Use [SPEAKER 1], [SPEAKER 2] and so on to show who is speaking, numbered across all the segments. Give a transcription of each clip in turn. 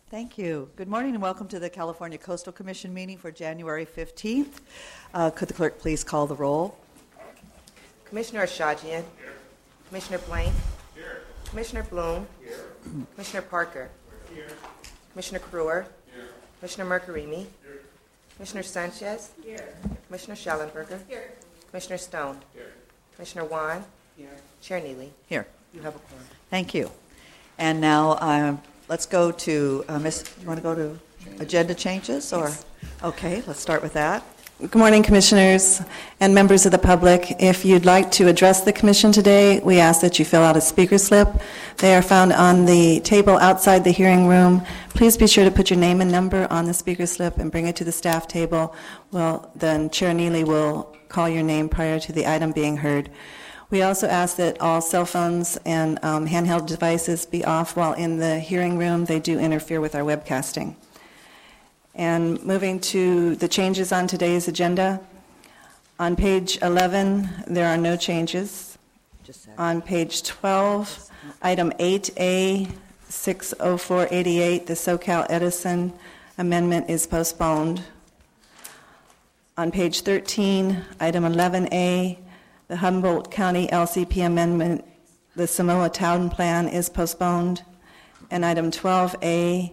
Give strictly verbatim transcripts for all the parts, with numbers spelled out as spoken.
[SPEAKER 1] Thank you. Good morning and welcome to the California Coastal Commission meeting for January fifteenth. Uh, could the clerk please call the roll?
[SPEAKER 2] Commissioner Ashajian. Here. Commissioner Blank. Here. Commissioner Bloom. Here. Commissioner Parker. Here. Commissioner Crewer. Here. Commissioner Mercarimi. Here. Commissioner Sanchez. Here. Commissioner Schallenberger. Here. Commissioner Stone. Here. Commissioner Wan. Here. Chair Neely.
[SPEAKER 1] Here. You have a quorum. Thank you. And now uh, let's go to, uh, Miss, you want to go to changes. Agenda changes? Or yes. Okay, let's start with that.
[SPEAKER 3] Good morning, Commissioners and members of the public. If you'd like to address the Commission today, we ask that you fill out a speaker slip. They are found on the table outside the hearing room. Please be sure to put your name and number on the speaker slip and bring it to the staff table. Well, then Chair Neely will call your name prior to the item being heard. We also ask that all cell phones and um, handheld devices be off while in the hearing room. They do interfere with our webcasting. And moving to the changes on today's agenda, on page eleven, there are no changes. On page twelve, item eight A, six oh four eighty-eight, the SoCal Edison amendment is postponed. On page thirteen, item eleven A, the Humboldt County L C P amendment, the Samoa Town Plan is postponed. And item twelve A,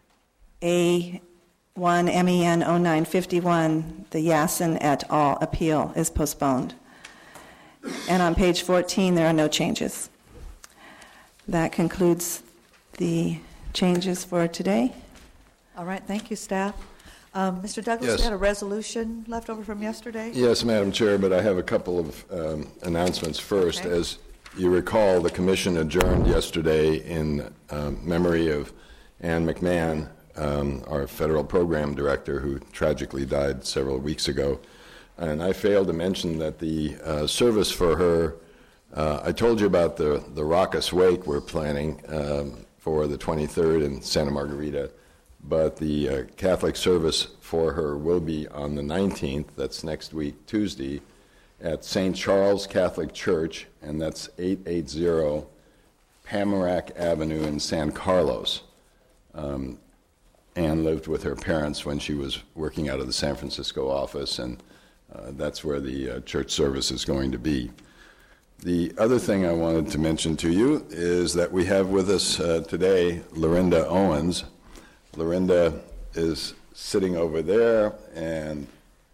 [SPEAKER 3] A one M E N oh nine fifty-one, the Yasin et al. Appeal is postponed. And on page fourteen, there are no changes. That concludes the changes for today.
[SPEAKER 1] All right, thank you, staff. Um, Mister Douglas,
[SPEAKER 4] yes.
[SPEAKER 1] We had a resolution left over from yesterday?
[SPEAKER 4] Yes, Madam Chair, but I have a couple of um, announcements first.
[SPEAKER 1] Okay.
[SPEAKER 4] As you recall, the Commission adjourned yesterday in um, memory of Ann McMahon, um, our federal program director, who tragically died several weeks ago. And I failed to mention that the uh, service for her, uh, I told you about the, the raucous wake we're planning um, for the twenty-third in Santa Margarita. But the uh, Catholic service for her will be on the nineteenth, that's next week, Tuesday, at Saint Charles Catholic Church, and that's eight eighty Pamarack Avenue in San Carlos. Um, Anne lived with her parents when she was working out of the San Francisco office, and uh, that's where the uh, church service is going to be. The other thing I wanted to mention to you is that we have with us uh, today Lorinda Owens. Lorinda is sitting over there, and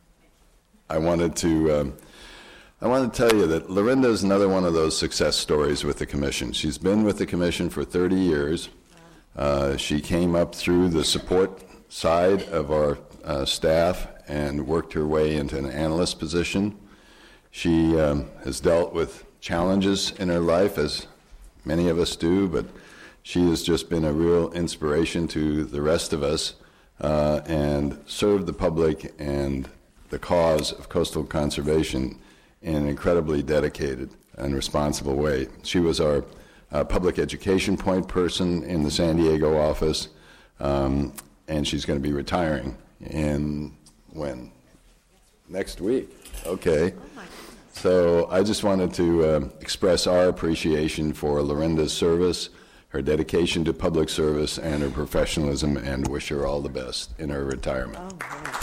[SPEAKER 4] I wanted to um, I want to tell you that Lorinda is another one of those success stories with the Commission. She's been with the Commission for thirty years. Uh, she came up through the support side of our uh, staff and worked her way into an analyst position. She um, has dealt with challenges in her life, as many of us do, but she has just been a real inspiration to the rest of us uh, and served the public and the cause of coastal conservation in an incredibly dedicated and responsible way. She was our uh, public education point person in the San Diego office, um, and she's going to be retiring in when? Next week. Okay. So I just wanted to uh, express our appreciation for Lorinda's service, her dedication to public service, and her professionalism, and wish her all the best in her retirement.
[SPEAKER 1] Oh, wow.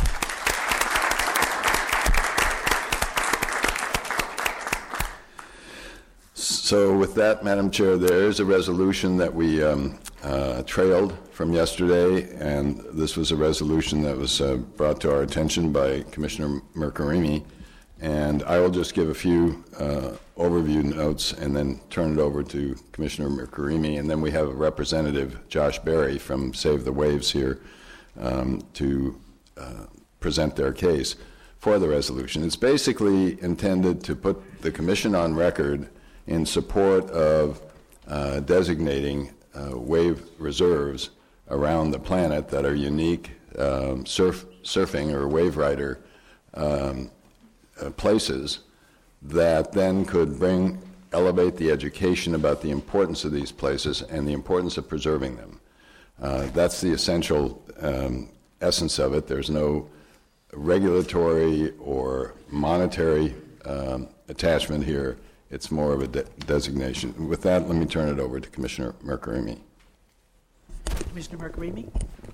[SPEAKER 4] So with that, Madam Chair, there is a resolution that we um, uh, trailed from yesterday, and this was a resolution that was uh, brought to our attention by Commissioner Mercarimi, and I will just give a few uh, overview notes and then turn it over to Commissioner Mercarimi, and then we have a representative, Josh Berry from Save the Waves here, um, to uh, present their case for the resolution. It's basically intended to put the Commission on record in support of uh, designating uh, wave reserves around the planet that are unique um, surf, surfing or wave rider um, uh, places that then could bring, elevate the education about the importance of these places and the importance of preserving them. Uh, that's the essential um, essence of it. There's no regulatory or monetary um, attachment here. It's more of a de- designation. With that, let me turn it over to Commissioner Mercarimi.
[SPEAKER 5] Commissioner Mercarimi.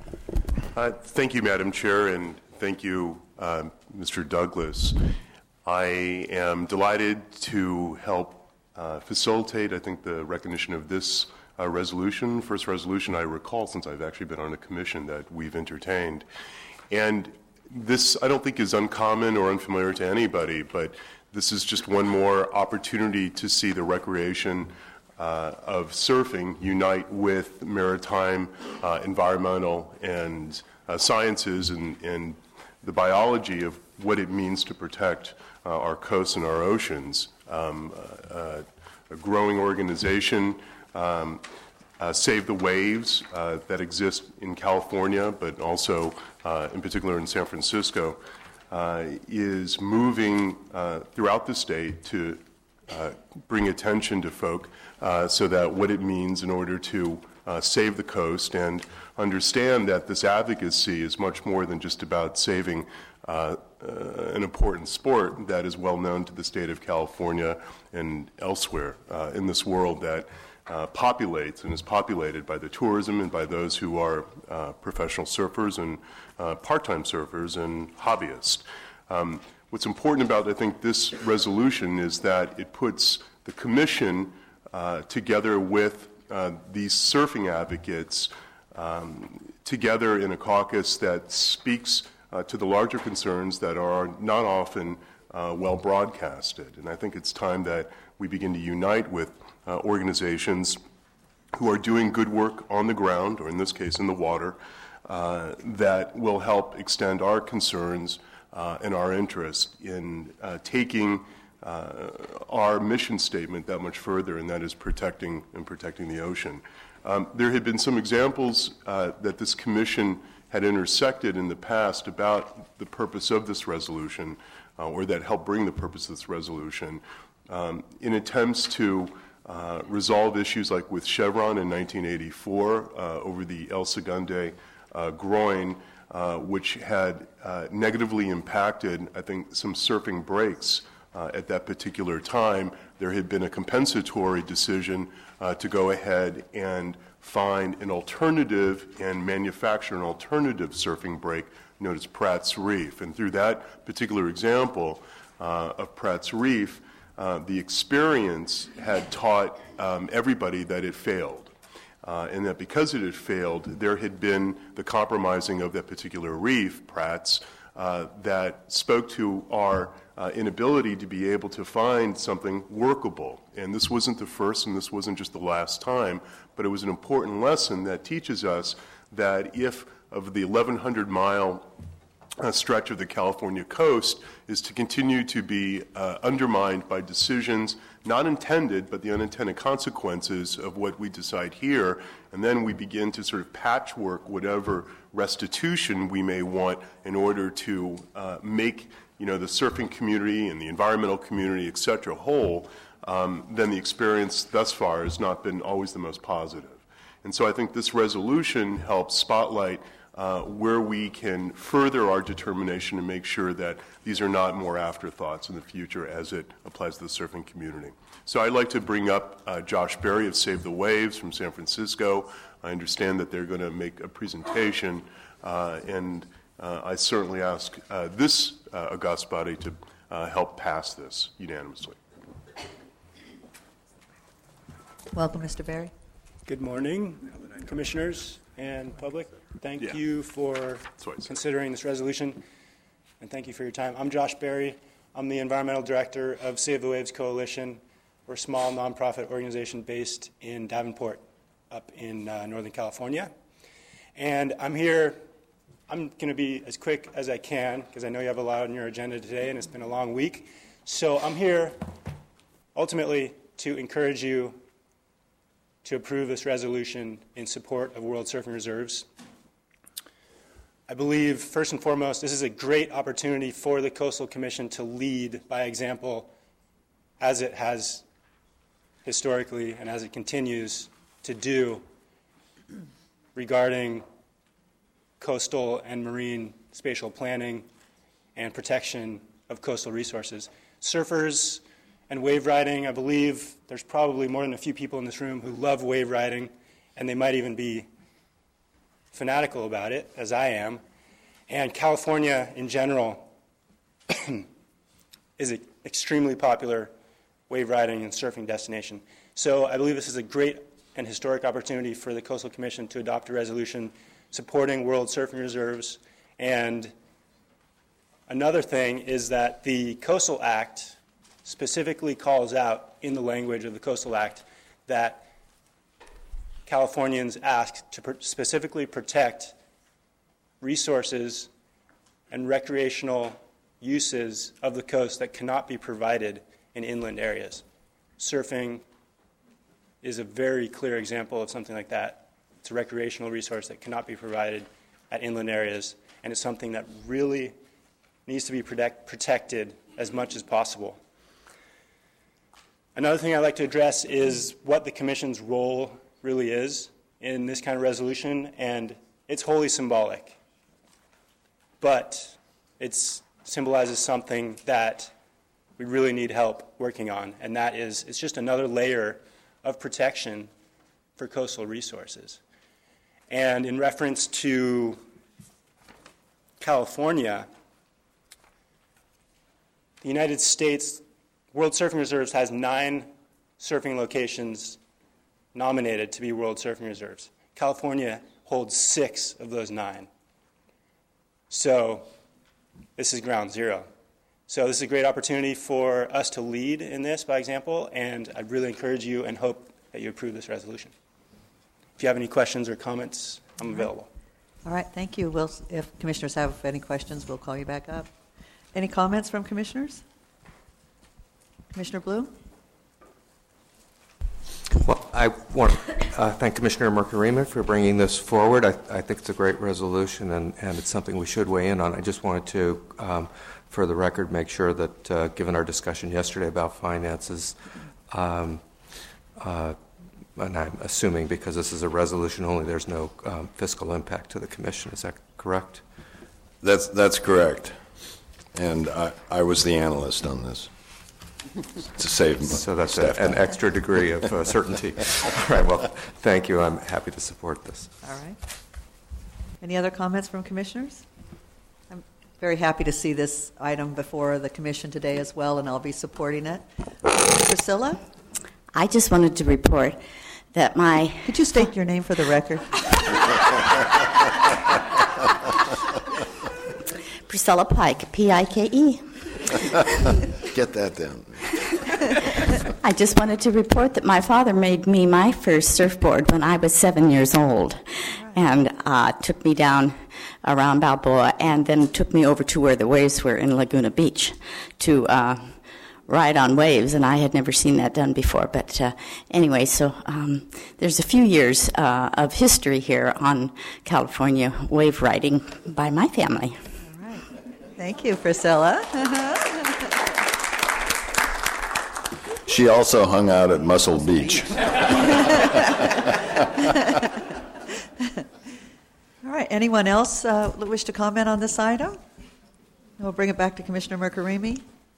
[SPEAKER 6] Uh, thank you, Madam Chair, and thank you, uh, Mister Douglas. I am delighted to help uh, facilitate, I think, the recognition of this uh, resolution, first resolution I recall since I've actually been on a commission that we've entertained. And this, I don't think, is uncommon or unfamiliar to anybody, but this is just one more opportunity to see the recreation uh, of surfing unite with maritime, uh, environmental, and uh, sciences and, and the biology of what it means to protect uh, our coasts and our oceans. Um, uh, a growing organization, um, uh, Save the Waves, uh, that exists in California, but also uh, in particular in San Francisco, uh, is moving uh, throughout the state to uh, bring attention to folk uh, so that what it means in order to uh, save the coast and understand that this advocacy is much more than just about saving uh, uh, an important sport that is well known to the state of California and elsewhere uh, in this world that uh, populates and is populated by the tourism and by those who are uh, professional surfers and uh, part-time surfers and hobbyists. Um, what's important about, I think, this resolution is that it puts the commission uh, together with uh, these surfing advocates um, together in a caucus that speaks uh, to the larger concerns that are not often uh, well broadcasted. And I think it's time that we begin to unite with uh, organizations who are doing good work on the ground, or in this case in the water, uh, that will help extend our concerns uh, and our interest in uh, taking uh, our mission statement that much further, and that is protecting and protecting the ocean. Um, there had been some examples uh, that this commission had intersected in the past about the purpose of this resolution, uh, or that helped bring the purpose of this resolution, um, in attempts to uh, resolve issues like with Chevron in nineteen eighty-four uh, over the El Segundo uh, groin, uh, which had uh, negatively impacted, I think, some surfing breaks uh, at that particular time. There had been a compensatory decision uh, to go ahead and find an alternative and manufacture an alternative surfing break known as Pratt's Reef. And through that particular example uh, of Pratt's Reef, uh, the experience had taught um, everybody that it failed. Uh, and that because it had failed, there had been the compromising of that particular reef, Pratt's, uh, that spoke to our uh, inability to be able to find something workable. And this wasn't the first and this wasn't just the last time, but it was an important lesson that teaches us that if of the eleven hundred mile uh, stretch of the California coast is to continue to be uh, undermined by decisions not intended, but the unintended consequences of what we decide here, and then we begin to sort of patchwork whatever restitution we may want in order to uh, make, you know, the surfing community and the environmental community, et cetera, whole, um, then the experience thus far has not been always the most positive. And so I think this resolution helps spotlight uh, where we can further our determination and make sure that these are not more afterthoughts in the future as it applies to the surfing community. So I'd like to bring up uh, Josh Berry of Save the Waves from San Francisco. I understand that they're going to make a presentation, uh, and uh, I certainly ask uh, this uh, august body to uh, help pass this unanimously.
[SPEAKER 1] Welcome, Mister Berry.
[SPEAKER 7] Good morning, commissioners and public. Thank
[SPEAKER 6] Yeah.
[SPEAKER 7] you for considering this resolution, and thank you for your time. I'm Josh Berry. I'm the environmental director of Save the Waves Coalition. We're a small nonprofit organization based in Davenport, up in uh, Northern California. And I'm here, I'm going to be as quick as I can, because I know you have a lot on your agenda today, and it's been a long week. So I'm here ultimately to encourage you to approve this resolution in support of World Surfing Reserves. I believe, first and foremost, this is a great opportunity for the Coastal Commission to lead by example, as it has historically and as it continues to do regarding coastal and marine spatial planning and protection of coastal resources. Surfers and wave riding, I believe there's probably more than a few people in this room who love wave riding, and they might even be fanatical about it, as I am, and California in general is an extremely popular wave riding and surfing destination. So I believe this is a great and historic opportunity for the Coastal Commission to adopt a resolution supporting World Surfing Reserves. And another thing is that the Coastal Act specifically calls out in the language of the Coastal Act that Californians ask to pr- specifically protect resources and recreational uses of the coast that cannot be provided in inland areas. Surfing is a very clear example of something like that. It's a recreational resource that cannot be provided at inland areas, and it's something that really needs to be protect- protected as much as possible. Another thing I'd like to address is what the Commission's role really is in this kind of resolution, and it's wholly symbolic. But it symbolizes something that we really need help working on, and that is it's just another layer of protection for coastal resources. And in reference to California, the United States World Surfing Reserves has nine surfing locations nominated to be World Surfing Reserves. California holds six of those nine. So this is ground zero. So this is a great opportunity for us to lead in this by example, and I really encourage you and hope that you approve this resolution. If you have any questions or comments, I'm available.
[SPEAKER 1] All right, thank you. We'll, if commissioners have any questions, we'll call you back up. Any comments from commissioners? Commissioner Bloom?
[SPEAKER 5] Well, I want to uh, thank Commissioner Mercurima for bringing this forward. I, I think it's a great resolution, and, and it's something we should weigh in on. I just wanted to, um, for the record, make sure that, uh, given our discussion yesterday about finances, um, uh, and I'm assuming because this is a resolution only, there's no um, fiscal impact to the Commission. Is that correct?
[SPEAKER 4] That's, that's correct. And I, I was the analyst on this. To save
[SPEAKER 5] so that's a, an extra degree of uh, certainty. All right, well, thank you. I'm happy to support this.
[SPEAKER 1] All right. Any other comments from commissioners? I'm very happy to see this item before the commission today as well, and I'll be supporting it. Priscilla?
[SPEAKER 8] I just wanted to report that my...
[SPEAKER 1] Could you state your name for the record?
[SPEAKER 8] Priscilla Pike, P I K E.
[SPEAKER 4] Get that down.
[SPEAKER 8] I just wanted to report that my father made me my first surfboard when I was seven years old, and uh, took me down around Balboa, and then took me over to where the waves were in Laguna Beach to uh, ride on waves, and I had never seen that done before. But uh, anyway, so um, there's a few years uh, of history here on California wave riding by my family.
[SPEAKER 1] All right. Thank you, Priscilla.
[SPEAKER 4] She also hung out at Muscle Beach.
[SPEAKER 1] All right. Anyone else uh, wish to comment on this item? We'll bring it back to Commissioner Mercurimi.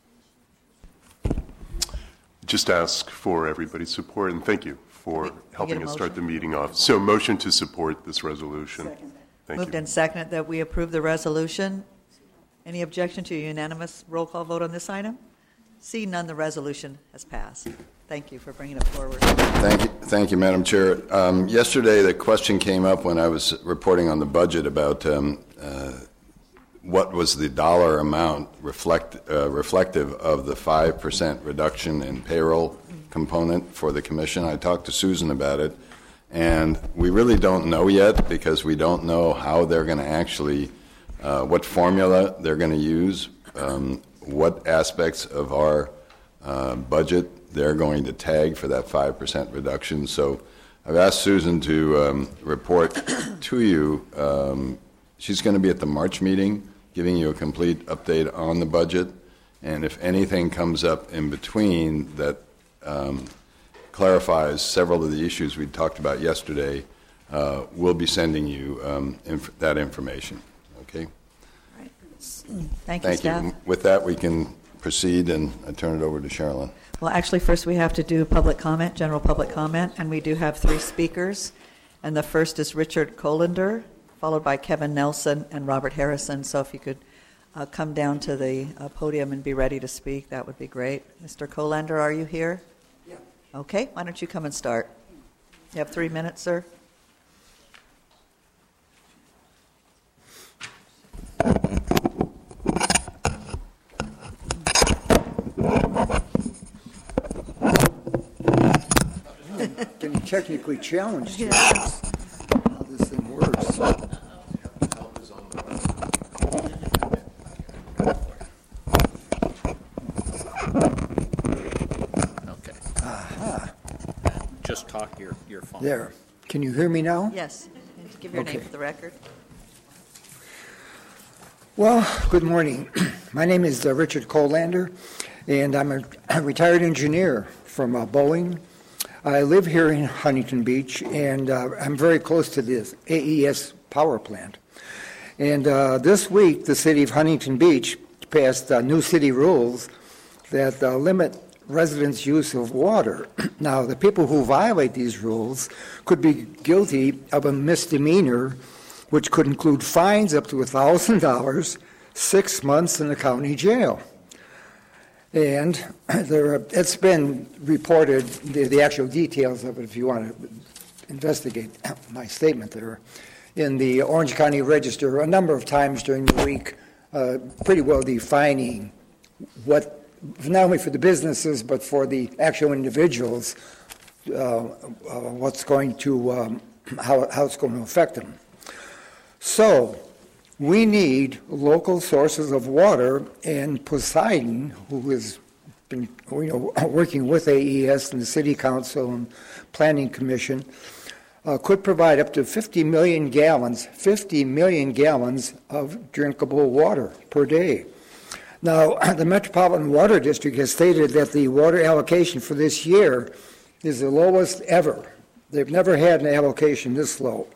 [SPEAKER 6] Just ask for everybody's support, and thank you for helping us start the meeting off. So, motion to support this resolution.
[SPEAKER 1] Second.
[SPEAKER 6] Thank
[SPEAKER 1] Moved
[SPEAKER 6] you.
[SPEAKER 1] and seconded that we approve the resolution. Any objection to a unanimous roll call vote on this item? Seeing none, the resolution has passed. Thank you for bringing it forward.
[SPEAKER 4] Thank you, thank you, Madam Chair. Um, yesterday, the question came up when I was reporting on the budget about um, uh, what was the dollar amount reflect, uh, reflective of the five percent reduction in payroll component for the Commission. I talked to Susan about it, and we really don't know yet because we don't know how they're going to actually, uh, what formula they're going to use, um, what aspects of our uh, budget they're going to tag for that five percent reduction. So I've asked Susan to um, report to you. Um, she's going to be at the March meeting giving you a complete update on the budget. And if anything comes up in between that um, clarifies several of the issues we talked about yesterday, uh, we'll be sending you um, inf- that information. Okay?
[SPEAKER 1] Thank you,
[SPEAKER 4] Thank
[SPEAKER 1] staff.
[SPEAKER 4] you. With that, we can proceed, and I turn it over to Sherilyn.
[SPEAKER 1] Well, actually, first we have to do public comment, general public comment, and we do have three speakers. And the first is Richard Colander. followed by Kevin Nelson and Robert Harrison. So if you could uh, come down to the uh, podium and be ready to speak, that would be great. Mister Colander, are you here?
[SPEAKER 9] Yeah.
[SPEAKER 1] Okay, why don't you come and start? You have three minutes, sir.
[SPEAKER 9] Getting technically challenged here. How this thing works.
[SPEAKER 10] Okay. Aha. Just talk your, your phone.
[SPEAKER 9] There. Can you hear me now?
[SPEAKER 1] Yes. And give your
[SPEAKER 9] Okay.
[SPEAKER 1] name for the record.
[SPEAKER 9] Well, good morning. My name is uh, Richard Colander, and I'm a, a retired engineer from uh, Boeing. I live here in Huntington Beach, and uh, I'm very close to this A E S power plant. And uh, this week, the city of Huntington Beach passed uh, new city rules that uh, limit residents' use of water. Now, the people who violate these rules could be guilty of a misdemeanor, which could include fines up to one thousand dollars, six months in the county jail. And there are, it's been reported, the, the actual details of it, if you want to investigate my statement there, in the Orange County Register a number of times during the week, uh, pretty well defining what, not only for the businesses, but for the actual individuals, uh, uh, what's going to, um, how, how it's going to affect them. So, we need local sources of water, and Poseidon, who has been you know, working with A E S and the City Council and Planning Commission, uh, could provide up to fifty million gallons, fifty million gallons of drinkable water per day. Now, the Metropolitan Water District has stated that the water allocation for this year is the lowest ever. They've never had an allocation this low.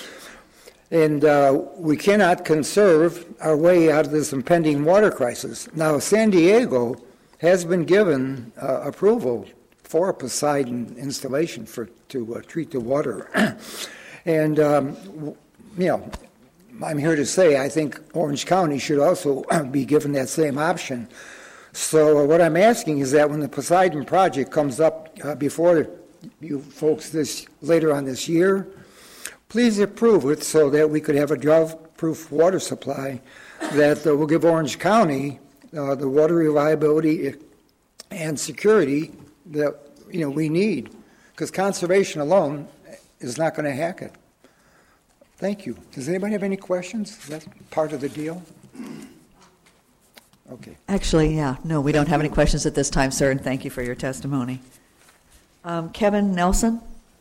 [SPEAKER 9] And uh, we cannot conserve our way out of this impending water crisis. Now, San Diego has been given uh, approval for a Poseidon installation for to uh, treat the water. And, um, you know, I'm here to say I think Orange County should also be given that same option. So uh, what I'm asking is that when the Poseidon project comes up uh, before you folks this later on this year, please approve it so that we could have a drought-proof water supply that uh, will give Orange County uh, the water reliability and security that you know we need, because conservation alone is not going to hack it. Thank you. Does anybody have any questions? Is that part of the deal? Okay.
[SPEAKER 1] Actually, yeah. No, we don't have any questions at this time, sir, and thank you for your testimony. Um, Kevin Nelson?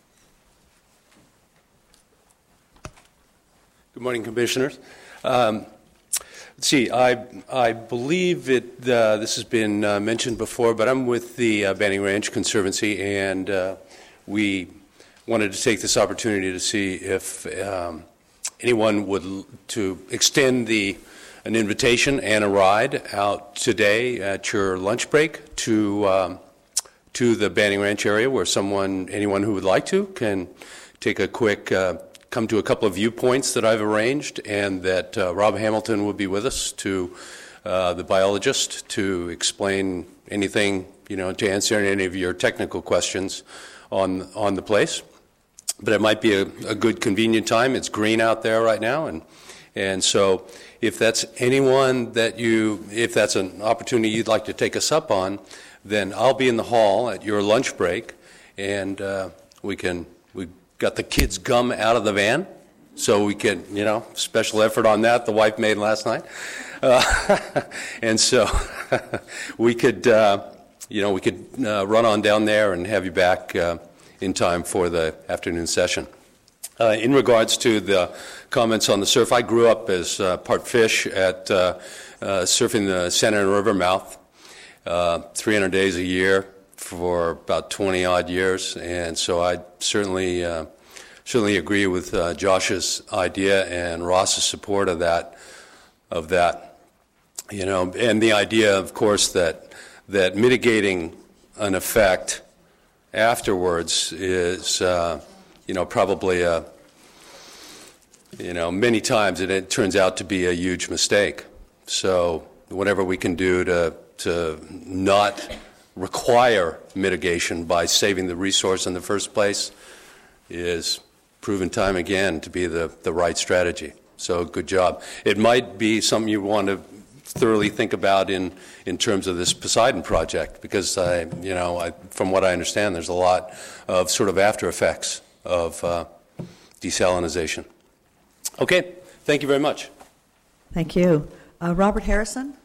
[SPEAKER 11] Good morning, Commissioners. Um, let's see, I, I believe it, uh, this has been uh, mentioned before, but I'm with the uh, Banning Ranch Conservancy, and uh, we wanted to take this opportunity to see if um, anyone would l- to extend the an invitation and a ride out today at your lunch break to um, to the Banning Ranch area, where someone, anyone who would like to, can take a quick uh, come to a couple of viewpoints that I've arranged, and that uh, Rob Hamilton will be with us, to uh, the biologist, to explain anything, you know, to answer any of your technical questions on on the place. But it might be a, a good, convenient time. It's green out there right now, and and so if that's anyone that you, if that's an opportunity you'd like to take us up on, then I'll be in the hall at your lunch break, and uh, we can we. got the kids' gum out of the van, so we can, you know, special effort on that the wife made last night. Uh, and so we could, uh, you know, we could uh, run on down there and have you back uh, in time for the afternoon session. Uh, in regards to the comments on the surf, I grew up as uh, part fish at uh, uh, surfing the Santa Ana River mouth uh, three hundred days a year for about twenty odd years, and so I certainly uh, certainly agree with uh, Josh's idea and Ross's support of that of that. You know, and the idea, of course, that that mitigating an effect afterwards is uh, you know probably a you know, many times it, it turns out to be a huge mistake. So whatever we can do to to not require mitigation by saving the resource in the first place is proven time again to be the, the right strategy. So good job. It might be something you want to thoroughly think about in, in terms of this Poseidon project, because I, you know, I, from what I understand, there's a lot of sort of after effects of uh, desalinization. Okay, thank you very much.
[SPEAKER 1] Thank you. Uh, Robert Harrison?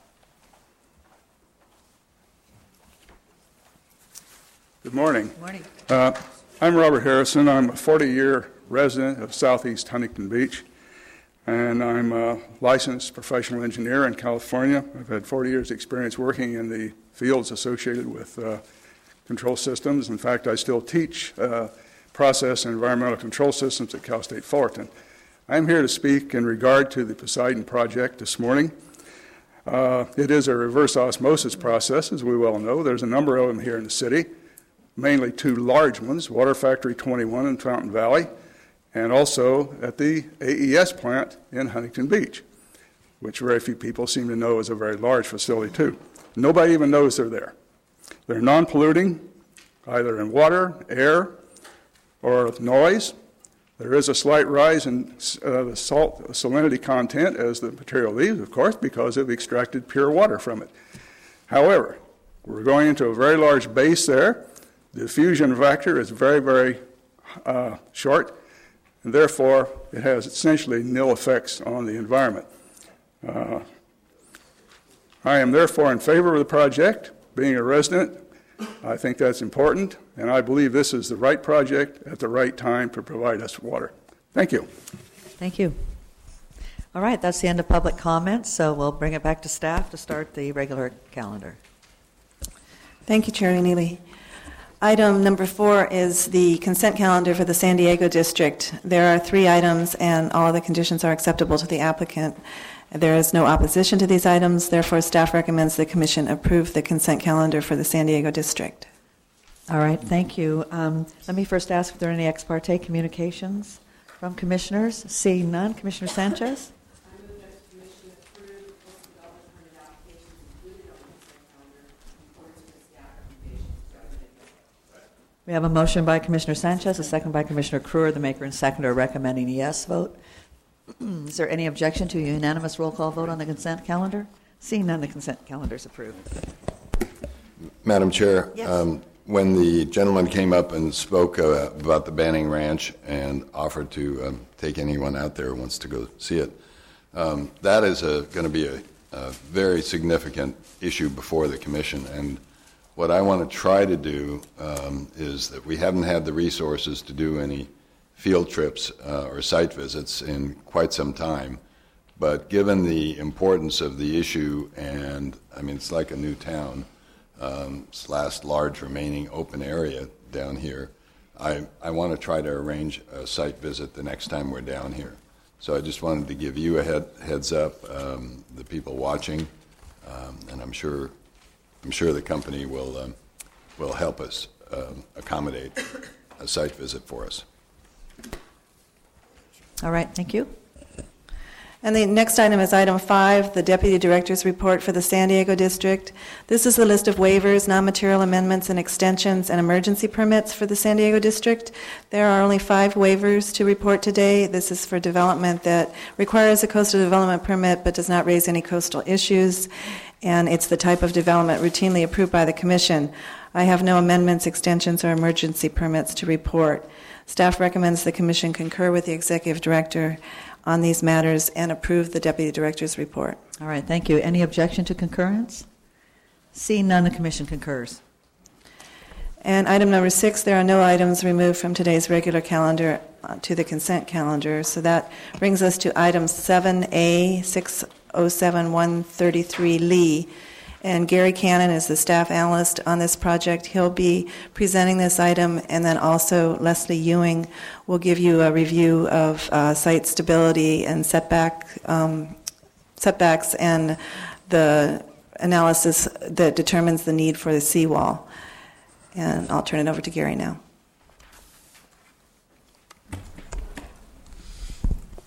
[SPEAKER 12] Good morning.
[SPEAKER 1] Good morning.
[SPEAKER 12] Uh, I'm Robert Harrison. I'm a forty-year resident of Southeast Huntington Beach, and I'm a licensed professional engineer in California. I've had forty years' experience working in the fields associated with uh, control systems. In fact, I still teach uh, process and environmental control systems at Cal State Fullerton. I'm here to speak in regard to the Poseidon project this morning. Uh, it is a reverse osmosis process, as we well know. There's a number of them here in the city, mainly two large ones, Water Factory twenty-one in Fountain Valley, and also at the A E S plant in Huntington Beach, which very few people seem to know is a very large facility too. Nobody even knows they're there. They're non-polluting, either in water, air, or noise. There is a slight rise in uh, the salt salinity content as the material leaves, of course, because they've extracted pure water from it. However, we're going into a very large base there. The diffusion factor is very, very uh, short, and therefore it has essentially nil effects on the environment. Uh, I am therefore in favor of the project. Being a resident, I think that's important, and I believe this is the right project at the right time to provide us water. Thank you.
[SPEAKER 1] Thank you. All right, that's the end of public comments, so we'll bring it back to staff to start the regular calendar.
[SPEAKER 3] Thank you, Chair Neely. Item number four is the consent calendar for the San Diego District. There are three items, and all of the conditions are acceptable to the applicant. There is no opposition to these items. Therefore, staff recommends the Commission approve the consent calendar for the San Diego District.
[SPEAKER 1] All right, thank you. Um, let me first ask if there are any ex parte communications from commissioners. Seeing none, Commissioner Sanchez? We have a motion by Commissioner Sanchez, a second by Commissioner Crewer. The maker and seconder are recommending a yes vote. Is there any objection to a unanimous roll call vote on the consent calendar? Seeing none, the consent calendar is approved.
[SPEAKER 4] Madam Chair,
[SPEAKER 1] yes.
[SPEAKER 4] um, when the gentleman came up and spoke uh, about the Banning Ranch and offered to um, take anyone out there who wants to go see it, um, that is going to be a, a very significant issue before the Commission. And what I want to try to do um, is that we haven't had the resources to do any field trips uh, or site visits in quite some time. But given the importance of the issue, and I mean, it's like a new town, um, it's last large remaining open area down here, I, I want to try to arrange a site visit the next time we're down here. So I just wanted to give you a head, heads up, um, the people watching, um, and I'm sure I'm sure the company will um, will help us um, accommodate a site visit for us.
[SPEAKER 1] All right, thank you.
[SPEAKER 3] And the next item is item five, the Deputy Director's Report for the San Diego District. This is the list of waivers, non-material amendments, and extensions and emergency permits for the San Diego District. There are only five waivers to report today. This is for development that requires a coastal development permit but does not raise any coastal issues, and it's the type of development routinely approved by the Commission. I have no amendments, extensions, or emergency permits to report. Staff recommends the Commission concur with the Executive Director on these matters and approve the Deputy Director's report.
[SPEAKER 1] All right, thank you. Any objection to concurrence? Seeing none, the Commission concurs.
[SPEAKER 3] And item number six, there are no items removed from today's regular calendar uh, to the consent calendar. So that brings us to item seven A, six oh seven one thirty-three Lee. And Gary Cannon is the staff analyst on this project. He'll be presenting this item, and then also Leslie Ewing will give you a review of uh, site stability and setback um, setbacks and the analysis that determines the need for the seawall. And I'll turn it over to Gary now.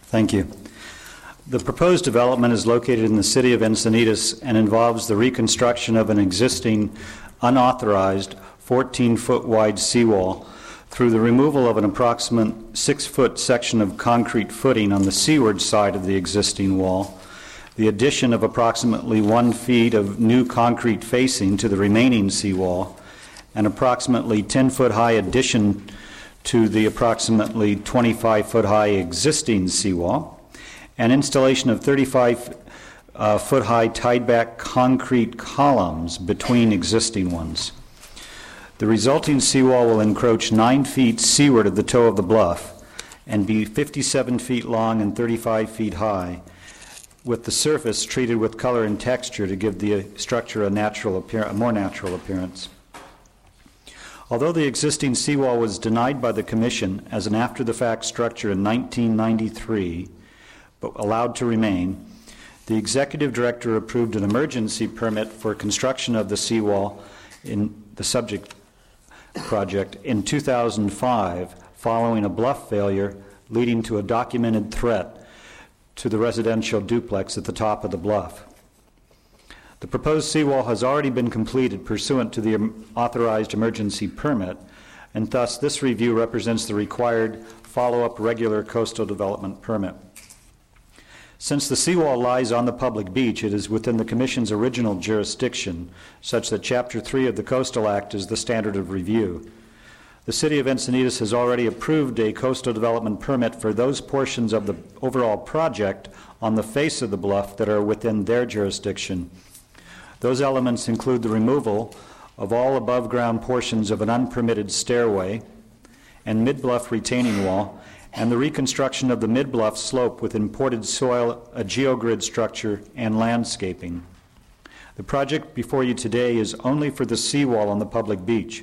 [SPEAKER 13] Thank you. The proposed development is located in the city of Encinitas and involves the reconstruction of an existing unauthorized fourteen-foot wide seawall through the removal of an approximate six-foot section of concrete footing on the seaward side of the existing wall, the addition of approximately one feet of new concrete facing to the remaining seawall, an approximately ten-foot high addition to the approximately twenty-five foot high existing seawall, and installation of thirty-five uh, foot high tied back concrete columns between existing ones. The resulting seawall will encroach nine feet seaward of the toe of the bluff and be fifty-seven feet long and thirty-five feet high, with the surface treated with color and texture to give the structure a natural appear- a more natural appearance. Although the existing seawall was denied by the Commission as an after-the-fact structure in nineteen ninety-three, but allowed to remain, the Executive Director approved an emergency permit for construction of the seawall in the subject project in two thousand five, following a bluff failure leading to a documented threat to the residential duplex at the top of the bluff. The proposed seawall has already been completed pursuant to the authorized emergency permit, and thus this review represents the required follow-up regular coastal development permit. Since the seawall lies on the public beach, it is within the Commission's original jurisdiction, such that Chapter three of the Coastal Act is the standard of review. The City of Encinitas has already approved a coastal development permit for those portions of the overall project on the face of the bluff that are within their jurisdiction. Those elements include the removal of all above-ground portions of an unpermitted stairway and mid-bluff retaining wall, and the reconstruction of the mid-bluff slope with imported soil, a geogrid structure, and landscaping. The project before you today is only for the seawall on the public beach.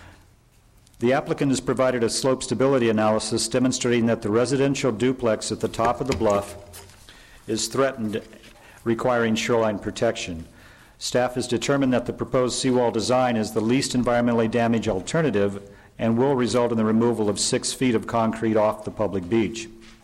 [SPEAKER 13] The applicant has provided a slope stability analysis demonstrating that the residential duplex at the top of the bluff is threatened, requiring shoreline protection. Staff has determined that the proposed seawall design is the least environmentally damaged alternative and will result in the removal of six feet of concrete off the public beach.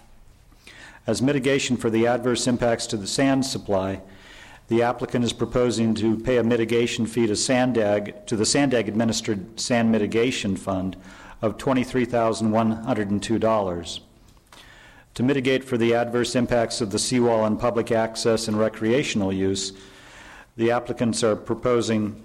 [SPEAKER 13] As mitigation for the adverse impacts to the sand supply, the applicant is proposing to pay a mitigation fee to Sandag, to the Sandag administered Sand Mitigation Fund of twenty-three thousand one hundred two dollars. To mitigate for the adverse impacts of the seawall on public access and recreational use, the applicants are proposing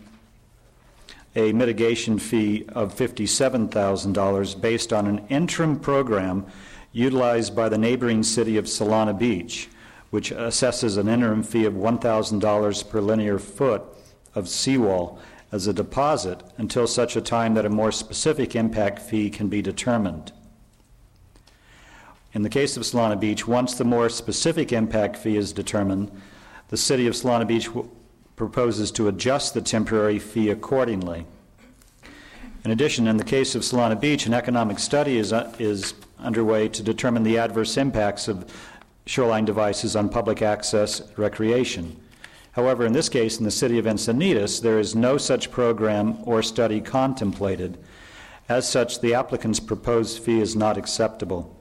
[SPEAKER 13] a mitigation fee of fifty-seven thousand dollars based on an interim program utilized by the neighboring city of Solana Beach, which assesses an interim fee of one thousand dollars per linear foot of seawall as a deposit until such a time that a more specific impact fee can be determined. In the case of Solana Beach, once the more specific impact fee is determined, the city of Solana Beach w- proposes to adjust the temporary fee accordingly. In addition, in the case of Solana Beach, an economic study is, uh, is underway to determine the adverse impacts of shoreline devices on public access recreation. However, in this case, in the city of Encinitas, there is no such program or study contemplated. As such, the applicant's proposed fee is not acceptable.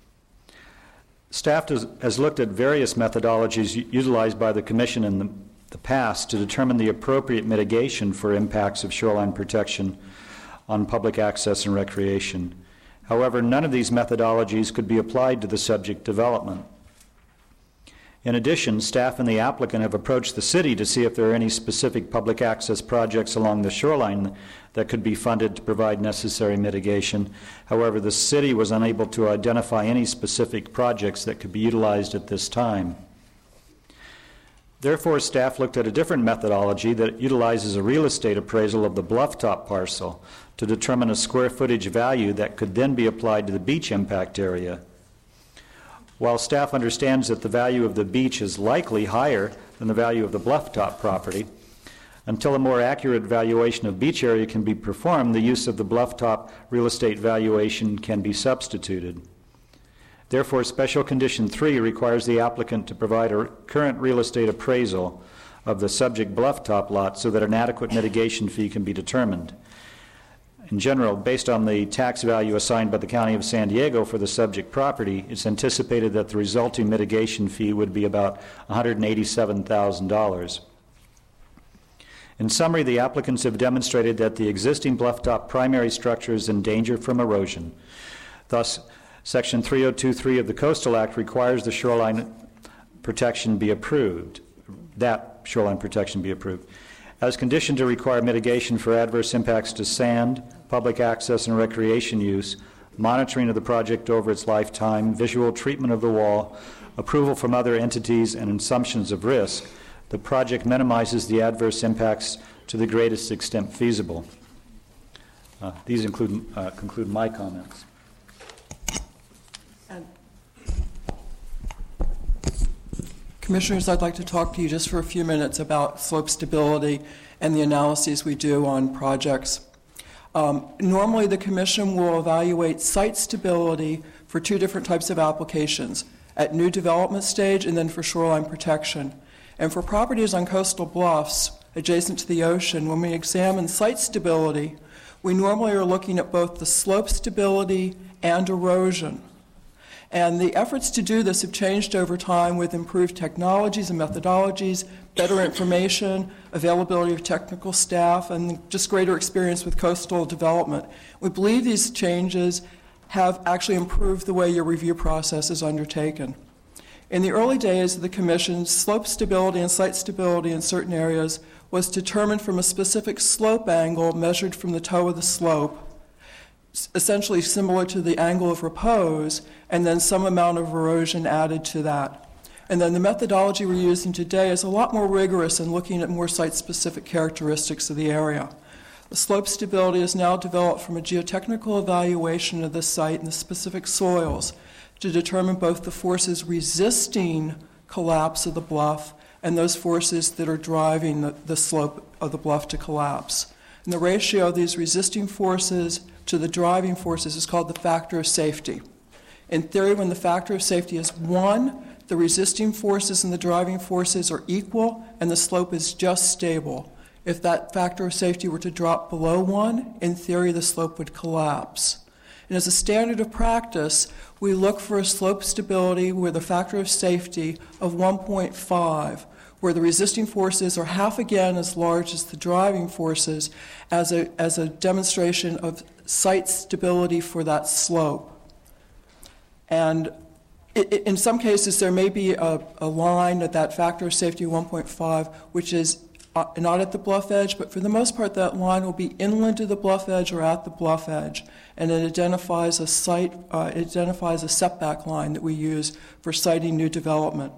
[SPEAKER 13] Staff has, has looked at various methodologies utilized by the Commission in the the past to determine the appropriate mitigation for impacts of shoreline protection on public access and recreation. However, none of these methodologies could be applied to the subject development. In addition, staff and the applicant have approached the city to see if there are any specific public access projects along the shoreline that could be funded to provide necessary mitigation. However, the city was unable to identify any specific projects that could be utilized at this time. Therefore, staff looked at a different methodology that utilizes a real estate appraisal of the blufftop parcel to determine a square footage value that could then be applied to the beach impact area. While staff understands that the value of the beach is likely higher than the value of the blufftop property, until a more accurate valuation of beach area can be performed, the use of the blufftop real estate valuation can be substituted. Therefore, Special Condition three requires the applicant to provide a current real estate appraisal of the subject blufftop lot so that an adequate mitigation fee can be determined. In general, based on the tax value assigned by the County of San Diego for the subject property, it's anticipated that the resulting mitigation fee would be about one hundred eighty-seven thousand dollars. In summary, the applicants have demonstrated that the existing bluff-top primary structure is in danger from erosion. Thus, Section three oh two three of the Coastal Act requires the shoreline protection be approved, that shoreline protection be approved. As conditioned to require mitigation for adverse impacts to sand, public access and recreation use, monitoring of the project over its lifetime, visual treatment of the wall, approval from other entities, and assumptions of risk, the project minimizes the adverse impacts to the greatest extent feasible. Uh, these include, uh, conclude my comments.
[SPEAKER 14] Commissioners, I'd like to talk to you just for a few minutes about slope stability and the analyses we do on projects. Um, normally, the Commission will evaluate site stability for two different types of applications, at new development stage and then for shoreline protection. And for properties on coastal bluffs adjacent to the ocean, when we examine site stability, we normally are looking at both the slope stability and erosion. And the efforts to do this have changed over time with improved technologies and methodologies, better information, availability of technical staff, and just greater experience with coastal development. We believe these changes have actually improved the way your review process is undertaken. In the early days of the Commission, slope stability and site stability in certain areas was determined from a specific slope angle measured from the toe of the slope, essentially similar to the angle of repose, and then some amount of erosion added to that. And then the methodology we're using today is a lot more rigorous in looking at more site-specific characteristics of the area. The slope stability is now developed from a geotechnical evaluation of the site and the specific soils to determine both the forces resisting collapse of the bluff and those forces that are driving the, the slope of the bluff to collapse. And the ratio of these resisting forces to the driving forces is called the factor of safety. In theory, when the factor of safety is one, the resisting forces and the driving forces are equal and the slope is just stable. If that factor of safety were to drop below one, in theory the slope would collapse. And as a standard of practice, we look for a slope stability with a factor of safety of one point five, where the resisting forces are half again as large as the driving forces, as a, as a demonstration of site stability for that slope. And it, it, in some cases, there may be a, a line at that factor of safety one point five, which is uh, not at the bluff edge, but for the most part, that line will be inland to the bluff edge or at the bluff edge. And it identifies a site, uh, it identifies a setback line that we use for siting new development.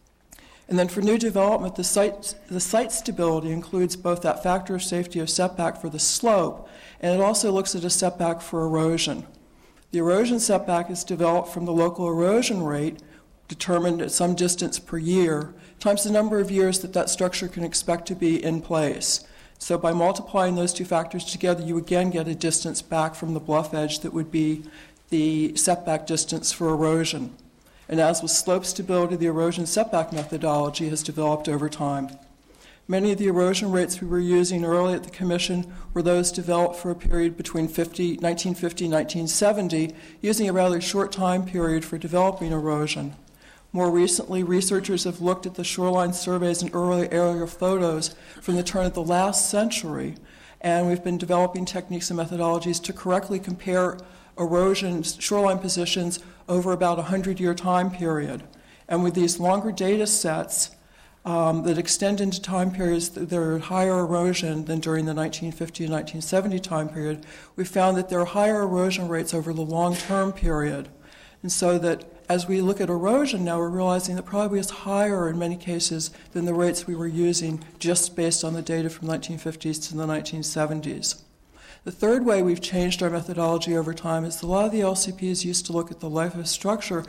[SPEAKER 14] And then for new development, the site, the site stability includes both that factor of safety of setback for the slope, and it also looks at a setback for erosion. The erosion setback is developed from the local erosion rate, determined at some distance per year, times the number of years that that structure can expect to be in place. So by multiplying those two factors together, you again get a distance back from the bluff edge that would be the setback distance for erosion. And as with slope stability, the erosion setback methodology has developed over time. Many of the erosion rates we were using early at the Commission were those developed for a period between nineteen fifty and nineteen seventy, using a rather short time period for developing erosion. More recently, researchers have looked at the shoreline surveys and early aerial photos from the turn of the last century, and we've been developing techniques and methodologies to correctly compare erosion shoreline positions over about a hundred-year time period. And with these longer data sets um, that extend into time periods that there are higher erosion than during the nineteen fifty and nineteen seventy time period, we found that there are higher erosion rates over the long-term period. And so that as we look at erosion now, we're realizing that probably is higher in many cases than the rates we were using just based on the data from the nineteen fifties to the nineteen seventies. The third way we've changed our methodology over time is a lot of the L C Ps used to look at the life of structure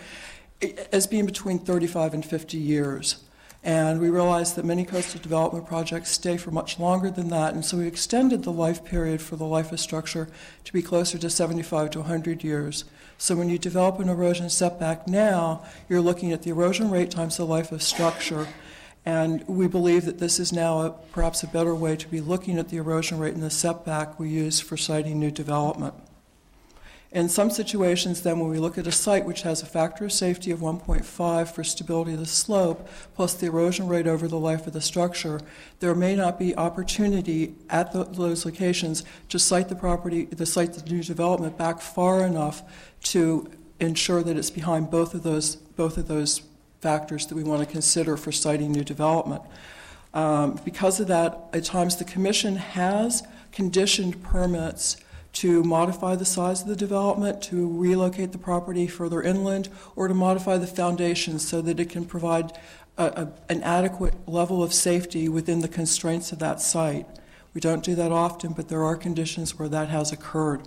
[SPEAKER 14] as being between thirty-five and fifty years. And we realized that many coastal development projects stay for much longer than that, and so we extended the life period for the life of structure to be closer to seventy-five to one hundred years. So when you develop an erosion setback now, you're looking at the erosion rate times the life of structure. And we believe that this is now a, perhaps a better way to be looking at the erosion rate and the setback we use for siting new development. In some situations, then, when we look at a site which has a factor of safety of one point five for stability of the slope, plus the erosion rate over the life of the structure, there may not be opportunity at the, those locations to site the property, to site the new development back far enough to ensure that it's behind both of those, both of those factors that we want to consider for siting new development. Um, because of that, at times the Commission has conditioned permits to modify the size of the development, to relocate the property further inland, or to modify the foundation so that it can provide a, a, an adequate level of safety within the constraints of that site. We don't do that often, but there are conditions where that has occurred.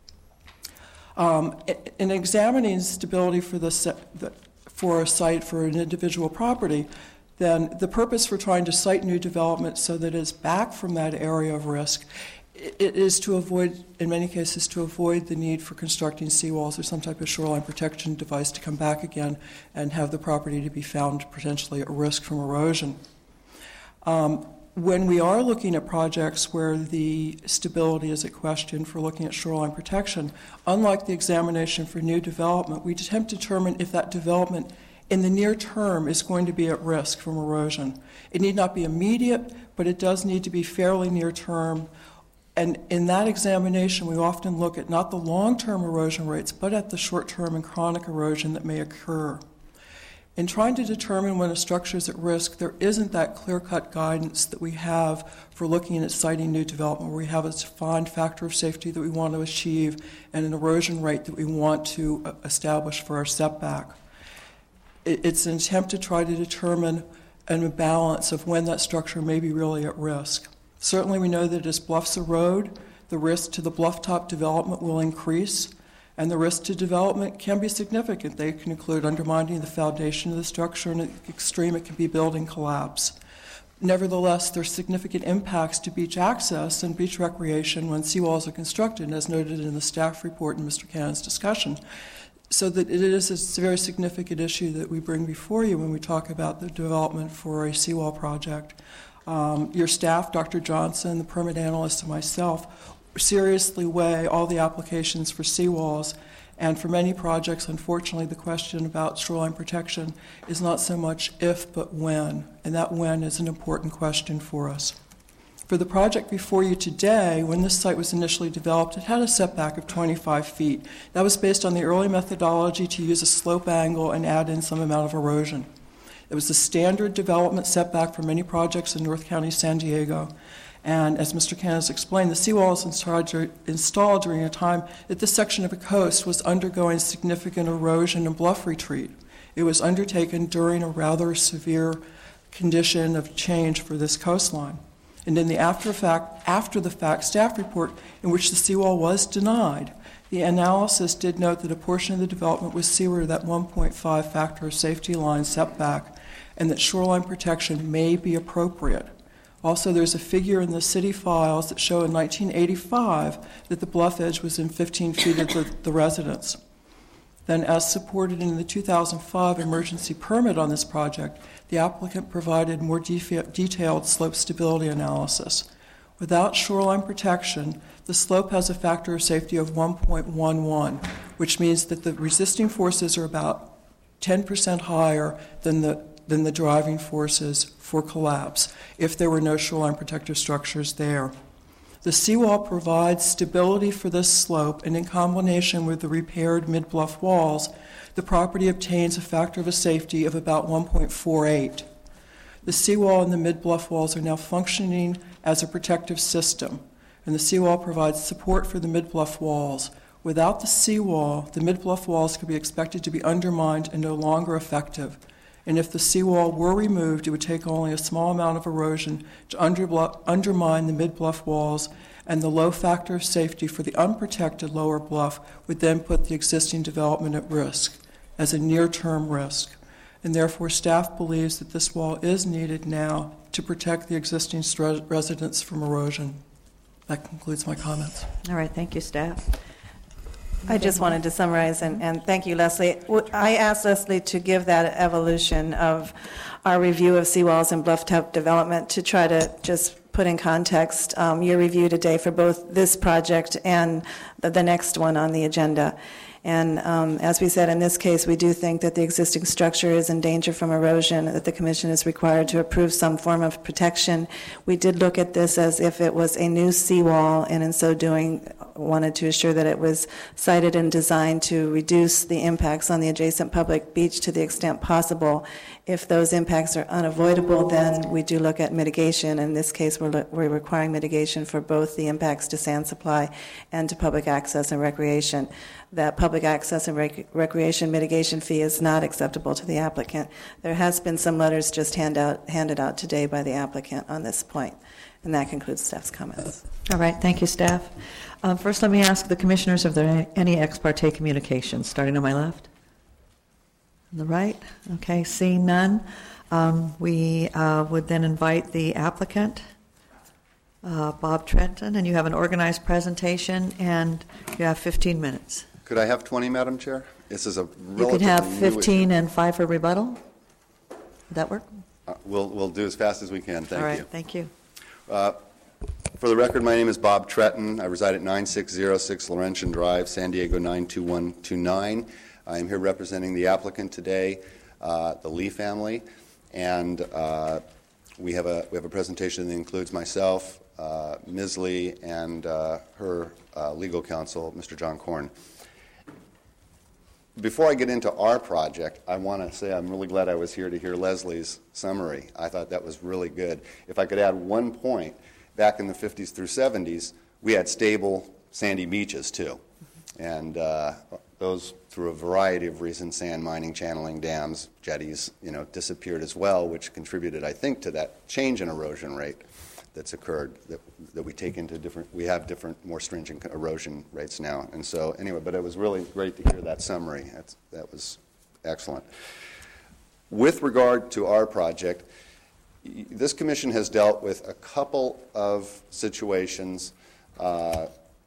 [SPEAKER 14] Um, in examining stability for, the, the, for a site for an individual property, then the purpose for trying to site new development so that it's back from that area of risk, it is to avoid, in many cases, to avoid the need for constructing seawalls or some type of shoreline protection device to come back again and have the property to be found potentially at risk from erosion. Um, when we are looking at projects where the stability is at question for looking at shoreline protection, unlike the examination for new development, we attempt to determine if that development in the near term is going to be at risk from erosion. It need not be immediate, but it does need to be fairly near term. And in that examination, we often look at not the long-term erosion rates, but at the short-term and chronic erosion that may occur. In trying to determine when a structure is at risk, there isn't that clear-cut guidance that we have for looking at siting new development, where we have a defined factor of safety that we want to achieve and an erosion rate that we want to establish for our setback. It's an attempt to try to determine a balance of when that structure may be really at risk. Certainly we know that as bluffs erode, the risk to the bluff top development will increase, and the risk to development can be significant. They can include undermining the foundation of the structure, and at the extreme it can be building collapse. Nevertheless, there are significant impacts to beach access and beach recreation when seawalls are constructed, as noted in the staff report and Mister Cannon's discussion. So that it is a very significant issue that we bring before you when we talk about the development for a seawall project. Um, your staff, Doctor Johnson, the permit analyst, and myself seriously weigh all the applications for seawalls. And for many projects, unfortunately, the question about shoreline protection is not so much if, but when. And that when is an important question for us. For the project before you today, when this site was initially developed, it had a setback of twenty-five feet. That was based on the early methodology to use a slope angle and add in some amount of erosion. It was the standard development setback for many projects in North County, San Diego. And as Mister Cannon has explained, the seawall was installed during a time that this section of the coast was undergoing significant erosion and bluff retreat. It was undertaken during a rather severe condition of change for this coastline. And in the after fact, after the fact staff report in which the seawall was denied, the analysis did note that a portion of the development was seaward of that one point five factor of safety line setback, and that shoreline protection may be appropriate. Also, there's a figure in the city files that show in nineteen eighty-five that the bluff edge was in fifteen feet of the, the residence. Then, as supported in the two thousand five emergency permit on this project, the applicant provided more defa- detailed slope stability analysis. Without shoreline protection, the slope has a factor of safety of one point one one, which means that the resisting forces are about ten percent higher than the, than the driving forces for collapse if there were no shoreline protective structures there. The seawall provides stability for this slope, and in combination with the repaired mid-bluff walls, the property obtains a factor of a safety of about one point four eight. The seawall and the mid-bluff walls are now functioning as a protective system, and the seawall provides support for the mid-bluff walls. Without the seawall, the mid-bluff walls could be expected to be undermined and no longer effective. And if the seawall were removed, it would take only a small amount of erosion to under- undermine the mid-bluff walls, and the low factor of safety for the unprotected lower bluff would then put the existing development at risk, as a near-term risk. And therefore, staff believes that this wall is needed now to protect the existing stre- residents from erosion. That concludes my comments.
[SPEAKER 1] All right, thank you, staff.
[SPEAKER 3] I just wanted to summarize, and, and thank you, Leslie. W- I asked Leslie to give that evolution of our review of seawalls and bluff-top development to try to just put in context um, your review today for both this project and the, the next one on the agenda. And um, as we said, in this case, we do think that the existing structure is in danger from erosion, that the Commission is required to approve some form of protection. We did look at this as if it was a new seawall, and in so doing, wanted to assure that it was sited and designed to reduce the impacts on the adjacent public beach to the extent possible. If those impacts are unavoidable, then we do look at mitigation. In this case, we're, lo- we're requiring mitigation for both the impacts to sand supply and to public access and recreation. That public access and rec- recreation mitigation fee is not acceptable to the applicant. There has been some letters just hand out, handed out today by the applicant on this point. And that concludes staff's comments.
[SPEAKER 1] All right, thank you, staff. Um, first, let me ask the commissioners if there are any ex parte communications, starting on my left. On the right? Okay, seeing none, um, we uh, would then invite the applicant, uh, Bob Trenton, and you have an organized presentation, and you have fifteen minutes.
[SPEAKER 15] Could I have twenty, Madam Chair? This is a relatively
[SPEAKER 1] You could have
[SPEAKER 15] new
[SPEAKER 1] fifteen
[SPEAKER 15] issue.
[SPEAKER 1] and five for rebuttal. Would that work?
[SPEAKER 15] Uh, we'll, we'll do as fast as we can. Thank
[SPEAKER 1] All right,
[SPEAKER 15] you.
[SPEAKER 1] thank you.
[SPEAKER 15] Uh, for the record, my name is Bob Tretton. I reside at nine six zero six Laurentian Drive, San Diego nine two one two nine. I am here representing the applicant today, uh, the Lee family, and uh, we have a we have a presentation that includes myself, uh, Miz Lee, and uh, her uh, legal counsel, Mister John Korn. Before I get into our project, I want to say I'm really glad I was here to hear Leslie's summary. I thought that was really good. If I could add one point, back in the fifties through seventies, we had stable, sandy beaches too. And uh, those, through a variety of reasons, sand mining, channeling, dams, jetties, you know, disappeared as well, which contributed, I think, to that change in erosion rate that's occurred, that, that we take into different, we have different, more stringent erosion rates now. And so, anyway, but it was really great to hear that summary. That's, that was excellent. With regard to our project, this commission has dealt with a couple of situations uh,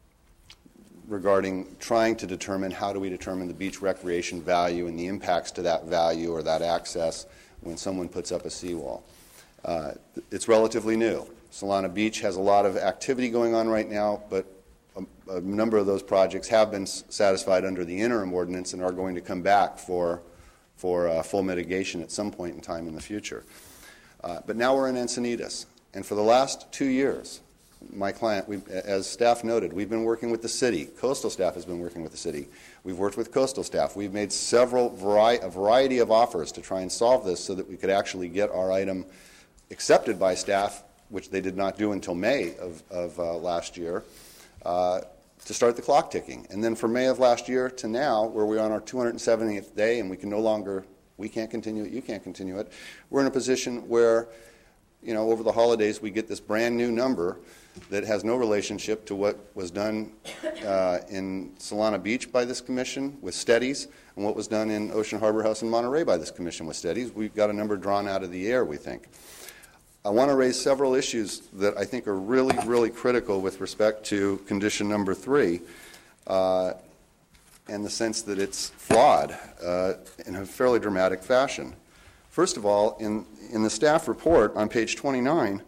[SPEAKER 15] regarding trying to determine how do we determine the beach recreation value and the impacts to that value or that access when someone puts up a seawall. Uh, it's relatively new. Solana Beach has a lot of activity going on right now, but a, a number of those projects have been s- satisfied under the interim ordinance and are going to come back for, for uh, full mitigation at some point in time in the future. Uh, but now we're in Encinitas, and for the last two years, my client, we, as staff noted, we've been working with the city. Coastal staff has been working with the city. We've worked with coastal staff. We've made several vari- a variety of offers to try and solve this so that we could actually get our item accepted by staff, which they did not do until May of, of uh, last year, uh, to start the clock ticking. And then from May of last year to now, where we're on our two hundred seventieth day and we can no longer, we can't continue it, you can't continue it, we're in a position where, you know, over the holidays we get this brand new number that has no relationship to what was done uh, in Solana Beach by this commission with steadies and what was done in Ocean Harbor House in Monterey by this commission with steadies. We've got a number drawn out of the air, we think. I want to raise several issues that I think are really, really critical with respect to condition number three, uh, and the sense that it's flawed uh, in a fairly dramatic fashion. First of all, in, in the staff report on page twenty-nine,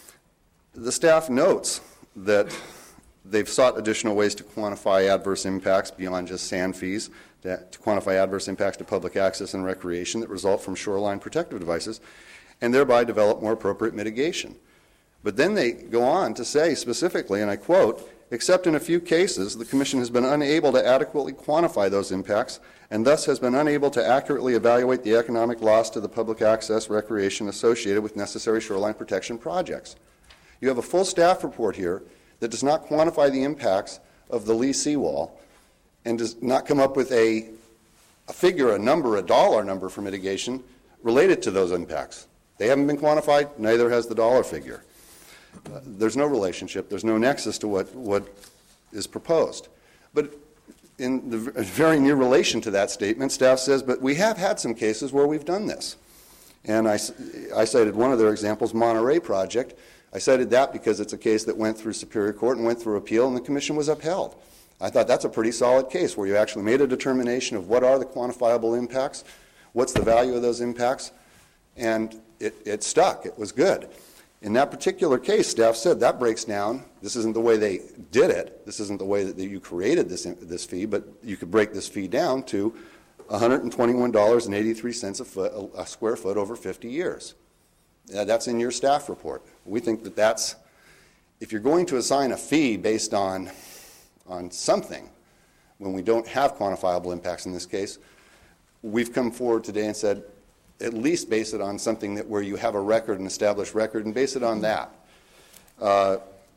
[SPEAKER 15] the staff notes that they've sought additional ways to quantify adverse impacts beyond just sand fees, to, to quantify adverse impacts to public access and recreation that result from shoreline protective devices, and thereby develop more appropriate mitigation. But then they go on to say specifically, and I quote, "Except in a few cases, the Commission has been unable to adequately quantify those impacts and thus has been unable to accurately evaluate the economic loss to the public access recreation associated with necessary shoreline protection projects." You have a full staff report here that does not quantify the impacts of the Lee seawall and does not come up with a, a figure, a number, a dollar number for mitigation related to those impacts. They haven't been quantified, neither has the dollar figure. Uh, there's no relationship, there's no nexus to what, what is proposed. But in the very near relation to that statement, staff says, but we have had some cases where we've done this. And I, I cited one of their examples, Monterey Project. I cited that because it's a case that went through Superior Court and went through appeal, and the Commission was upheld. I thought that's a pretty solid case where you actually made a determination of what are the quantifiable impacts, what's the value of those impacts, and it, it stuck. It was good. In that particular case, staff said that breaks down. This isn't the way they did it. This isn't the way that you created this, this fee, but you could break this fee down to one hundred twenty-one dollars and eighty-three cents a, foot, a square foot over fifty years. Uh, that's in your staff report. We think that that's, if you're going to assign a fee based on, on something, when we don't have quantifiable impacts in this case, we've come forward today and said, at least base it on something that where you have a record, an established record, and base it on that. Uh,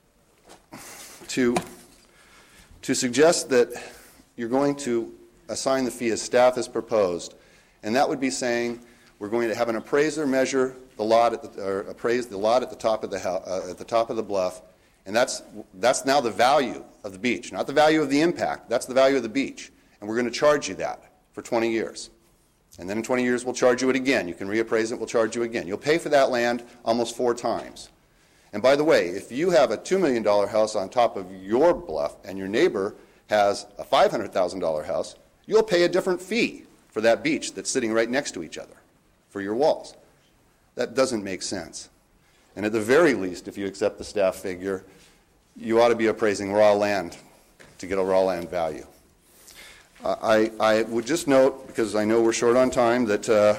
[SPEAKER 15] to, to suggest that you're going to assign the fee as staff has proposed, and that would be saying we're going to have an appraiser measure the lot at the, or appraise the lot at the top of the uh, at the top of the bluff, and that's that's now the value of the beach, not the value of the impact. That's the value of the beach, and we're going to charge you that for twenty years. And then in twenty years, we'll charge you it again. You can reappraise it, we'll charge you again. You'll pay for that land almost four times. And by the way, if you have a two million dollars house on top of your bluff and your neighbor has a five hundred thousand dollars house, you'll pay a different fee for that beach that's sitting right next to each other for your walls. That doesn't make sense. And at the very least, if you accept the staff figure, you ought to be appraising raw land to get a raw land value. I, I would just note, because I know we're short on time, that uh,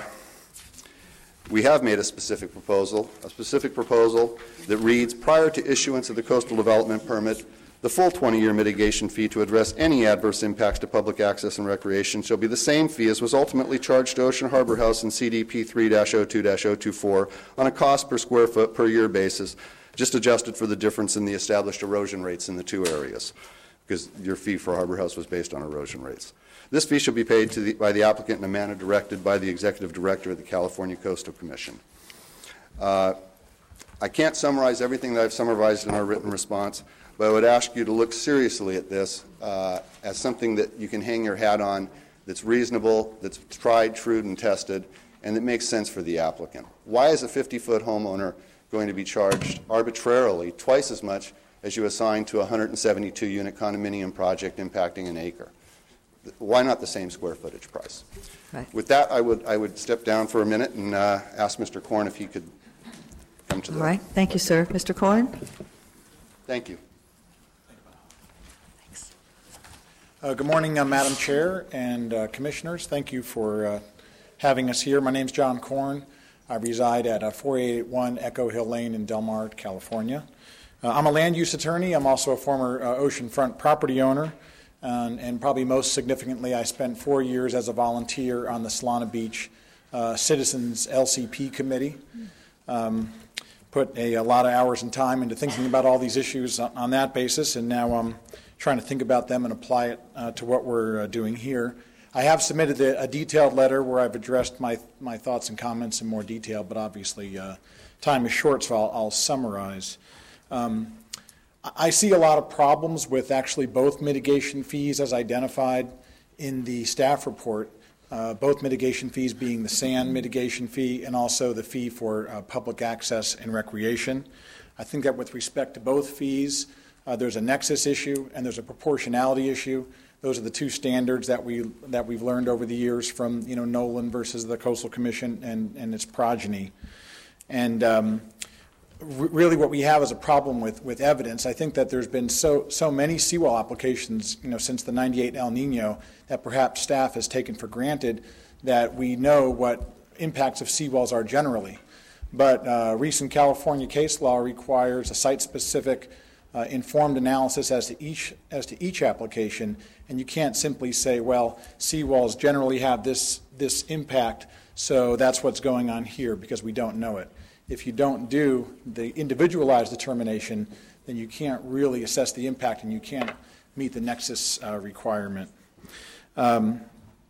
[SPEAKER 15] we have made a specific proposal, a specific proposal that reads, prior to issuance of the coastal development permit, the full twenty-year mitigation fee to address any adverse impacts to public access and recreation shall be the same fee as was ultimately charged to Ocean Harbor House in C D P three dash oh two dash oh twenty-four on a cost per square foot per year basis, just adjusted for the difference in the established erosion rates in the two areas, because your fee for Harbor House was based on erosion rates. This fee shall be paid to the, by the applicant in a manner directed by the Executive Director of the California Coastal Commission. Uh, I can't summarize everything that I've summarized in our written response, but I would ask you to look seriously at this uh, as something that you can hang your hat on, that's reasonable, that's tried, true, and tested, and that makes sense for the applicant. Why is a fifty-foot homeowner going to be charged arbitrarily twice as much as you assign to a one hundred seventy-two unit condominium project impacting an acre? Why not the same square footage price?
[SPEAKER 1] Right.
[SPEAKER 15] With that, I would I would step down for a minute and uh, ask Mister Korn if he could come to the.
[SPEAKER 1] All right. Thank you, sir. Mister Korn?
[SPEAKER 15] Thank you.
[SPEAKER 16] Uh, good morning, uh, Madam Chair and uh, Commissioners. Thank you for uh, having us here. My name is John Korn. I reside at uh, four eight eight one Echo Hill Lane in Del Mar, California. Uh, I'm a land use attorney. I'm also a former uh, oceanfront property owner. Um, and probably most significantly, I spent four years as a volunteer on the Solana Beach uh, Citizens L C P Committee. Um, put a, a lot of hours and time into thinking about all these issues on, on that basis, and now I'm trying to think about them and apply it uh, to what we're uh, doing here. I have submitted a, a detailed letter where I've addressed my, my thoughts and comments in more detail, but obviously uh, time is short, so I'll, I'll summarize. Um, I see a lot of problems with actually both mitigation fees as identified in the staff report, uh, both mitigation fees being the sand mitigation fee and also the fee for uh, public access and recreation. I think that with respect to both fees, uh, there's a nexus issue and there's a proportionality issue. Those are the two standards that, we, that we've learned over the years from you know, Nolan versus the Coastal Commission and, and its progeny. And um, really what we have is a problem with, with evidence. I think that there's been so so many seawall applications you know, since the ninety-eight El Nino that perhaps staff has taken for granted that we know what impacts of seawalls are generally. But uh, recent California case law requires a site-specific uh, informed analysis as to each as to each application, and you can't simply say, well, seawalls generally have this this impact, so that's what's going on here, because we don't know it. If you don't do the individualized determination, then you can't really assess the impact and you can't meet the nexus uh, requirement. Um,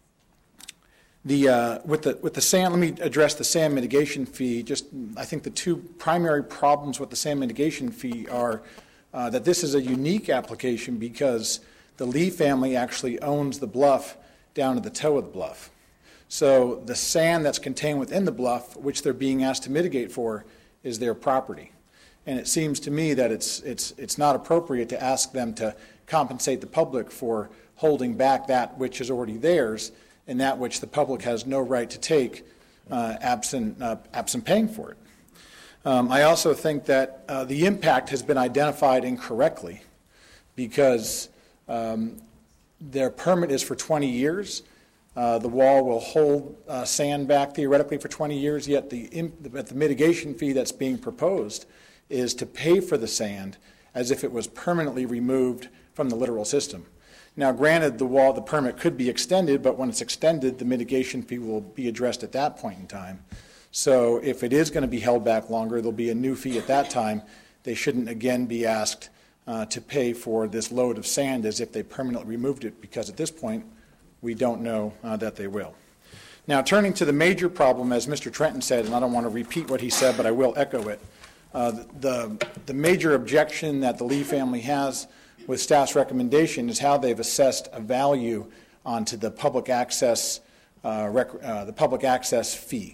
[SPEAKER 16] the, uh, with, the, with the sand, let me address the sand mitigation fee. Just, I think the two primary problems with the sand mitigation fee are uh, that this is a unique application because the Lee family actually owns the bluff down to the toe of the bluff. So the sand that's contained within the bluff, which they're being asked to mitigate for, is their property. And it seems to me that it's, it's, it's not appropriate to ask them to compensate the public for holding back that which is already theirs and that which the public has no right to take uh, absent, uh, absent paying for it. Um, I also think that uh, the impact has been identified incorrectly because um, their permit is for twenty years. Uh, the wall will hold uh, sand back theoretically for twenty years, yet the, imp- the mitigation fee that's being proposed is to pay for the sand as if it was permanently removed from the littoral system. Now, granted, the wall, the permit could be extended, but when it's extended, the mitigation fee will be addressed at that point in time. So if it is going to be held back longer, there'll be a new fee at that time. They shouldn't again be asked uh, to pay for this load of sand as if they permanently removed it, because at this point, we don't know uh, that they will. Now, turning to the major problem, as Mister Trenton said, and I don't want to repeat what he said, but I will echo it, uh, the, the major objection that the Lee family has with staff's recommendation is how they've assessed a value onto the public access, uh, rec- uh, the public access fee.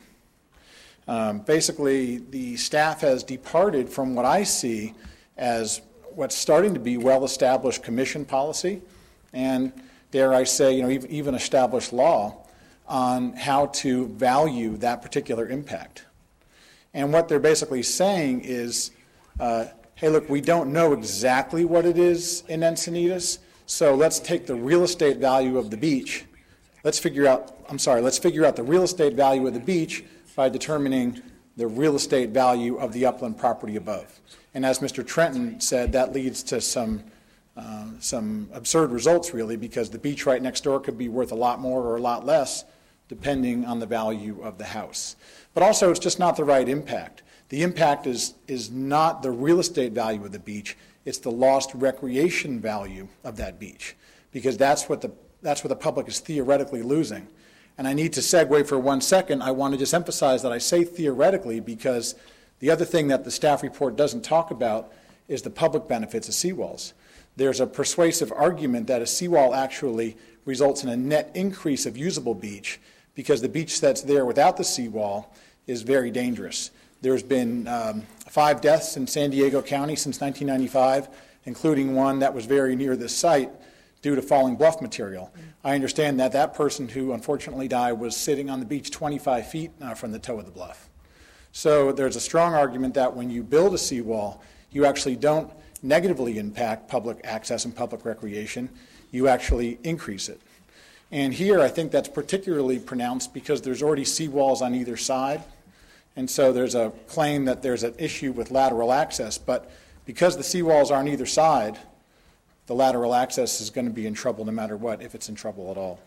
[SPEAKER 16] Um, basically, the staff has departed from what I see as what's starting to be well-established commission policy, and dare I say, you know, even, even established law on how to value that particular impact. And what they're basically saying is, uh, hey, look, we don't know exactly what it is in Encinitas, so let's take the real estate value of the beach. Let's figure out, I'm sorry, let's figure out the real estate value of the beach by determining the real estate value of the upland property above. And as Mister Trenton said, that leads to some uh, some absurd results, really, because the beach right next door could be worth a lot more or a lot less, depending on the value of the house. But also, it's just not the right impact. The impact is, is not the real estate value of the beach, it's the lost recreation value of that beach, because that's what the, that's what the public is theoretically losing. And I need to segue for one second. I want to just emphasize that I say theoretically because the other thing that the staff report doesn't talk about is the public benefits of seawalls. There's a persuasive argument that a seawall actually results in a net increase of usable beach because the beach that's there without the seawall is very dangerous. There's been um, five deaths in San Diego County since nineteen ninety-five, including one that was very near this site due to falling bluff material. I understand that that person who unfortunately died was sitting on the beach twenty-five feet uh, from the toe of the bluff. So there's a strong argument that when you build a seawall, you actually don't negatively impact public access and public recreation, you actually increase it. And here I think that's particularly pronounced because there's already seawalls on either side, and so there's a claim that there's an issue with lateral access, but because the seawalls are on either side, the lateral access is going to be in trouble no matter what, if it's in trouble at all.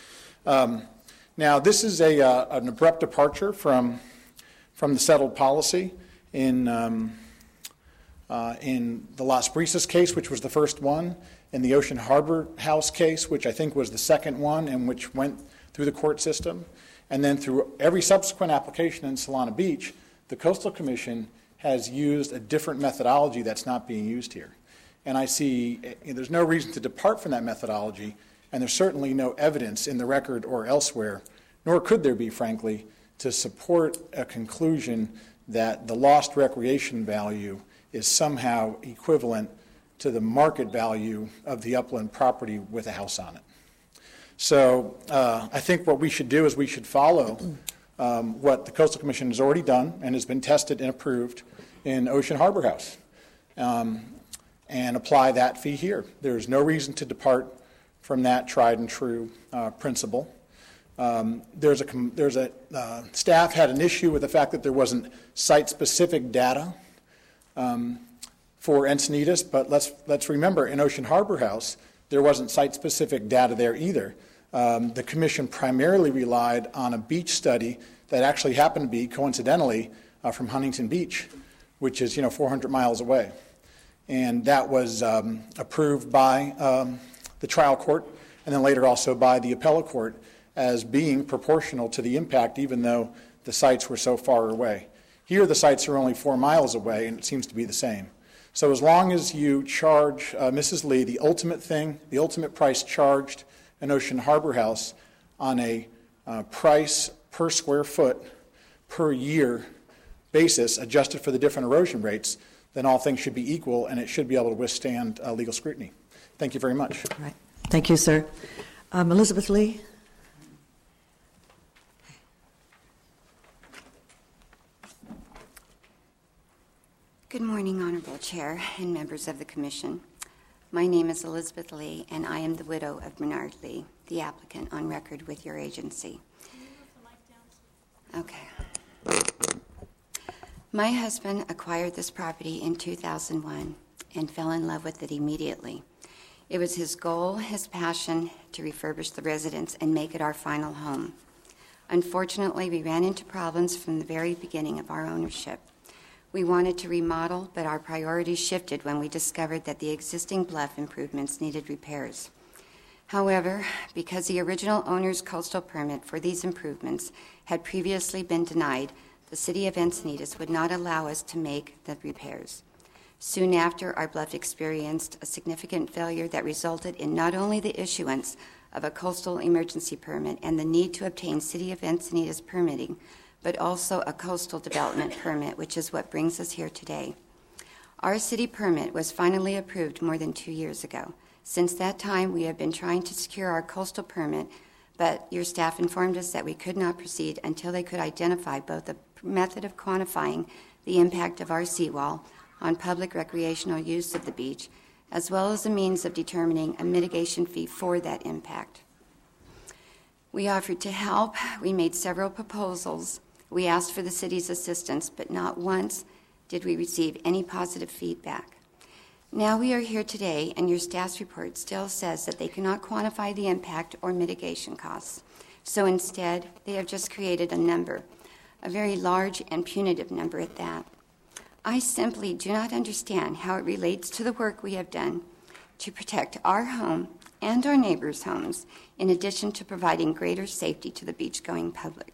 [SPEAKER 16] Um, now, this is a, uh, an abrupt departure from, from the settled policy in, um, uh, in the Las Brisas case, which was the first one, in the Ocean Harbor House case, which I think was the second one and which went through the court system, and then through every subsequent application in Solana Beach, the Coastal Commission has used a different methodology that's not being used here. And I see uh, there's no reason to depart from that methodology, and there's certainly no evidence in the record or elsewhere, nor could there be, frankly, to support a conclusion that the lost recreation value is somehow equivalent to the market value of the upland property with a house on it. So uh, I think what we should do is we should follow um, what the Coastal Commission has already done and has been tested and approved in Ocean Harbor House. Um, and apply that fee here. There's no reason to depart from that tried and true uh, principle. Um, there's a, there's a uh, staff had an issue with the fact that there wasn't site-specific data um, for Encinitas, but let's, let's remember in Ocean Harbor House, there wasn't site-specific data there either. Um, the commission primarily relied on a beach study that actually happened to be, coincidentally, uh, from Huntington Beach, which is, you know, four hundred miles away. And that was um, approved by um, the trial court and then later also by the appellate court as being proportional to the impact, even though the sites were so far away. Here the sites are only four miles away, and it seems to be the same. So as long as you charge uh, Missus Lee the ultimate thing, the ultimate price charged in Ocean Harbor House on a uh, price per square foot per year basis adjusted for the different erosion rates, then all things should be equal, and it should be able to withstand uh, legal scrutiny. Thank you very much.
[SPEAKER 1] All right. Thank you, sir. Um, Elizabeth Lee.
[SPEAKER 17] Good morning, Honorable Chair and members of the Commission. My name is Elizabeth Lee, and I am the widow of Bernard Lee, the applicant on record with your agency. Okay. My husband acquired this property in two thousand one and fell in love with it immediately. It was his goal, his passion, to refurbish the residence and make it our final home. Unfortunately, we ran into problems from the very beginning of our ownership. We wanted to remodel, but our priorities shifted when we discovered that the existing bluff improvements needed repairs. However, because the original owner's coastal permit for these improvements had previously been denied, the City of Encinitas would not allow us to make the repairs. Soon after, our bluff experienced a significant failure that resulted in not only the issuance of a coastal emergency permit and the need to obtain City of Encinitas permitting, but also a coastal development permit, which is what brings us here today. Our city permit was finally approved more than two years ago. Since that time, we have been trying to secure our coastal permit, but your staff informed us that we could not proceed until they could identify both the method of quantifying the impact of our seawall on public recreational use of the beach, as well as a means of determining a mitigation fee for that impact. We offered to help. We made several proposals. We asked for the city's assistance, but not once did we receive any positive feedback. Now we are here today, and your staff's report still says that they cannot quantify the impact or mitigation costs. So instead, they have just created a number, a very large and punitive number at that. I simply do not understand how it relates to the work we have done to protect our home and our neighbors' homes, in addition to providing greater safety to the beach-going public.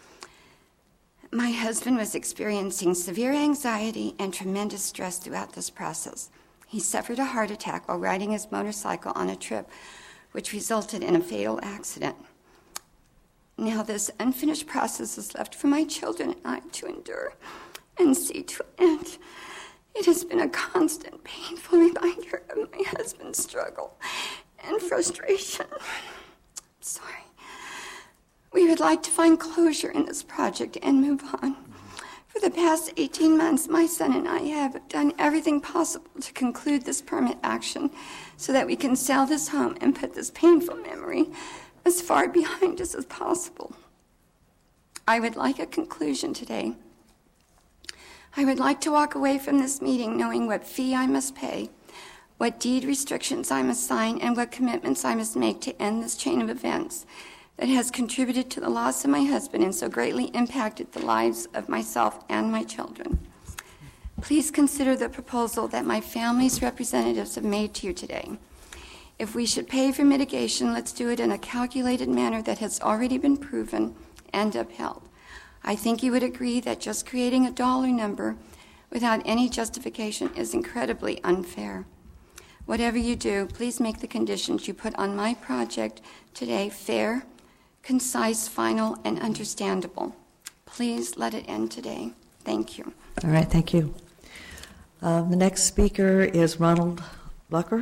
[SPEAKER 17] My husband was experiencing severe anxiety and tremendous stress throughout this process. He suffered a heart attack while riding his motorcycle on a trip, which resulted in a fatal accident. Now this unfinished process is left for my children and I to endure and see to an end. It has been a constant, painful reminder of my husband's struggle and frustration. Sorry. We would like to find closure in this project and move on. For the past eighteen months, my son and I have done everything possible to conclude this permit action so that we can sell this home and put this painful memory as far behind us as possible. I would like a conclusion today. I would like to walk away from this meeting knowing what fee I must pay, what deed restrictions I must sign, and what commitments I must make to end this chain of events that has contributed to the loss of my husband and so greatly impacted the lives of myself and my children. Please consider the proposal that my family's representatives have made to you today. If we should pay for mitigation, let's do it in a calculated manner that has already been proven and upheld. I think you would agree that just creating a dollar number without any justification is incredibly unfair. Whatever you do, please make the conditions you put on my project today fair, concise, final, and understandable. Please let it end today. Thank you.
[SPEAKER 1] All right, thank you. Uh, the next speaker is Ronald Lucker.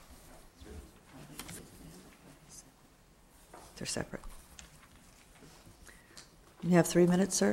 [SPEAKER 1] They're separate. You have three minutes, sir.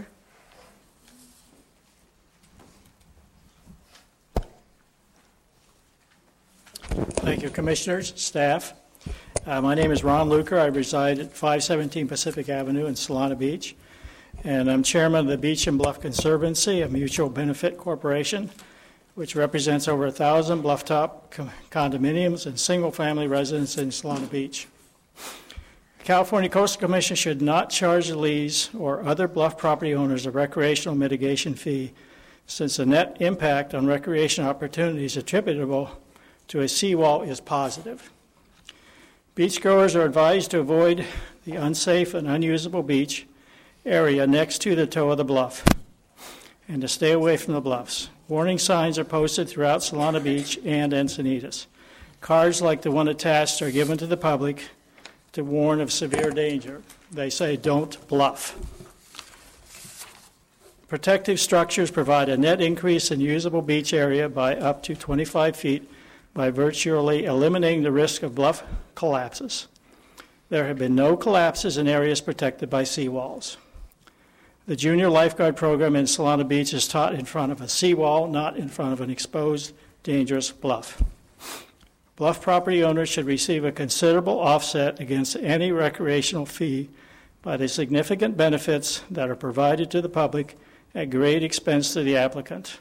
[SPEAKER 18] Thank you, Commissioners, staff. Uh, my name is Ron Luker. I reside at five seventeen Pacific Avenue in Solana Beach, and I'm chairman of the Beach and Bluff Conservancy, a mutual benefit corporation, which represents over a thousand bluff-top co- condominiums and single-family residents in Solana Beach. The California Coastal Commission should not charge the lease or other bluff property owners a recreational mitigation fee, since the net impact on recreation opportunities attributable to a seawall is positive. Beachgoers are advised to avoid the unsafe and unusable beach area next to the toe of the bluff and to stay away from the bluffs. Warning signs are posted throughout Solana Beach and Encinitas. Cards like the one attached are given to the public to warn of severe danger. They say, "Don't bluff." Protective structures provide a net increase in usable beach area by up to twenty-five feet by virtually eliminating the risk of bluff collapses. There have been no collapses in areas protected by seawalls. The junior lifeguard program in Solana Beach is taught in front of a seawall, not in front of an exposed, dangerous bluff. Bluff property owners should receive a considerable offset against any recreational fee by the significant benefits that are provided to the public at great expense to the applicant.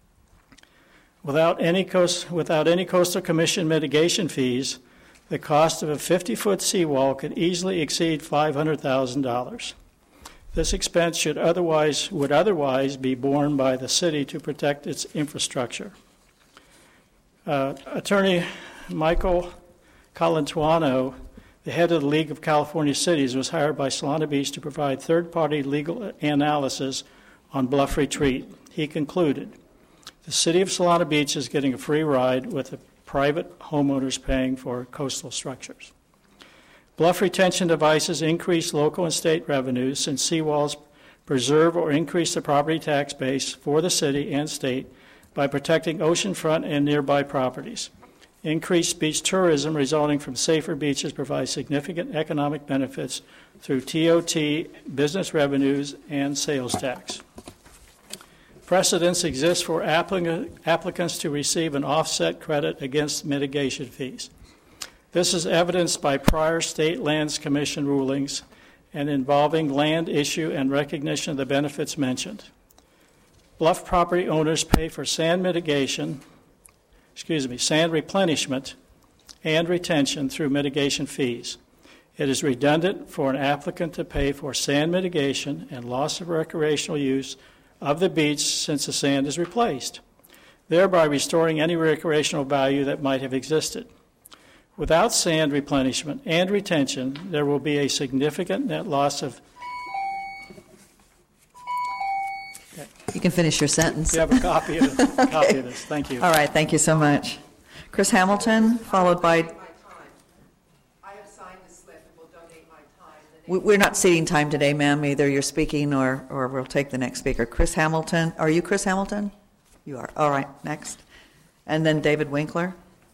[SPEAKER 18] Without any, coast, without any coastal commission mitigation fees, the cost of a fifty-foot seawall could easily exceed five hundred thousand dollars. This expense should otherwise, would otherwise be borne by the city to protect its infrastructure. Uh, Attorney Michael Colantuano, the head of the League of California Cities, was hired by Solana Beach to provide third-party legal analysis on Bluff Retreat. He concluded, the city of Solana Beach is getting a free ride with the private homeowners paying for coastal structures. Bluff retention devices increase local and state revenues since seawalls preserve or increase the property tax base for the city and state by protecting oceanfront and nearby properties. Increased beach tourism resulting from safer beaches provides significant economic benefits through T O T, business revenues, and sales tax. Precedents exist for applicants to receive an offset credit against mitigation fees. This is evidenced by prior state lands commission rulings and involving land issue and recognition of the benefits mentioned. Bluff property owners pay for sand mitigation, excuse me, sand replenishment and retention through mitigation fees. It is redundant for an applicant to pay for sand mitigation and loss of recreational use of the beach since the sand is replaced, thereby restoring any recreational value that might have existed. Without sand replenishment and retention, there will be a significant net loss of...
[SPEAKER 1] Okay. You can finish your sentence.
[SPEAKER 18] You have a copy of, it.
[SPEAKER 1] Okay.
[SPEAKER 18] Copy of this. Thank you.
[SPEAKER 1] All right, thank you so much. Chris Hamilton, followed by... We're not ceding time today, ma'am. Either you're speaking or, or we'll take the next speaker. Chris Hamilton. Are you Chris Hamilton? You are. All right, next. And then David Winkler.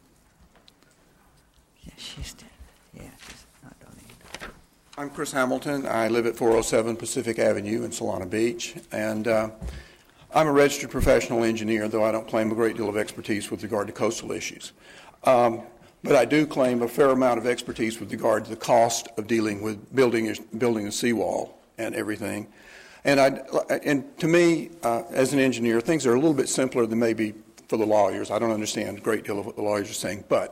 [SPEAKER 1] Yeah, she's dead. Yeah, she's not donating.
[SPEAKER 19] I'm Chris Hamilton. I live at four oh seven Pacific Avenue in Solana Beach. And uh, I'm a registered professional engineer, though I don't claim a great deal of expertise with regard to coastal issues. Um, But I do claim a fair amount of expertise with regard to the cost of dealing with building building a seawall and everything. And I, and to me, uh, as an engineer, things are a little bit simpler than maybe for the lawyers. I don't understand a great deal of what the lawyers are saying, but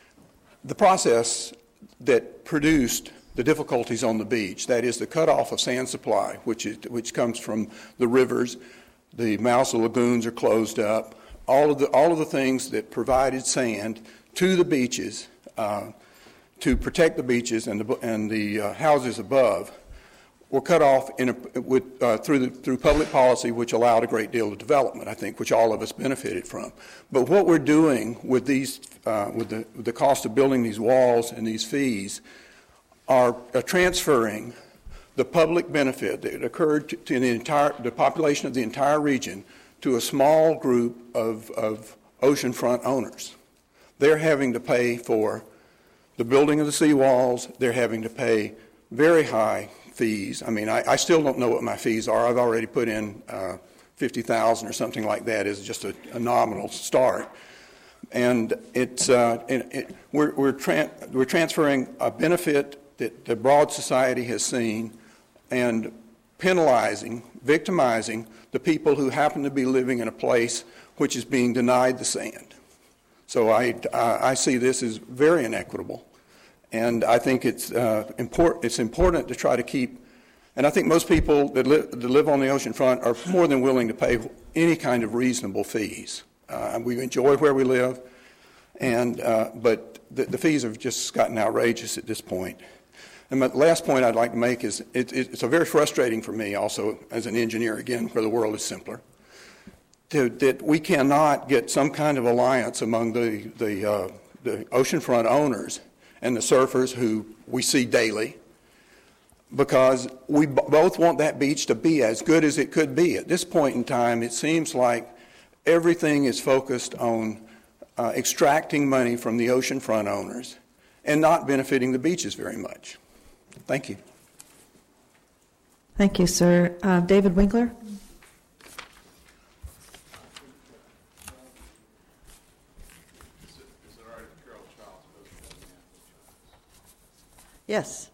[SPEAKER 19] the process that produced the difficulties on the beach, that is the cutoff of sand supply, which is which comes from the rivers, the mouths of lagoons are closed up, all of the all of the things that provided sand to the beaches, uh, to protect the beaches and the, and the uh, houses above, were cut off in a, with, uh, through, the, through public policy, which allowed a great deal of development, I think, which all of us benefited from. But what we're doing with these, uh, with the, with the cost of building these walls and these fees, are uh, transferring the public benefit that occurred to, to the entire, the population of the entire region, to a small group of, of oceanfront owners. They're having to pay for the building of the seawalls. They're having to pay very high fees. I mean, I, I still don't know what my fees are. I've already put in uh, fifty thousand dollars or something like that as just a, a nominal start. And it's uh, it, it, we're we're, tra- we're transferring a benefit that the broad society has seen, and penalizing, victimizing the people who happen to be living in a place which is being denied the sand. So I, uh, I see this as very inequitable, and I think it's, uh, import, it's important to try to keep, and I think most people that, li- that live on the ocean front are more than willing to pay any kind of reasonable fees. Uh, we enjoy where we live, and uh, but the, the fees have just gotten outrageous at this point. And my last point I'd like to make is it, it, it's a very frustrating for me also as an engineer, again, where the world is simpler. To, that we cannot get some kind of alliance among the, the, uh, the oceanfront owners and the surfers who we see daily because we b- both want that beach to be as good as it could be. At this point in time, it seems like everything is focused on uh, extracting money from the oceanfront owners and not benefiting the beaches very much. Thank you.
[SPEAKER 1] Thank you, sir. Uh, David Winkler? Yes.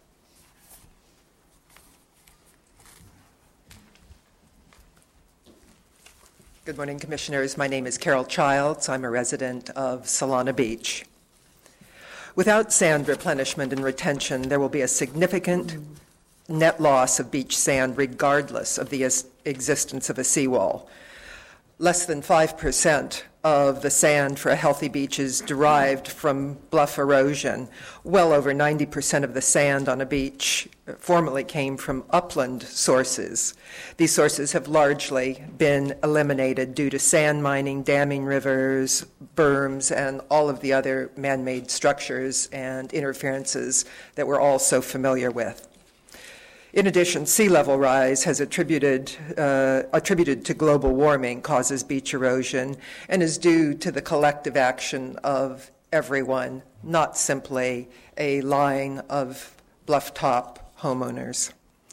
[SPEAKER 20] Good morning, Commissioners. My name is Carol Childs. I'm a resident of Solana Beach. Without sand replenishment and retention, there will be a significant net loss of beach sand regardless of the es- existence of a seawall. Less than five percent of the sand for a healthy beach is derived from bluff erosion. Well over ninety percent of the sand on a beach formerly came from upland sources. These sources have largely been eliminated due to sand mining, damming rivers, berms, and all of the other man-made structures and interferences that we're all so familiar with. In addition, sea level rise has attributed, uh, attributed to global warming causes beach erosion and is due to the collective action of everyone, not simply a line of bluff-top homeowners.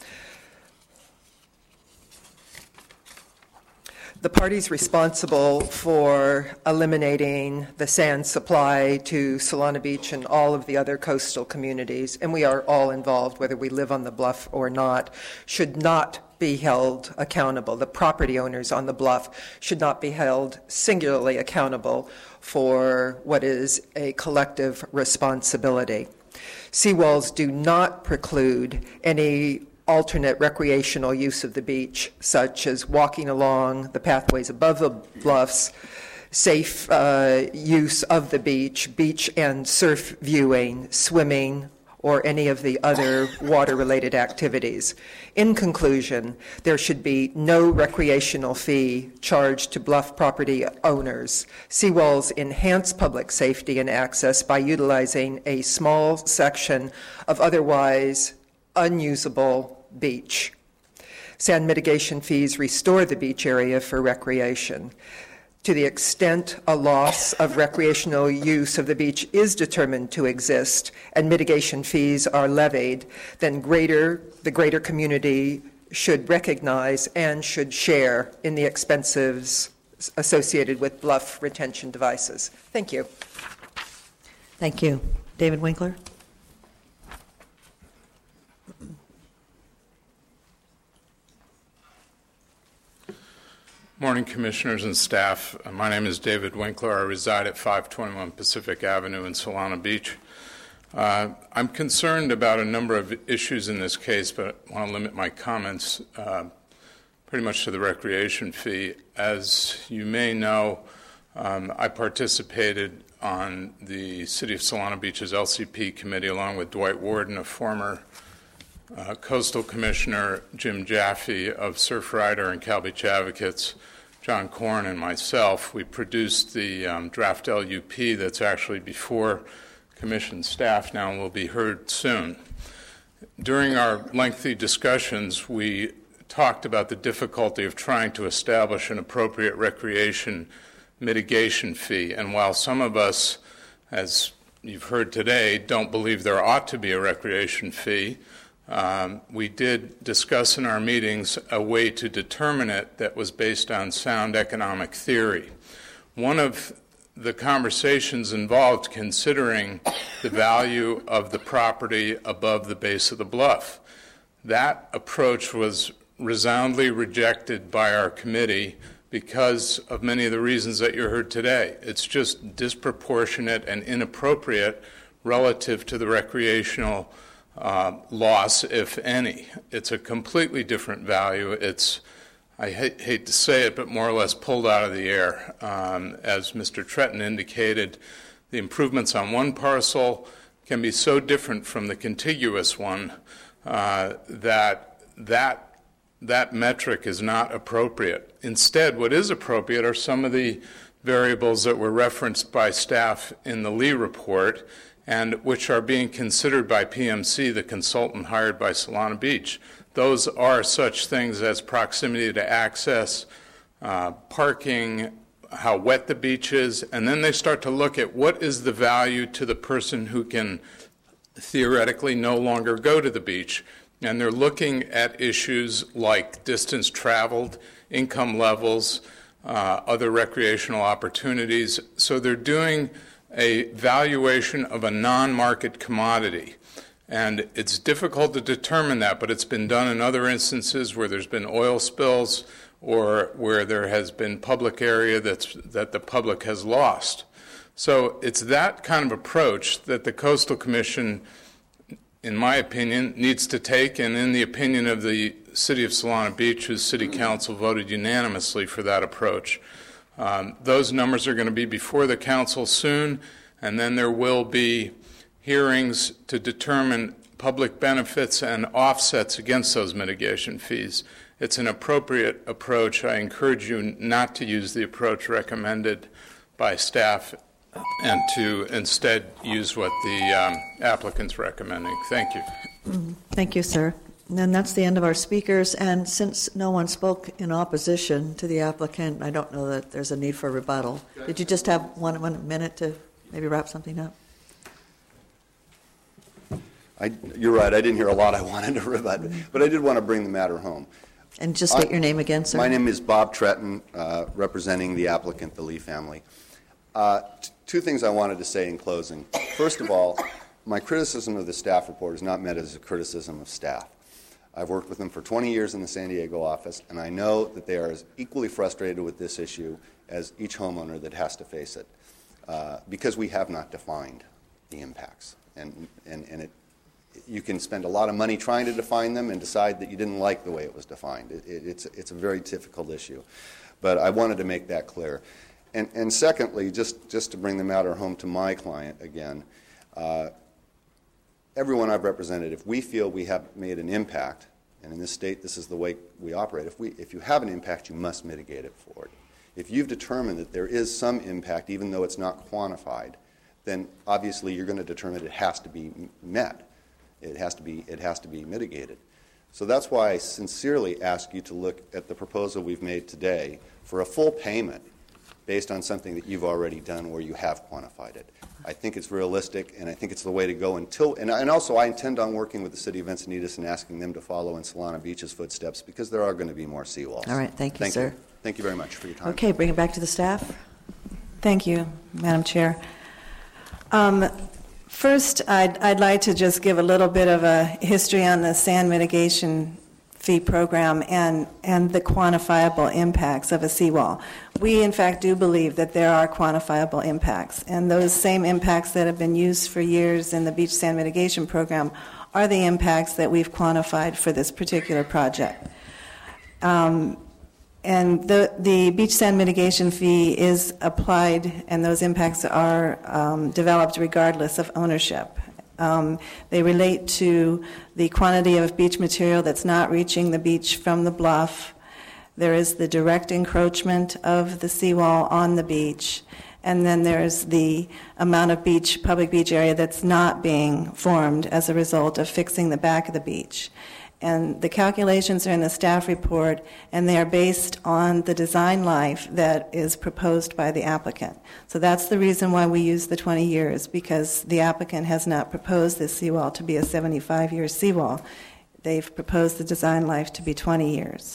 [SPEAKER 20] The parties responsible for eliminating the sand supply to Solana Beach and all of the other coastal communities, and we are all involved, whether we live on the bluff or not, should not be held accountable. The property owners on the bluff should not be held singularly accountable for what is a collective responsibility. Seawalls do not preclude any alternate recreational use of the beach, such as walking along the pathways above the bluffs, safe uh, use of the beach, beach and surf viewing, swimming, or any of the other water-related activities. In conclusion, there should be no recreational fee charged to bluff property owners. Seawalls enhance public safety and access by utilizing a small section of otherwise unusable beach. Sand mitigation fees restore the beach area for recreation. To the extent a loss of recreational use of the beach is determined to exist and mitigation fees are levied, then greater, the greater community should recognize and should share in the expenses associated with bluff retention devices. Thank you.
[SPEAKER 1] Thank you. David Winkler?
[SPEAKER 21] Morning, Commissioners and staff. Uh, my name is David Winkler. I reside at five twenty-one Pacific Avenue in Solana Beach. Uh, I'm concerned about a number of issues in this case, but I want to limit my comments uh, pretty much to the recreation fee. As you may know, um, I participated on the City of Solana Beach's L C P committee along with Dwight Warden, a former uh, Coastal Commissioner, Jim Jaffe of Surf Rider and Cal Beach Advocates, John Corn, and myself. We produced the um, draft L U P that's actually before Commission staff now and will be heard soon. During our lengthy discussions, we talked about the difficulty of trying to establish an appropriate recreation mitigation fee. And while some of us, as you've heard today, don't believe there ought to be a recreation fee, Um, we did discuss in our meetings a way to determine it that was based on sound economic theory. One of the conversations involved considering the value of the property above the base of the bluff. That approach was resoundingly rejected by our committee because of many of the reasons that you heard today. It's just disproportionate and inappropriate relative to the recreational Uh, loss, if any. It's a completely different value. It's, I hate, hate to say it, but more or less pulled out of the air. Um, as Mister Tretton indicated, the improvements on one parcel can be so different from the contiguous one uh, that that that metric is not appropriate. Instead, what is appropriate are some of the variables that were referenced by staff in the Lee report, and which are being considered by P M C, the consultant hired by Solana Beach. Those are such things as proximity to access, uh, parking, how wet the beach is, and then they start to look at what is the value to the person who can theoretically no longer go to the beach. And they're looking at issues like distance traveled, income levels, uh, other recreational opportunities. So they're doing a valuation of a non-market commodity. And it's difficult to determine that, but it's been done in other instances where there's been oil spills or where there has been public area that's, that the public has lost. So it's that kind of approach that the Coastal Commission, in my opinion, needs to take, and in the opinion of the City of Solana Beach, whose City Council voted unanimously for that approach. Um, those numbers are going to be before the Council soon, and then there will be hearings to determine public benefits and offsets against those mitigation fees. It's an appropriate approach. I encourage you not to use the approach recommended by staff and to instead use what the um, applicant's recommending. Thank you.
[SPEAKER 1] Mm, thank you, sir. And then that's the end of our speakers. And since no one spoke in opposition to the applicant, I don't know that there's a need for rebuttal. Did you just have one, one minute to maybe wrap something up?
[SPEAKER 15] I, you're right. I didn't hear a lot I wanted to rebut, but I did want to bring the matter home.
[SPEAKER 1] And just state I, your name again, sir.
[SPEAKER 15] My name is Bob Tretton, uh, representing the applicant, the Lee family. Uh, t- two things I wanted to say in closing. First of all, my criticism of the staff report is not meant as a criticism of staff. I've worked with them for twenty years in the San Diego office, and I know that they are as equally frustrated with this issue as each homeowner that has to face it, uh, because we have not defined the impacts. And, and, and it, you can spend a lot of money trying to define them and decide that you didn't like the way it was defined. It, it, it's, it's a very difficult issue. But I wanted to make that clear. And, and secondly, just, just to bring the matter home to my client again, uh, everyone I've represented, if we feel we have made an impact, and in this state this is the way we operate, if, we, if you have an impact, you must mitigate it forward. If you've determined that there is some impact, even though it's not quantified, then obviously you're going to determine it has to be met. It has to be, it has to be mitigated. So that's why I sincerely ask you to look at the proposal we've made today for a full payment based on something that you've already done where you have quantified it. I think it's realistic, and I think it's the way to go until, and, and also I intend on working with the City of Encinitas and asking them to follow in Solana Beach's footsteps because there are going to be more seawalls.
[SPEAKER 1] All right, thank you,
[SPEAKER 15] thank
[SPEAKER 1] sir.
[SPEAKER 15] You. Thank you very much for your time.
[SPEAKER 1] Okay, bring it back to the staff.
[SPEAKER 3] Thank you, Madam Chair. Um, First, I'd, I'd like to just give a little bit of a history on the sand mitigation fee program and, and the quantifiable impacts of a seawall. We, in fact, do believe that there are quantifiable impacts, and those same impacts that have been used for years in the beach sand mitigation program are the impacts that we've quantified for this particular project. Um, And the, the beach sand mitigation fee is applied, and those impacts are um, developed regardless of ownership. Um, they relate to the quantity of beach material that's not reaching the beach from the bluff. There is the direct encroachment of the seawall on the beach, and then there's the amount of beach, public beach area that's not being formed as a result of fixing the back of the beach. And the calculations are in the staff report, and they are based on the design life that is proposed by the applicant. So that's the reason why we use the twenty years, because the applicant has not proposed this seawall to be a seventy-five year seawall. They've proposed the design life to be twenty years.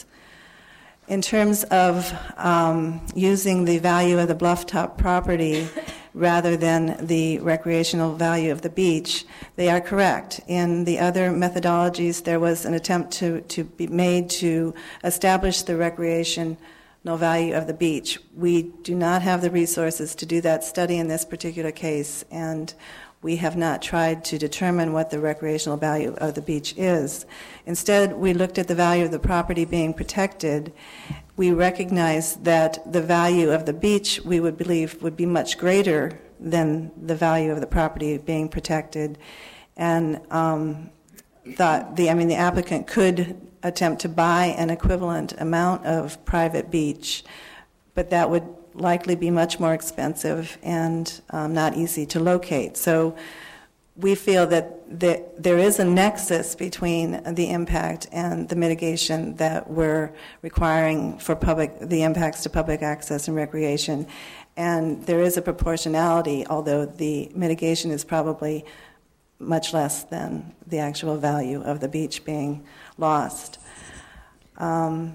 [SPEAKER 3] In terms of um, using the value of the blufftop property rather than the recreational value of the beach, they are correct. In the other methodologies, there was an attempt to, to be made to establish the recreational value of the beach. We do not have the resources to do that study in this particular case, and we have not tried to determine what the recreational value of the beach is. Instead, we looked at the value of the property being protected. We recognize that the value of the beach, we would believe, would be much greater than the value of the property being protected, and um, thought the I mean the applicant could attempt to buy an equivalent amount of private beach, but that would likely be much more expensive and um, not easy to locate. So we feel that the, there is a nexus between the impact and the mitigation that we're requiring for public, the impacts to public access and recreation. And there is a proportionality, although the mitigation is probably much less than the actual value of the beach being lost. Um,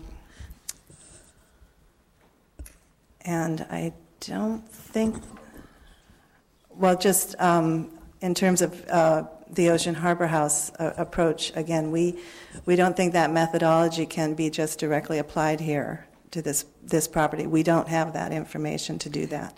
[SPEAKER 3] and I don't think, well, just um, in terms of uh, the Ocean Harbor House uh, approach, again, we we don't think that methodology can be just directly applied here to this this property. We don't have that information to do that.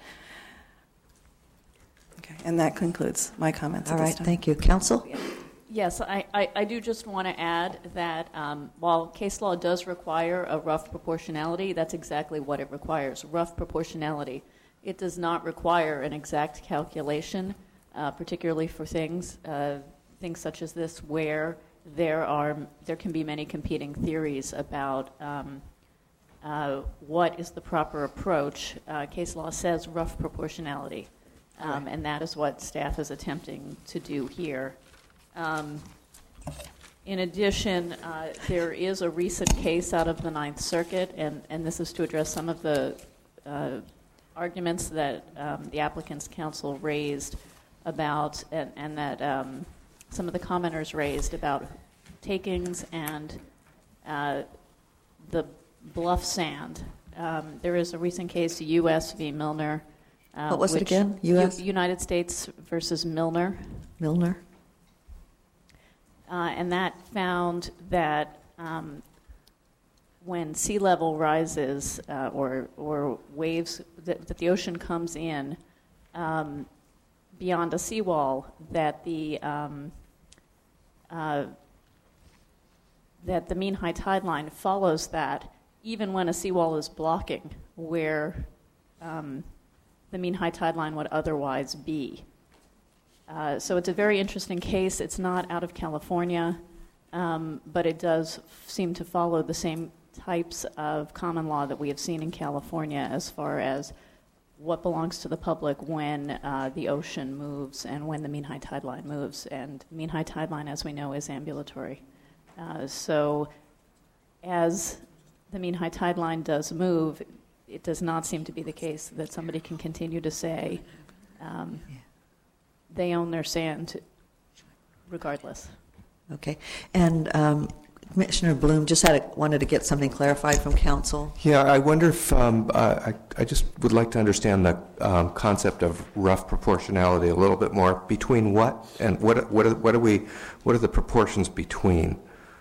[SPEAKER 3] Okay, and that concludes my comments.
[SPEAKER 1] All
[SPEAKER 3] at this
[SPEAKER 1] right,
[SPEAKER 3] time.
[SPEAKER 1] thank you. Counsel?
[SPEAKER 2] Yes, I, I, I do just want to add that um, while case law does require a rough proportionality, that's exactly what it requires, rough proportionality. It does not require an exact calculation, uh, particularly for things, uh, things such as this, where there are there can be many competing theories about um, uh, what is the proper approach. Uh, case law says rough proportionality, um, and that is what staff is attempting to do here. Um, in addition, uh, there is a recent case out of the Ninth Circuit, and, and this is to address some of the uh, arguments that um, the applicant's counsel raised about, and, and that um, some of the commenters raised about takings and uh, the bluff sand. Um, there is a recent case, U S v. Milner. Uh,
[SPEAKER 1] What was it
[SPEAKER 2] which-
[SPEAKER 1] again? U S?
[SPEAKER 2] U- United States versus Milner.
[SPEAKER 1] Milner?
[SPEAKER 2] Uh, and that found that um, when sea level rises uh, or or waves, that, that the ocean comes in um, beyond a seawall, that the um, uh, that the mean high tide line follows that, even when a seawall is blocking where um, the mean high tide line would otherwise be. Uh, so it's a very interesting case. It's not out of California, um, but it does f- seem to follow the same types of common law that we have seen in California as far as what belongs to the public when uh, the ocean moves and when the mean high tide line moves. And mean high tide line, as we know, is ambulatory. Uh, so as the mean high tide line does move, it does not seem to be the case that somebody can continue to say, um, they own their sand regardless.
[SPEAKER 1] Okay. And um, Commissioner Bloom just had a, wanted to get something clarified from counsel.
[SPEAKER 5] Yeah, I wonder if um, uh, I, I just would like to understand the um, concept of rough proportionality a little bit more. Between what and what? What are, what are we? What are the proportions between?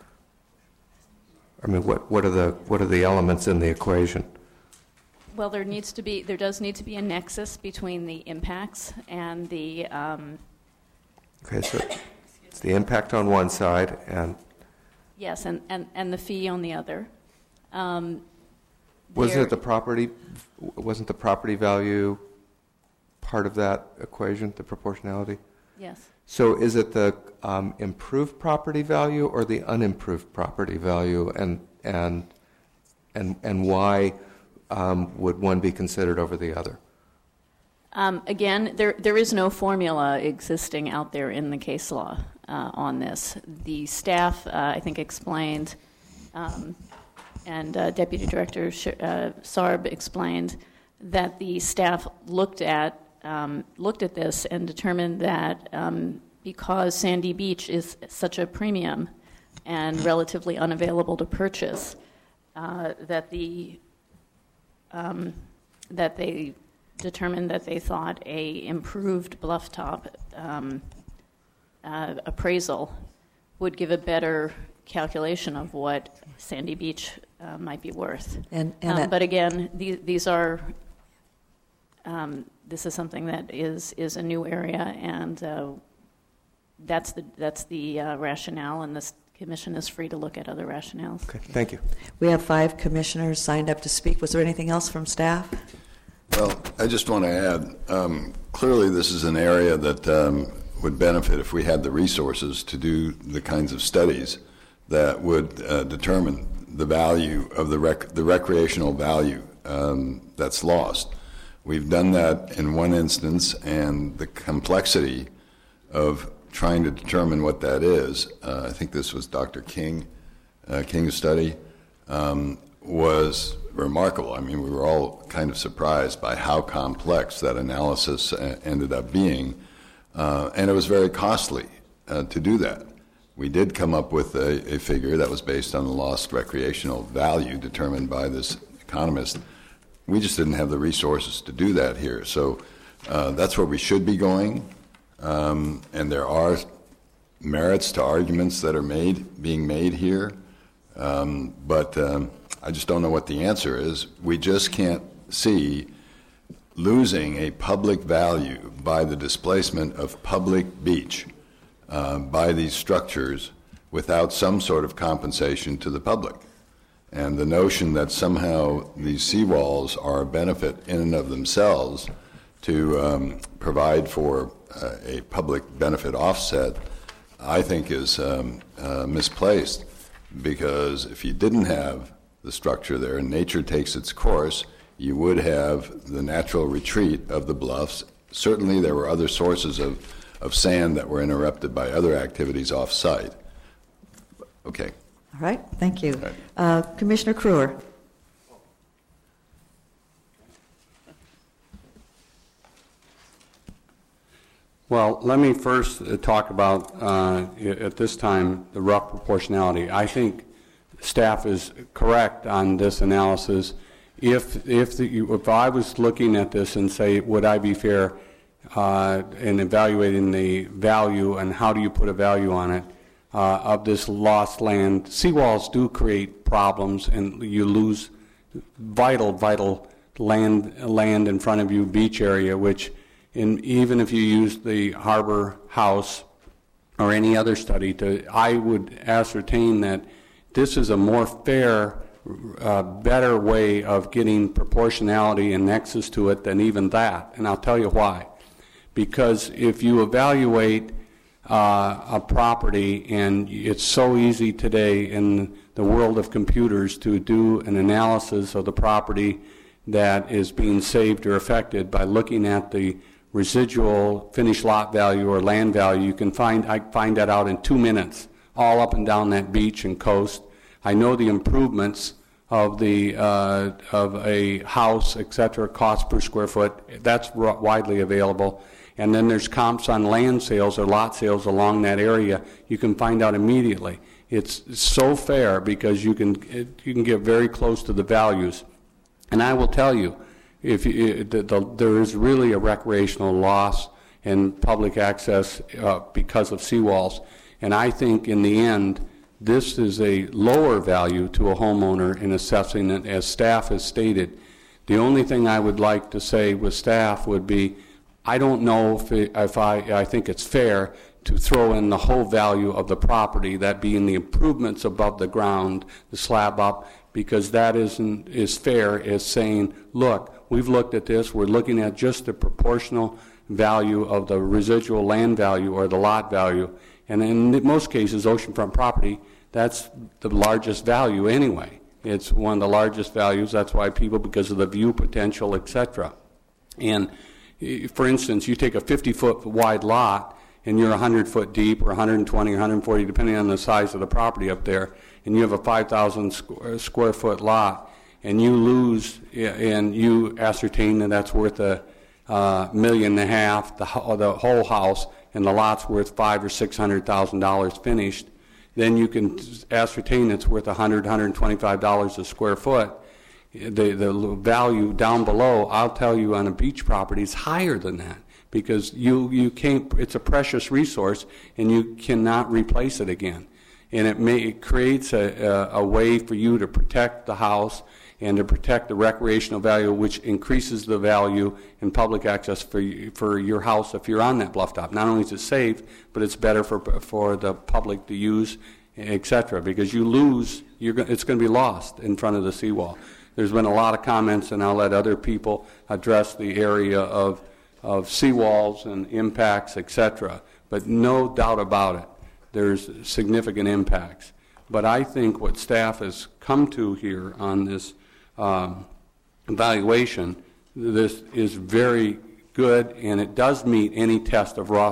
[SPEAKER 5] I mean, what what are the what are the elements in the equation?
[SPEAKER 2] Well, there needs to be, there does need to be a nexus between the impacts and the. Um,
[SPEAKER 5] Okay, so it's the impact on one side and.
[SPEAKER 2] yes, and, and, and the fee on the other. Um,
[SPEAKER 5] Wasn't
[SPEAKER 2] there-
[SPEAKER 5] it the property? Wasn't the property value part of that equation, the proportionality?
[SPEAKER 2] Yes.
[SPEAKER 5] So is it the um, improved property value or the unimproved property value, and and and and why um, would one be considered over the other?
[SPEAKER 2] Um, again, there there is no formula existing out there in the case law uh, on this. The staff, uh, I think, explained, um, and uh, Deputy Director Sh- uh, Sarb explained that the staff looked at um, looked at this and determined that um, because Sandy Beach is such a premium and relatively unavailable to purchase, uh, that the um, that they determined that they thought a improved bluff top um, uh, appraisal would give a better calculation of what Sandy Beach uh, might be worth.
[SPEAKER 1] And, and
[SPEAKER 2] um,
[SPEAKER 1] that-
[SPEAKER 2] but again, these, these are um, this is something that is is a new area, and uh, that's the that's the uh, rationale, and this commission is free to look at other rationales.
[SPEAKER 5] Okay, thank you.
[SPEAKER 1] We have five commissioners signed up to speak. Was there anything else from staff?
[SPEAKER 4] Well, I just want to add, um, clearly this is an area that um, would benefit if we had the resources to do the kinds of studies that would uh, determine the value of the, rec- the recreational value um, that's lost. We've done that in one instance, and the complexity of trying to determine what that is, uh, I think this was Doctor King, uh, King's study, um, was remarkable. I mean, we were all kind of surprised by how complex that analysis uh, ended up being, uh, and it was very costly uh, to do that. We did come up with a, a figure that was based on the lost recreational value determined by this economist. We just didn't have the resources to do that here. So uh, that's where we should be going. Um, and there are merits to arguments that are made, being made here. Um, but um, I just don't know what the answer is. We just can't see losing a public value by the displacement of public beach Uh, by these structures without some sort of compensation to the public. And the notion that somehow these seawalls are a benefit in and of themselves to um, provide for uh, a public benefit offset, I think is um, uh, misplaced, because if you didn't have the structure there and nature takes its course, you would have the natural retreat of the bluffs. Certainly there were other sources of of sand that were interrupted by other activities off-site. Okay.
[SPEAKER 1] All right, thank you. Right. Uh, Commissioner Kruer.
[SPEAKER 7] Well, let me first uh, talk about, uh, at this time, the rough proportionality. I think staff is correct on this analysis. If, if, the, if I was looking at this and say, would I be fair Uh, in evaluating the value and how do you put a value on it uh, of this lost land. Seawalls do create problems, and you lose vital, vital land land in front of you, beach area, which in, even if you use the Harbor House or any other study, to, I would ascertain that this is a more fair, uh, better way of getting proportionality and nexus to it than even that, and I'll tell you why. Because if you evaluate uh, a property, and it's so easy today in the world of computers to do an analysis of the property that is being saved or affected by looking at the residual finished lot value or land value, you can find, I find that out in two minutes, all up and down that beach and coast. I know the improvements of the uh, of a house, et cetera, cost per square foot. That's widely available. And then there's comps on land sales or lot sales along that area. You can find out immediately. It's so fair because you can it, you can get very close to the values. And I will tell you, if you, the, the, there is really a recreational loss in public access uh, because of seawalls. And I think in the end, this is a lower value to a homeowner in assessing it, as staff has stated. The only thing I would like to say with staff would be, I don't know if, it, if I, I think it's fair to throw in the whole value of the property, that being the improvements above the ground, the slab up, because that isn't as fair as saying, look, we've looked at this, we're looking at just the proportional value of the residual land value or the lot value, and in most cases, oceanfront property, that's the largest value anyway. It's one of the largest values. That's why people, because of the view potential, et cetera. And for instance, you take a fifty foot wide lot and you're one hundred foot deep or one hundred twenty or one hundred forty, depending on the size of the property up there, and you have a five thousand square foot lot, and you lose, and you ascertain that that's worth a uh, million and a half, the, the whole house, and the lot's worth five or six hundred thousand dollars finished, then you can ascertain it's worth one hundred, one hundred twenty-five dollars a square foot. The, the value down below, I'll tell you, on a beach property is higher than that, because you, you can't, it's a precious resource and you cannot replace it again. And it, may, it creates a, a, a way for you to protect the house and to protect the recreational value, which increases the value in public access for, for your house if you're on that bluff top. Not only is it safe, but it's better for, for the public to use, et cetera, because you lose, you're, it's going to be lost in front of the seawall. There's been a lot of comments, and I'll let other people address the area of, of seawalls and impacts, et cetera. But no doubt about it, there's significant impacts. But I think what staff has come to here on this um, evaluation, this is very good, and it does meet any test of rough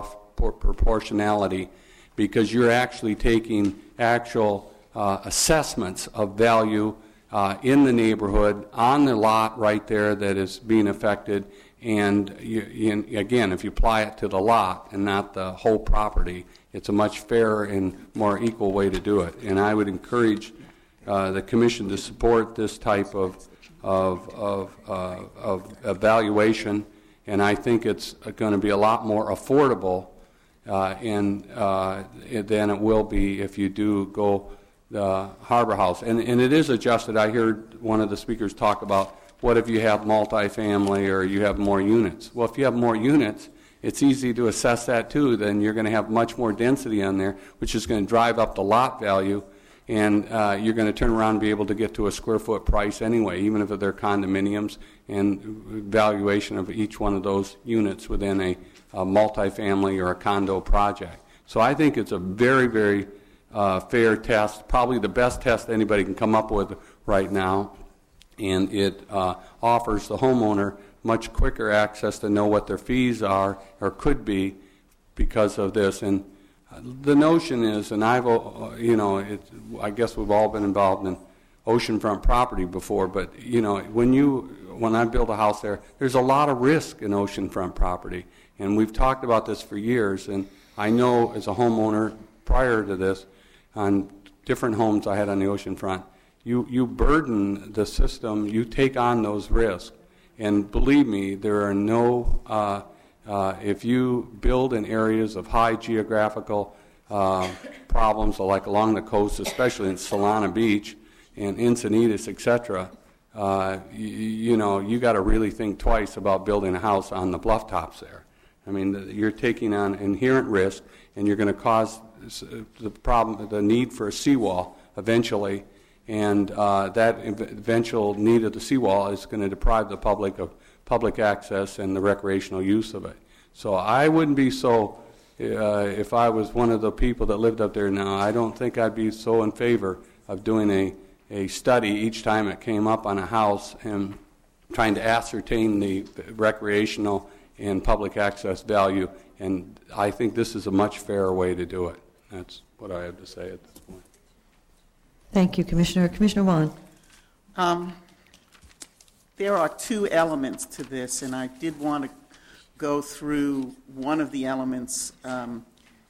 [SPEAKER 7] propor- proportionality, because you're actually taking actual uh, assessments of value uh, in the neighborhood on the lot right there that is being affected. And you, you, again, if you apply it to the lot and not the whole property, it's a much fairer and more equal way to do it. And I would encourage uh, the Commission to support this type of of, of, uh, of evaluation. And I think it's going to be a lot more affordable uh, in, uh, than it will be if you do go the Harbor House. And, and it is adjusted. I heard one of the speakers talk about, what if you have multifamily or you have more units? Well, if you have more units, it's easy to assess that too. Then you're going to have much more density on there, which is going to drive up the lot value, and uh, you're going to turn around and be able to get to a square foot price anyway, even if they're condominiums, and valuation of each one of those units within a, a multifamily or a condo project. So I think it's a very, very uh, fair test, probably the best test anybody can come up with right now. And it uh, offers the homeowner much quicker access to know what their fees are or could be because of this. And uh, the notion is, and I've, uh, you know, it, I guess we've all been involved in oceanfront property before, but, you know, when you, when I build a house there, there's a lot of risk in oceanfront property. And we've talked about this for years, and I know as a homeowner prior to this, on different homes I had on the oceanfront, You, you burden the system, you take on those risks. And believe me, there are no, uh, uh, if you build in areas of high geographical uh, problems, like along the coast, especially in Solana Beach and Encinitas, et cetera, uh, you, you know, you got to really think twice about building a house on the bluff tops there. I mean, the, you're taking on inherent risk, and you're going to cause the problem, the need for a seawall eventually. And uh, that eventual need of the seawall is going to deprive the public of public access and the recreational use of it. So I wouldn't be so, uh, if I was one of the people that lived up there now, I don't think I'd be so in favor of doing a, a study each time it came up on a house and trying to ascertain the recreational and public access value. And I think this is a much fairer way to do it. That's what I have to say at this point.
[SPEAKER 1] Thank you, Commissioner. Commissioner Wong.
[SPEAKER 8] Um, there are two elements to this, and I did want to go through one of the elements, um,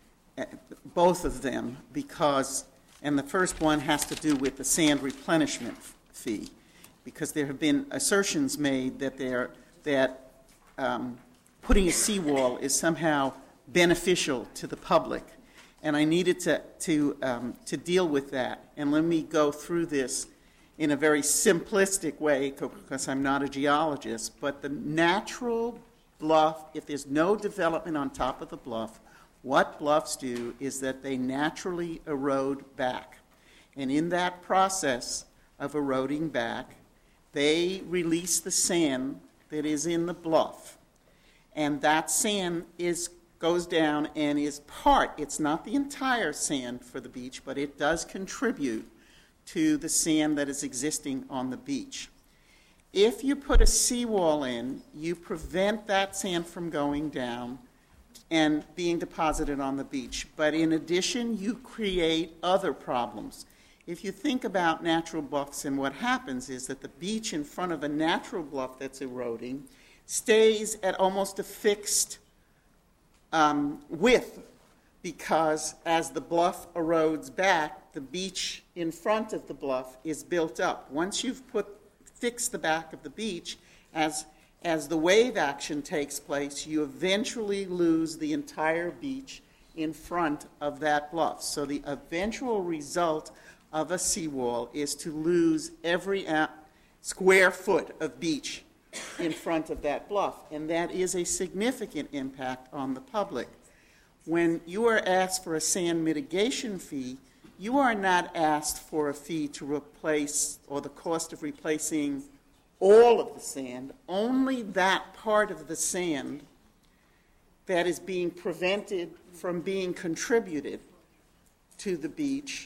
[SPEAKER 8] both of them, because, and the first one has to do with the sand replenishment fee, because there have been assertions made that they're, that um, putting a seawall is somehow beneficial to the public. And I needed to, to, um, to deal with that. And let me go through this in a very simplistic way, because I'm not a geologist. But the natural bluff, if there's no development on top of the bluff, what bluffs do is that they naturally erode back. And in that process of eroding back, they release the sand that is in the bluff. And that sand is goes down and is part, it's not the entire sand for the beach, but it does contribute to the sand that is existing on the beach. If you put a seawall in, you prevent that sand from going down and being deposited on the beach. But in addition, you create other problems. If you think about natural bluffs, and what happens is that the beach in front of a natural bluff that's eroding stays at almost a fixed Um, width, because as the bluff erodes back, the beach in front of the bluff is built up. Once you've put fixed the back of the beach, as as the wave action takes place, you eventually lose the entire beach in front of that bluff. So the eventual result of a seawall is to lose every a- square foot of beach in front of that bluff, and that is a significant impact on the public. When you are asked for a sand mitigation fee, you are not asked for a fee to replace, or the cost of replacing all of the sand, only that part of the sand that is being prevented from being contributed to the beach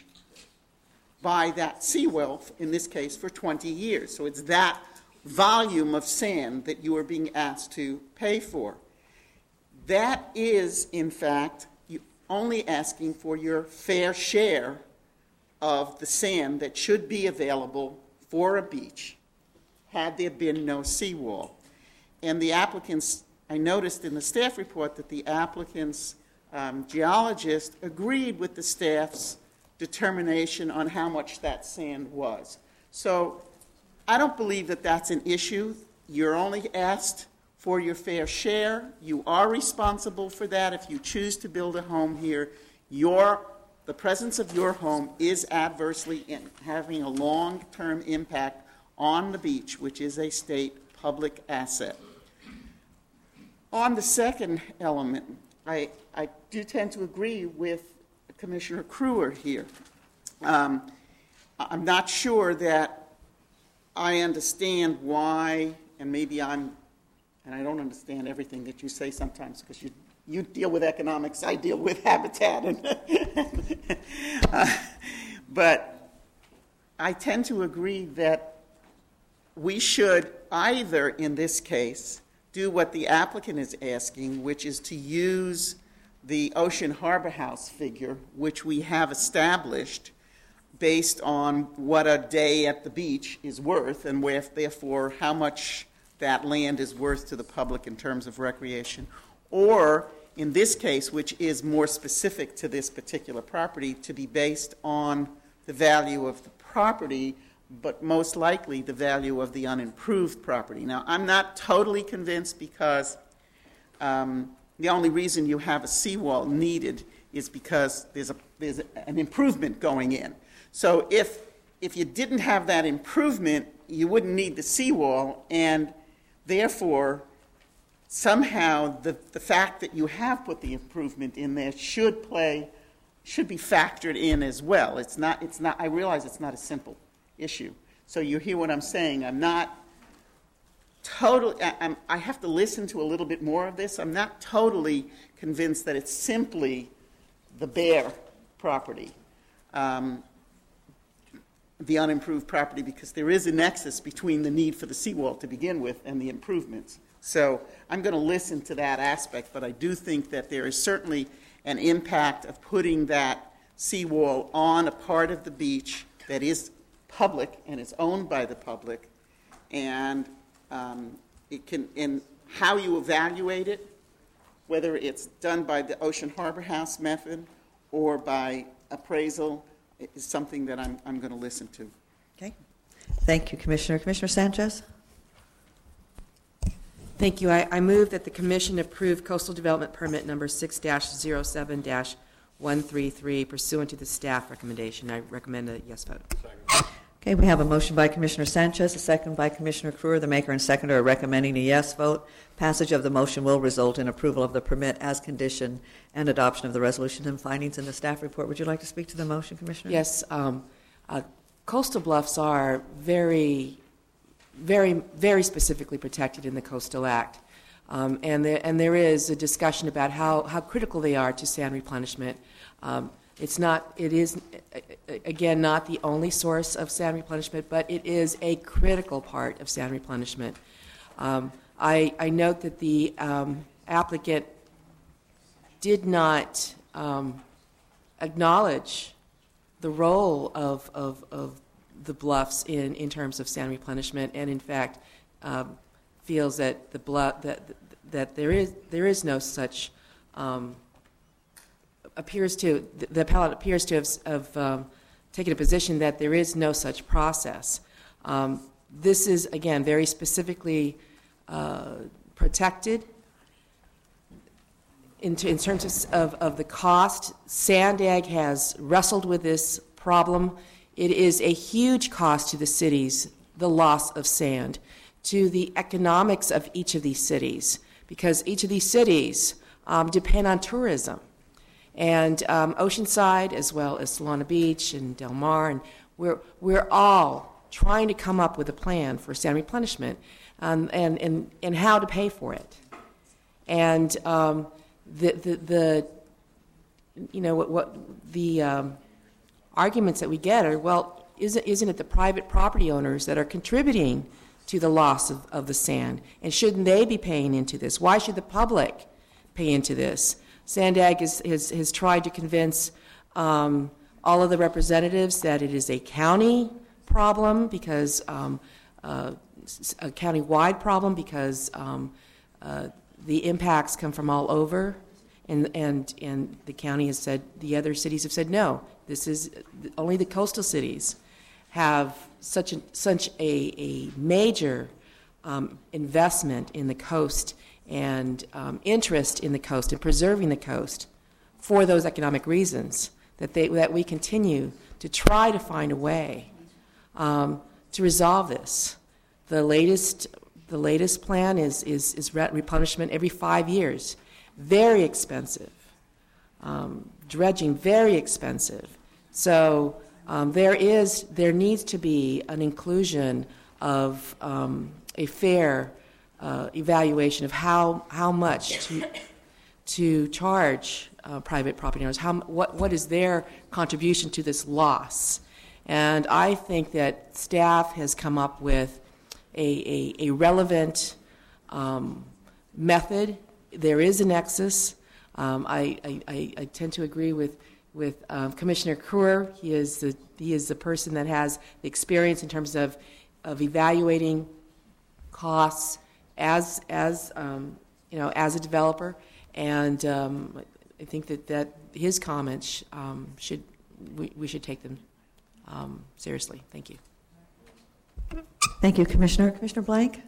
[SPEAKER 8] by that seawall, in this case for twenty years. So it's that volume of sand that you are being asked to pay for. that is, in fact, you only asking for your fair share of the sand that should be available for a beach had there been no seawall. And the applicants, I noticed in the staff report that the applicant's um, geologist agreed with the staff's determination on how much that sand was. So I don't believe that that's an issue. You're only asked for your fair share. You are responsible for that. If you choose to build a home here, your, the presence of your home is adversely in, having a long-term impact on the beach, which is a state public asset. On the second element, I, I do tend to agree with Commissioner Crewer here. Um, I'm not sure that I understand why, and maybe I'm, and I don't understand everything that you say sometimes because you, you deal with economics, I deal with habitat. And uh, but I tend to agree that we should either, in this case, do what the applicant is asking, which is to use the Ocean Harbor House figure, which we have established based on what a day at the beach is worth and where, therefore, how much that land is worth to the public in terms of recreation. Or, in this case, which is more specific to this particular property, to be based on the value of the property, but most likely the value of the unimproved property. Now, I'm not totally convinced because um, the only reason you have a seawall needed is because there's, a, there's an improvement going in. So if, if you didn't have that improvement, you wouldn't need the seawall, and therefore, somehow the, the fact that you have put the improvement in there should play, should be factored in as well. It's not, it's not, I realize it's not a simple issue. So you hear what I'm saying. I'm not totally, I, I'm, I have to listen to a little bit more of this. I'm not totally convinced that it's simply the bare property, um, the unimproved property, because there is a nexus between the need for the seawall to begin with and the improvements. So I'm going to listen to that aspect, but I do think that there is certainly an impact of putting that seawall on a part of the beach that is public and is owned by the public, and um, it can, and how you evaluate it, whether it's done by the Ocean Harbor House method or by appraisal, is something that I'm, I'm going to listen to.
[SPEAKER 1] Okay. Thank you, Commissioner. Commissioner Sanchez?
[SPEAKER 6] Thank you. I, I move that the Commission approve Coastal Development Permit number six dash zero seven dash one three three pursuant to the staff recommendation. I recommend a yes vote.
[SPEAKER 1] Okay, we have a motion by Commissioner Sanchez, a second by Commissioner Crewer. The maker and seconder are recommending a yes vote. Passage of the motion will result in approval of the permit as conditioned and adoption of the resolution and findings in the staff report. Would you like to speak to the motion, Commissioner?
[SPEAKER 6] Yes. Um, uh, coastal bluffs are very, very, very specifically protected in the Coastal Act. Um, and, there, and there is a discussion about how, how critical they are to sand replenishment. Um, It's not, it is, again, not the only source of sand replenishment, but it is a critical part of sand replenishment. Um, I, I note that the um, applicant did not um, acknowledge the role of, of, of the bluffs in, in terms of sand replenishment, and in fact um, feels that the bluff, that, that there is, there is no such um, appears to, the appellant appears to have, have um, taken a position that there is no such process. Um, this is, again, very specifically uh, protected. In, in terms of, of the cost, Sandag has wrestled with this problem. It is a huge cost to the cities, the loss of sand, to the economics of each of these cities, because each of these cities um, depend on tourism. And um, Oceanside, as well as Solana Beach and Del Mar, and we're, we're all trying to come up with a plan for sand replenishment um, and, and, and how to pay for it. And um, the, the, the, you know, what, what the um, arguments that we get are, well, isn't, isn't it the private property owners that are contributing to the loss of, of the sand? And shouldn't they be paying into this? Why should the public pay into this. Sandag is, has, has tried to convince um, all of the representatives that it is a county problem because um, uh, a county-wide problem because um, uh, the impacts come from all over, and and and the county has said, the other cities have said no. This is only the coastal cities have such a, such a, a major um, investment in the coast and um, interest in the coast and preserving the coast for those economic reasons that they that we continue to try to find a way um, to resolve this. The latest the latest plan is is, is replenishment every five years, very expensive, um, dredging very expensive. So um, there is there needs to be an inclusion of um, a fair uh, evaluation of how how much to to charge uh, private property owners. How what what is their contribution to this loss? And I think that staff has come up with a, a, a relevant um, method. There is a nexus. Um, I, I, I tend to agree with with um, Commissioner Kruer. He is the he is the person that has the experience in terms of of evaluating costs as as um, you know as a developer, and um, I think that, that his comments um, should we, we should take them um, seriously. Thank you.
[SPEAKER 1] Thank you, Commissioner. Commissioner Blank?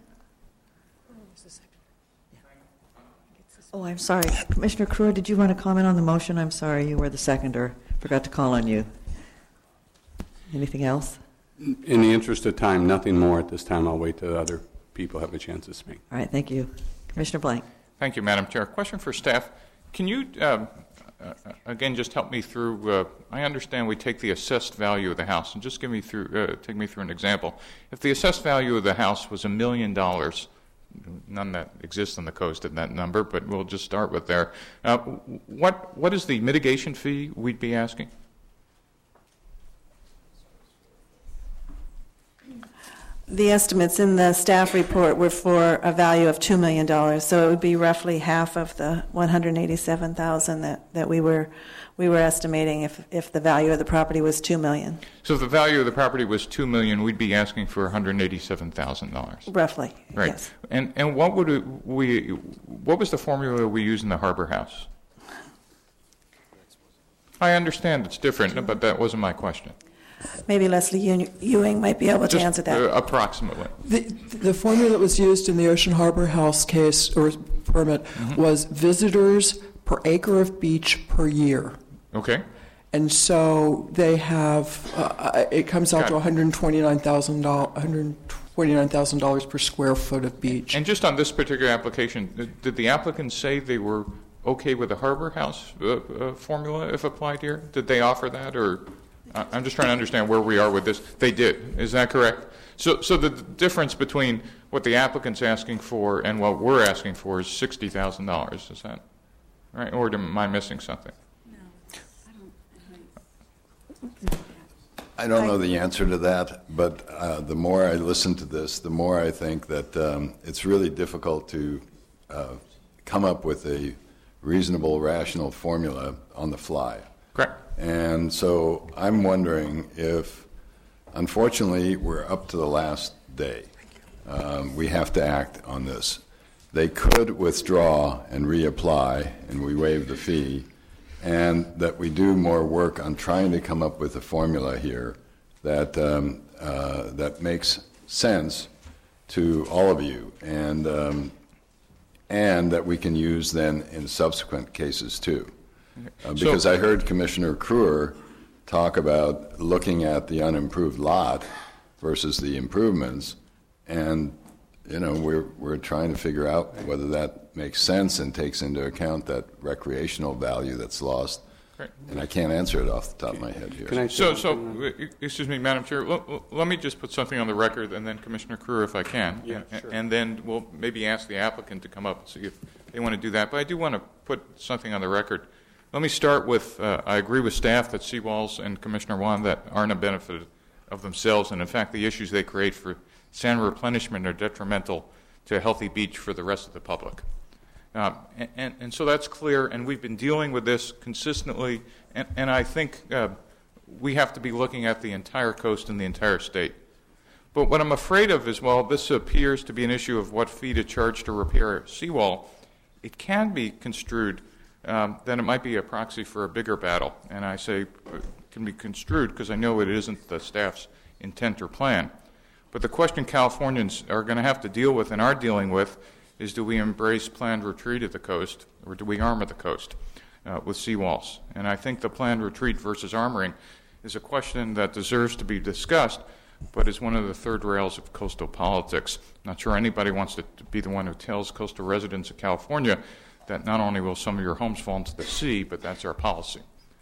[SPEAKER 1] Oh, I'm sorry. Commissioner Kruer, did you want to comment on the motion? I'm sorry, you were the seconder. Forgot to call on you. Anything else?
[SPEAKER 7] In the interest of time, nothing more at this time. I'll wait till other people have a chance to speak.
[SPEAKER 1] All right, thank you. Commissioner Blank.
[SPEAKER 10] Thank you, Madam Chair. Question for staff. Can you, uh, uh, again, just help me through, uh, I understand we take the assessed value of the house, and just give me through, uh, take me through an example. If the assessed value of the house was a million dollars, none that exists on the coast at that number, but we'll just start with there. Uh, what what is the mitigation fee we'd be asking?
[SPEAKER 3] The estimates in the staff report were for a value of two million dollars, so it would be roughly half of the one hundred eighty-seven thousand dollars that, that we were we were estimating if, if the value of the property was two million dollars.
[SPEAKER 10] So if the value of the property was two million dollars, we'd be asking for one hundred eighty-seven thousand dollars.
[SPEAKER 3] Roughly,
[SPEAKER 10] right.
[SPEAKER 3] Yes.
[SPEAKER 10] And and what would it, we what was the formula we used in the Harbor House? I understand it's different, but that wasn't my question.
[SPEAKER 3] Maybe Leslie Ewing might be able to
[SPEAKER 10] Just,
[SPEAKER 3] answer that.
[SPEAKER 10] Uh, approximately.
[SPEAKER 14] The, the formula that was used in the Ocean Harbor House case or permit mm-hmm. was visitors per acre of beach per year.
[SPEAKER 10] Okay.
[SPEAKER 14] And so they have, uh, it comes out Got to one hundred twenty-nine thousand dollars one hundred twenty-nine thousand dollars per square foot of beach.
[SPEAKER 10] And just on this particular application, did the applicants say they were okay with the Harbor House uh, uh, formula if applied here? Did they offer that, or? I'm just trying to understand where we are with this. They did. Is that correct? So so the difference between what the applicant's asking for and what we're asking for is sixty thousand dollars. Is that right? Or am I missing something?
[SPEAKER 17] No. I don't,
[SPEAKER 4] I don't know the answer to that, but uh, the more I listen to this, the more I think that um, it's really difficult to uh, come up with a reasonable, rational formula on the fly.
[SPEAKER 10] Correct.
[SPEAKER 4] And so I'm wondering if, unfortunately, we're up to the last day. Um, we have to act on this. They could withdraw and reapply, and we waive the fee, and that we do more work on trying to come up with a formula here that um, uh, that makes sense to all of you, and um, and that we can use then in subsequent cases too. Uh, because so, I heard Commissioner Kruer talk about looking at the unimproved lot versus the improvements, and you know we're we're trying to figure out whether that makes sense and takes into account that recreational value that's lost.
[SPEAKER 10] Right.
[SPEAKER 4] And I can't answer it off the top of my head here.
[SPEAKER 10] Can I so, so, excuse me, Madam Chair. Let, let me just put something on the record, and then Commissioner Kruer, if I can,
[SPEAKER 7] yeah,
[SPEAKER 10] and,
[SPEAKER 7] sure.
[SPEAKER 10] and then we'll maybe ask the applicant to come up and see if they want to do that. But I do want to put something on the record. Let me start with, uh, I agree with staff that seawalls and Commissioner Wan that aren't a benefit of themselves, and in fact the issues they create for sand replenishment are detrimental to a healthy beach for the rest of the public. Um, and, and, and so that's clear, and we've been dealing with this consistently, and, and I think uh, we have to be looking at the entire coast and the entire state. But what I'm afraid of is, while this appears to be an issue of what fee to charge to repair a seawall, it can be construed um, that it might be a proxy for a bigger battle. And I say it can be construed because I know it isn't the staff's intent or plan. But the question Californians are going to have to deal with and are dealing with is, do we embrace planned retreat at the coast, or do we armor the coast uh, with seawalls? And I think the planned retreat versus armoring is a question that deserves to be discussed, but is one of the third rails of coastal politics. I'm not sure anybody wants to be the one who tells coastal residents of California that not only will some of your homes fall into the sea, but that's our policy.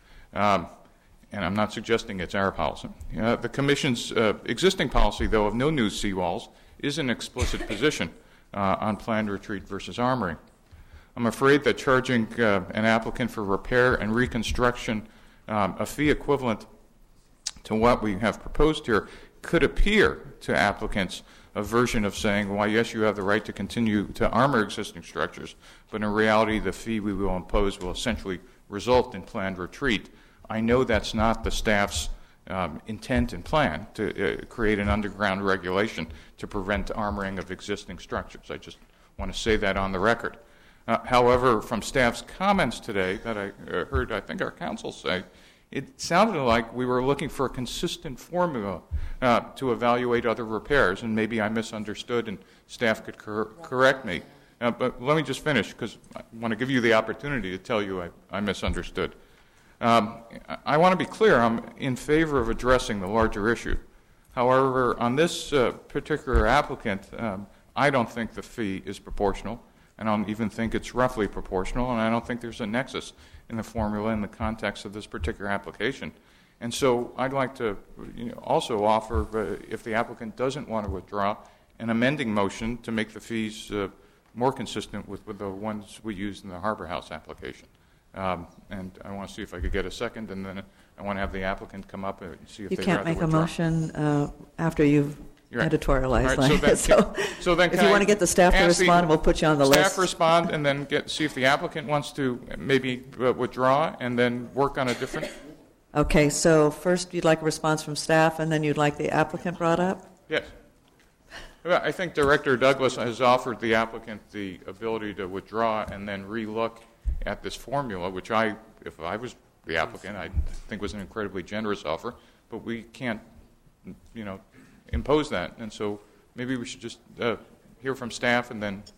[SPEAKER 10] Um, and I'm not suggesting it's our policy. Uh, the Commission's uh, existing policy, though, of no new seawalls is an explicit position uh, on planned retreat versus armoring. I'm afraid that charging uh, an applicant for repair and reconstruction um, a fee equivalent to what we have proposed here could appear to applicants a version of saying, why, yes, you have the right to continue to armor existing structures, but in reality, the fee we will impose will essentially result in planned retreat. I know that's not the staff's um, intent and plan to uh, create an underground regulation to prevent armoring of existing structures. I just want to say that on the record. Uh, however, from staff's comments today that I uh, heard, I think our counsel say, it sounded like we were looking for a consistent formula uh, to evaluate other repairs, and maybe I misunderstood and staff could cor- correct me. Uh, but let me just finish, because I want to give you the opportunity to tell you I, I misunderstood. Um, I, I want to be clear, I'm in favor of addressing the larger issue. However, on this uh, particular applicant, um, I don't think the fee is proportional. I don't even think it's roughly proportional, and I don't think there's a nexus in the formula in the context of this particular application. And so I'd like to you know, also offer, uh, if the applicant doesn't want to withdraw, an amending motion to make the fees uh, more consistent with, with the ones we used in the Harbor House application. Um, and I want to see if I could get a second, and then I want to have the applicant come up and see if
[SPEAKER 1] you
[SPEAKER 10] they
[SPEAKER 1] can't
[SPEAKER 10] rather
[SPEAKER 1] make a
[SPEAKER 10] withdraw.
[SPEAKER 1] motion uh, after you've
[SPEAKER 10] Right.
[SPEAKER 1] editorialized.
[SPEAKER 10] Right, so then,
[SPEAKER 1] so,
[SPEAKER 10] can, so then
[SPEAKER 1] if you want to get the staff to respond,
[SPEAKER 10] the,
[SPEAKER 1] we'll put you on the
[SPEAKER 10] staff
[SPEAKER 1] list.
[SPEAKER 10] Staff respond, and then get see if the applicant wants to maybe uh, withdraw, and then work on a different.
[SPEAKER 1] Okay. So first, you'd like a response from staff, and then you'd like the applicant brought up.
[SPEAKER 10] Yes. I think Director Douglas has offered the applicant the ability to withdraw and then relook at this formula, which I, if I was the applicant, I think was an incredibly generous offer. But we can't, you know, impose that, and so. Maybe we should just uh, hear from staff and then.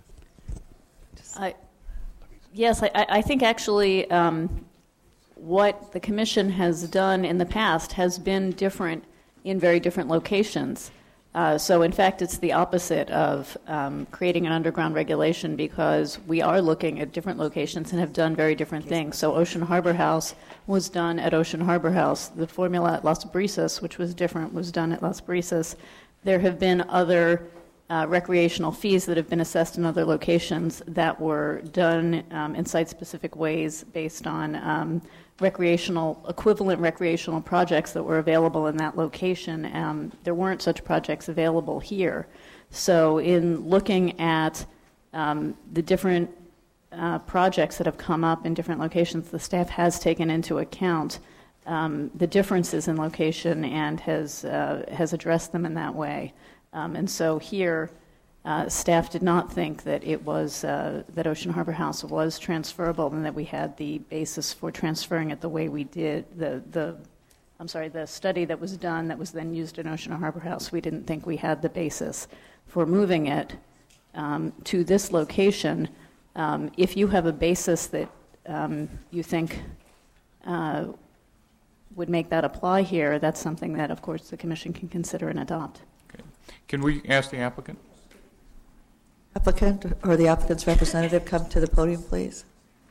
[SPEAKER 2] I, yes, I, I think actually um, what the Commission has done in the past has been different in very different locations. Uh, so, in fact, it's the opposite of um, creating an underground regulation, because we are looking at different locations and have done very different things. So, Ocean Harbor House was done at Ocean Harbor House. The formula at Las Brisas, which was different, was done at Las Brisas. There have been other uh, recreational fees that have been assessed in other locations that were done um, in site-specific ways based on um, recreational, equivalent recreational projects that were available in that location. Um, there weren't such projects available here. So in looking at um, the different uh, projects that have come up in different locations, the staff has taken into account Um, the differences in location and has uh, has addressed them in that way. Um, and so here, uh, staff did not think that it was uh, that Ocean Harbor House was transferable, and that we had the basis for transferring it the way we did. The the I'm sorry, the study that was done that was then used in Ocean Harbor House, we didn't think we had the basis for moving it um, to this location. Um, if you have a basis that um, you think uh, would make that apply here, that's something that, of course, the Commission can consider and adopt.
[SPEAKER 10] Okay. Can we ask the applicant?
[SPEAKER 1] Applicant or the applicant's representative come to the podium, please.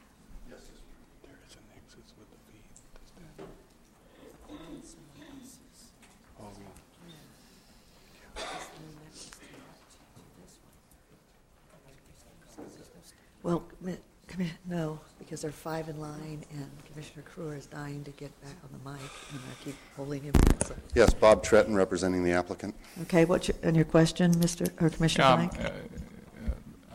[SPEAKER 1] Well, no, because there are five in line, and Commissioner Kruer is dying to get back on the mic, and I keep holding him back. So.
[SPEAKER 15] Yes, Bob Tretton, representing the applicant.
[SPEAKER 1] Okay, what's your, and your question, Mister or Commissioner
[SPEAKER 10] Um,
[SPEAKER 1] Blank?
[SPEAKER 10] uh,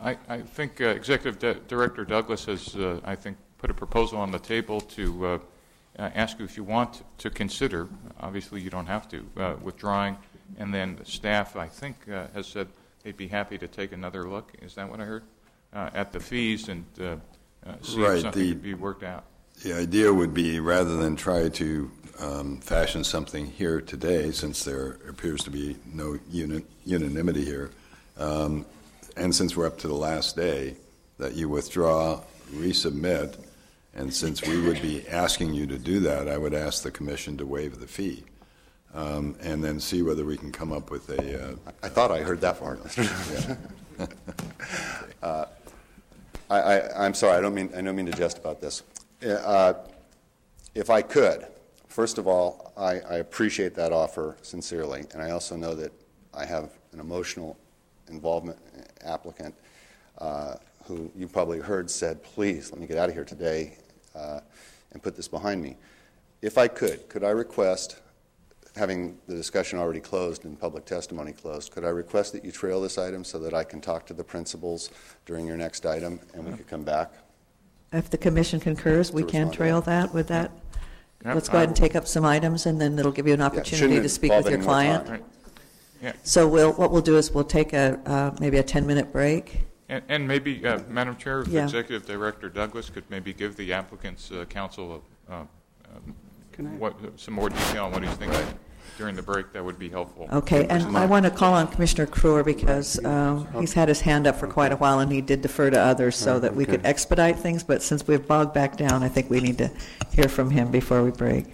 [SPEAKER 10] I, I think uh, Executive Di- Director Douglas has, uh, I think, put a proposal on the table to uh, uh, ask you if you want to consider, obviously you don't have to, uh, withdrawing, and then the staff, I think, uh, has said they'd be happy to take another look, is that what I heard, uh, at the fees and uh, uh, see
[SPEAKER 4] Right,
[SPEAKER 10] if something
[SPEAKER 4] the-
[SPEAKER 10] could be worked out.
[SPEAKER 4] The idea would be, rather than try to um, fashion something here today, since there appears to be no uni- unanimity here, um, and since we're up to the last day, that you withdraw, resubmit, and since we would be asking you to do that, I would ask the commission to waive the fee, um, and then see whether we can come up with a... Uh,
[SPEAKER 15] I thought I heard that part.
[SPEAKER 4] Yeah.
[SPEAKER 15] uh, I, I, I'm sorry, I don't mean I don't mean to jest about this. Uh, if I could, first of all, I, I appreciate that offer sincerely, and I also know that I have an emotional involvement applicant uh, who you probably heard said, please, let me get out of here today uh, and put this behind me. If I could, could I request, having the discussion already closed and public testimony closed, could I request that you trail this item so that I can talk to the principals during your next item and we could come back?
[SPEAKER 1] If the commission concurs, we can trail that with that.
[SPEAKER 10] Yep.
[SPEAKER 1] Let's go ahead and take up some items, and then it'll give you an opportunity
[SPEAKER 15] shouldn't
[SPEAKER 1] to speak
[SPEAKER 15] involve
[SPEAKER 1] with your
[SPEAKER 15] any more
[SPEAKER 1] client.
[SPEAKER 15] time.
[SPEAKER 10] Right. Yeah.
[SPEAKER 1] So we'll, what we'll do is we'll take a, uh, maybe a ten-minute break.
[SPEAKER 10] And, and maybe, uh, Madam Chair, if
[SPEAKER 1] Yeah.
[SPEAKER 10] Executive Director Douglas could maybe give the applicant's uh, counsel uh, uh, what, some more detail on what he's thinking during the break, that would be helpful.
[SPEAKER 1] Okay, and I want to call on Commissioner Kruer because um, he's had his hand up for quite a while, and he did defer to others so that we could expedite things, but since we've bogged back down, I think we need to hear from him before we break.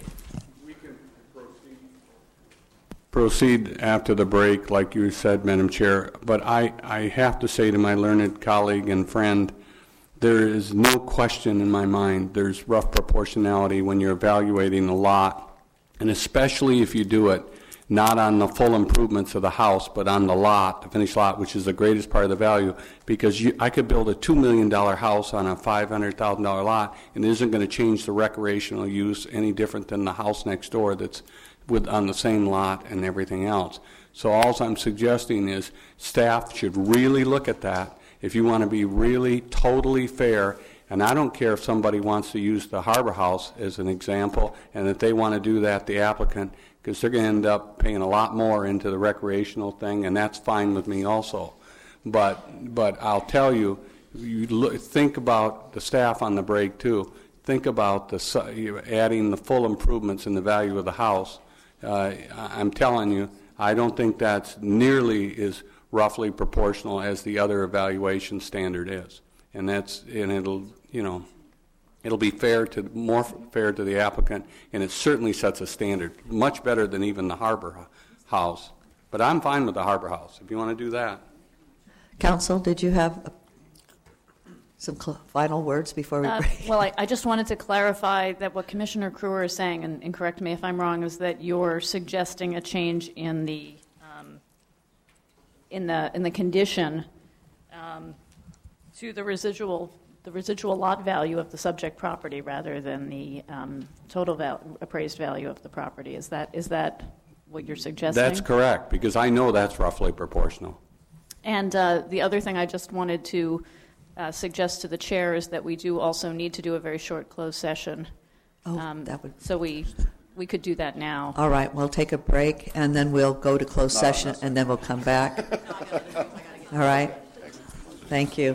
[SPEAKER 7] Proceed after the break, like you said, Madam Chair. But I, I have to say to my learned colleague and friend, there is no question in my mind there's rough proportionality when you're evaluating a lot, and especially if you do it not on the full improvements of the house, but on the lot, the finished lot, which is the greatest part of the value, because you, I could build a two million dollars house on a five hundred thousand dollars lot, and it isn't going to change the recreational use any different than the house next door that's with on the same lot and everything else. So all I'm suggesting is staff should really look at that if you want to be really totally fair. And I don't care if somebody wants to use the Harbor House as an example, and if they want to do that, the applicant, because they're going to end up paying a lot more into the recreational thing, and that's fine with me also. But but I'll tell you, you look, think about the staff on the break too. Think about the adding the full improvements in the value of the house. Uh, I'm telling you, I don't think that's nearly as roughly proportional as the other evaluation standard is, and that's and it'll you know it'll be fair to more fair to the applicant, and it certainly sets a standard much better than even the Harbor House. But I'm fine with the Harbor House if you want to do that.
[SPEAKER 1] Counsel, did you have a, some cl- final words before we
[SPEAKER 2] Uh,
[SPEAKER 1] break?
[SPEAKER 2] well, I, I just wanted to clarify that what Commissioner Kruer is saying, and, and correct me if I'm wrong, is that you're suggesting a change in the um, in the in the condition um, to the residual the residual lot value of the subject property rather than the um, total val- appraised value of the property. Is that is that what you're suggesting?
[SPEAKER 7] That's correct, because I know that's roughly proportional.
[SPEAKER 2] And uh, the other thing I just wanted to uh, suggest to the chair is that we do also need to do a very short closed session.
[SPEAKER 1] Oh,
[SPEAKER 2] um,
[SPEAKER 1] that would.
[SPEAKER 2] So we we could do that now.
[SPEAKER 1] All right, we'll take a break, and then we'll go to closed session, and then we'll come back. All right. Thank you.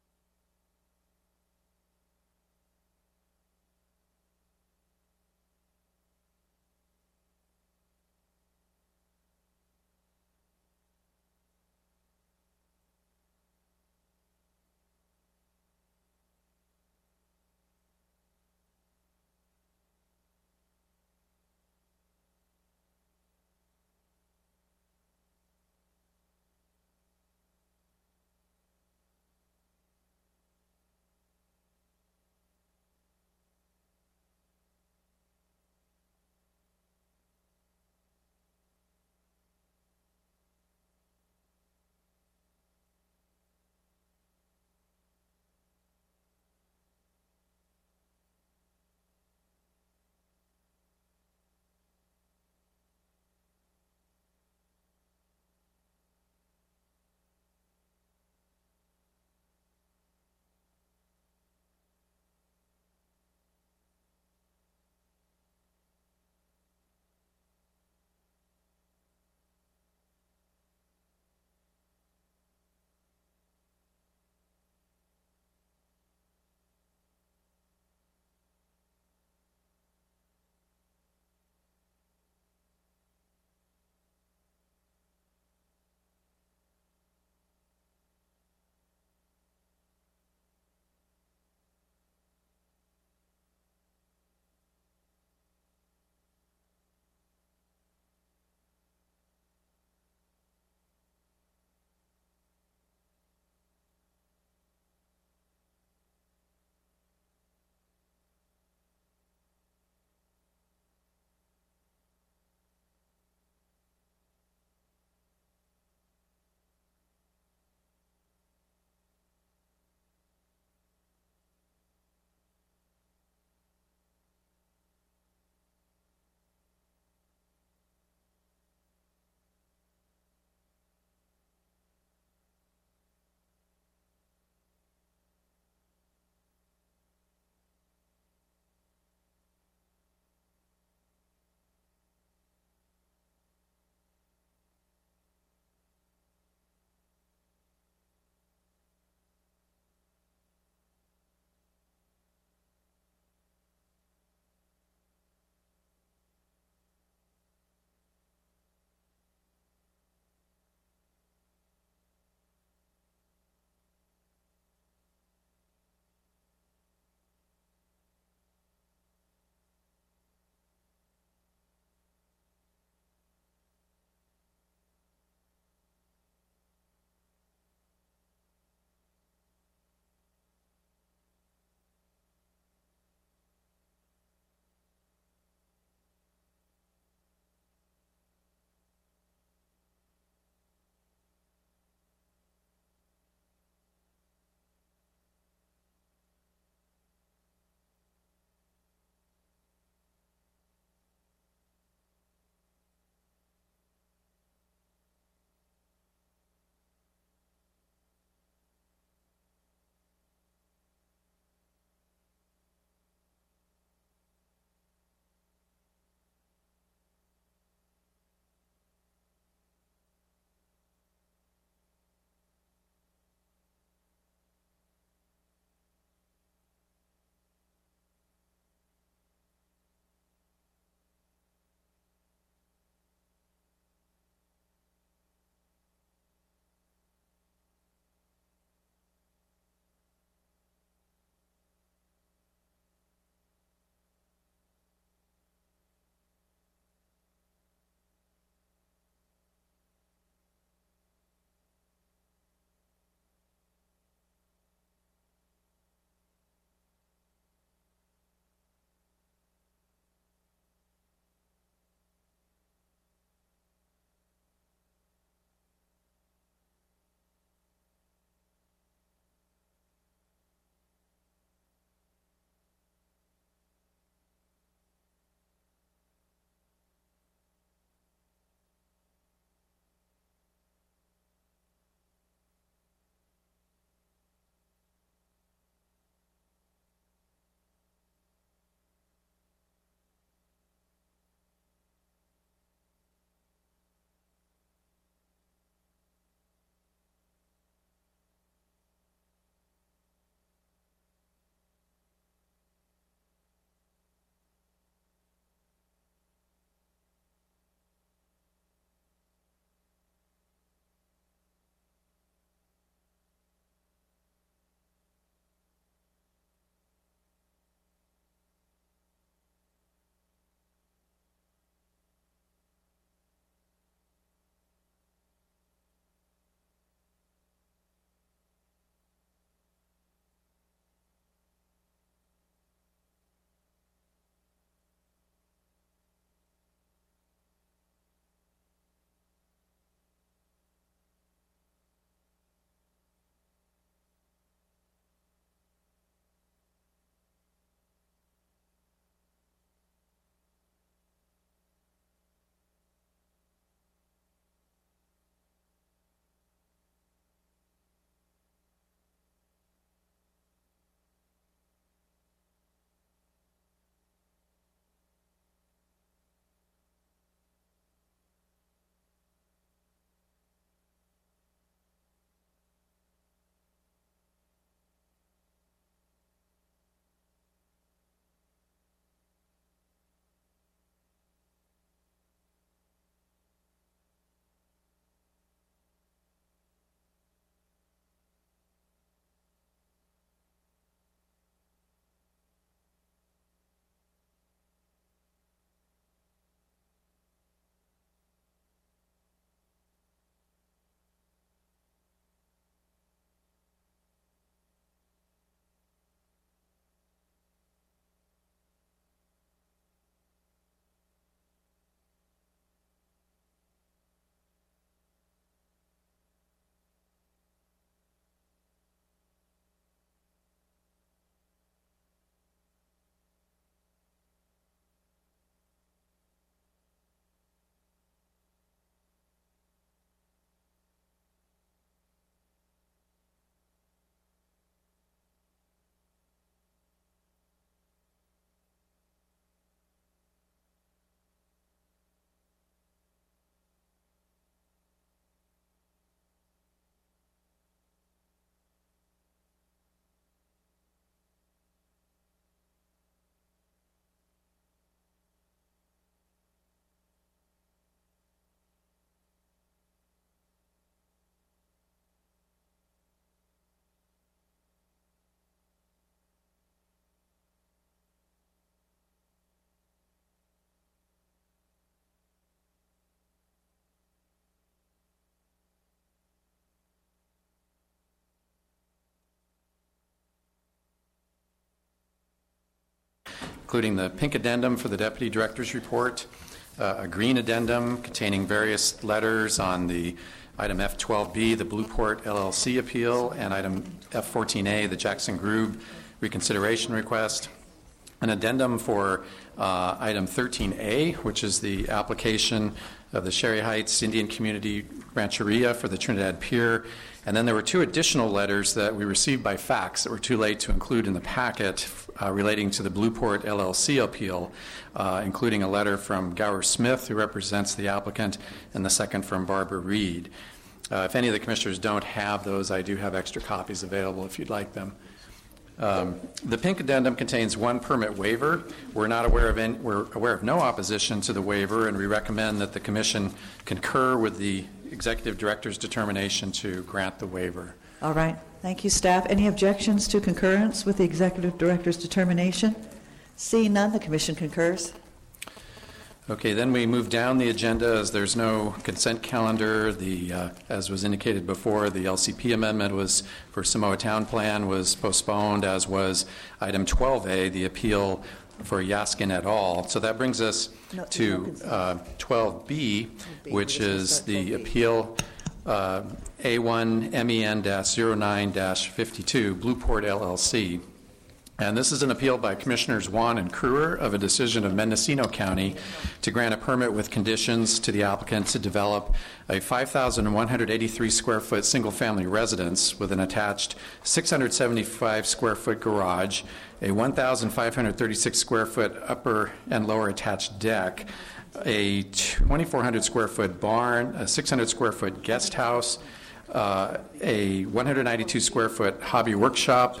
[SPEAKER 9] including the pink addendum for the Deputy Director's report, uh, a green addendum containing various letters on the item F twelve B, the Blueport L L C appeal, and item F fourteen A, the Jackson Grube reconsideration request, an addendum for uh, item thirteen A, which is the application of the Sherry Heights Indian Community Rancheria for the Trinidad Pier. And then there were two additional letters that we received by fax that were too late to include in the packet uh, relating to the Blueport L L C appeal, uh, including a letter from Gower Smith, who represents the applicant, and the second from Barbara Reed. Uh, if any of the commissioners don't have those, I do have extra copies available if you'd like them. Um, the pink addendum contains one permit waiver. We're not aware of any, we're aware of no opposition to the waiver, and we recommend that the Commission concur with the Executive Director's determination to grant the waiver.
[SPEAKER 1] All right. Thank you, staff. Any objections to concurrence with the Executive Director's determination? Seeing none, the Commission concurs.
[SPEAKER 9] Okay, then we move down the agenda as there's no consent calendar. The, uh, as was indicated before, the L C P amendment was for Samoa Town Plan was postponed, as was item twelve A, the appeal for Yaskin et al. So that brings us no, to no uh, twelve B, which is the appeal uh, A one M E N zero nine fifty-two, Blueport L L C. And this is an appeal by Commissioners Juan and Kruer of a decision of Mendocino County to grant a permit with conditions to the applicant to develop a five thousand one hundred eighty-three square foot single-family residence with an attached six hundred seventy-five square foot garage, a one thousand five hundred thirty-six square foot upper and lower attached deck, a twenty-four hundred square foot barn, a six hundred square foot guest house, uh, a one hundred ninety-two square foot hobby workshop,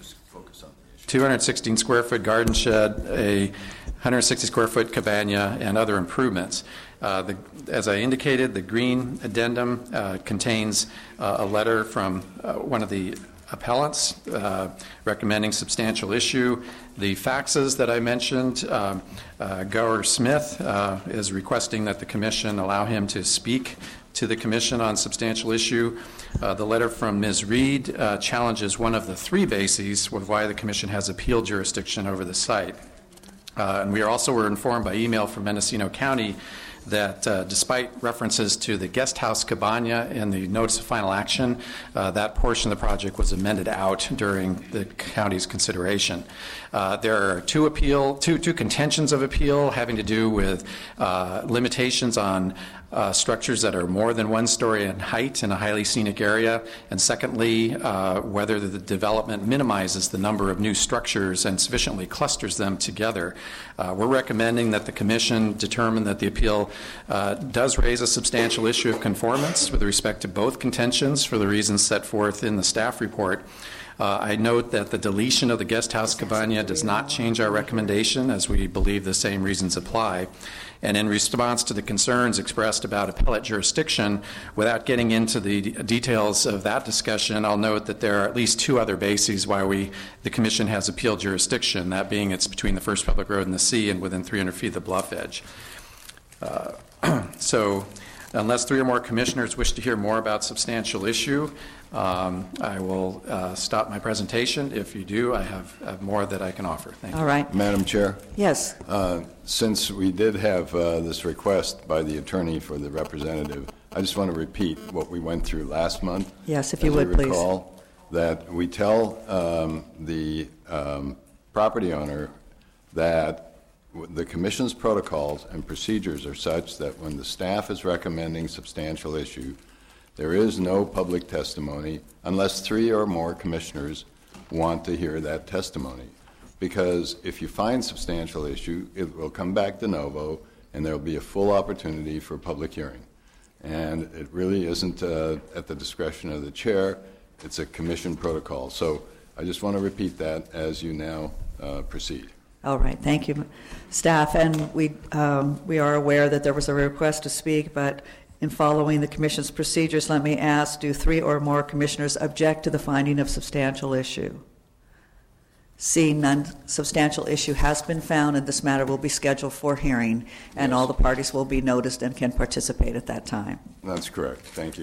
[SPEAKER 9] two hundred sixteen square foot garden shed, a one hundred sixty square foot cabana, and other improvements. Uh, the, as I indicated, the green addendum uh, contains uh, a letter from uh, one of the appellants uh, recommending substantial issue. The faxes that I mentioned, uh, uh, Gower Smith uh, is requesting that the Commission allow him to speak to the Commission on substantial issue. Uh, the letter from Miz Reed uh, challenges one of the three bases with why the Commission has appeal jurisdiction over the site. Uh, and we are also were informed by email from Mendocino County that uh, despite references to the guest house cabana in the notice of final action, uh, that portion of the project was amended out during the county's consideration. Uh, there are two appeal, two, two contentions of appeal having to do with uh, limitations on Uh, structures that are more than one story in height in a highly scenic area, and secondly, uh, whether the development minimizes the number of new structures and sufficiently clusters them together. Uh, we're recommending that the Commission determine that the appeal uh, does raise a substantial issue of conformance with respect to both contentions for the reasons set forth in the staff report. Uh, I note that the deletion of the guest house cabana does not change our recommendation, as we believe the same reasons apply. And in response to the concerns expressed about appellate jurisdiction, without getting into the details of that discussion, I'll note that there are at least two other bases why we, the Commission has appeal jurisdiction, that being it's between the First Public Road and the sea and within three hundred feet of the bluff edge. Uh, so unless three or more commissioners wish to hear more about substantial issue, um, I will uh, stop my presentation. If you do, I have, have more that I can offer. Thank
[SPEAKER 1] All
[SPEAKER 9] you.
[SPEAKER 1] right.
[SPEAKER 4] Madam Chair?
[SPEAKER 1] Yes.
[SPEAKER 4] Uh, since we did have uh, this request by the attorney for the representative, I just want to repeat what we went through last month.
[SPEAKER 1] Yes, if you
[SPEAKER 4] As
[SPEAKER 1] would,
[SPEAKER 4] you
[SPEAKER 1] please.
[SPEAKER 4] recall, that we tell um, the um, property owner that the Commission's protocols and procedures are such that when the staff is recommending substantial issue, there is no public testimony unless three or more commissioners want to hear that testimony. Because if you find substantial issue, it will come back de novo, and there will be a full opportunity for public hearing. And it really isn't uh, at the discretion of the chair. It's a commission protocol. So I just want to repeat that as you now uh, proceed.
[SPEAKER 1] All right, thank you, staff. And we um, we are aware that there was a request to speak, but in following the Commission's procedures, let me ask, do three or more commissioners object to the finding of substantial issue? Seeing none, substantial issue has been found, and this matter will be scheduled for hearing, and
[SPEAKER 4] Yes.
[SPEAKER 1] all the parties will be noticed and can participate at that time.
[SPEAKER 4] That's correct. Thank you.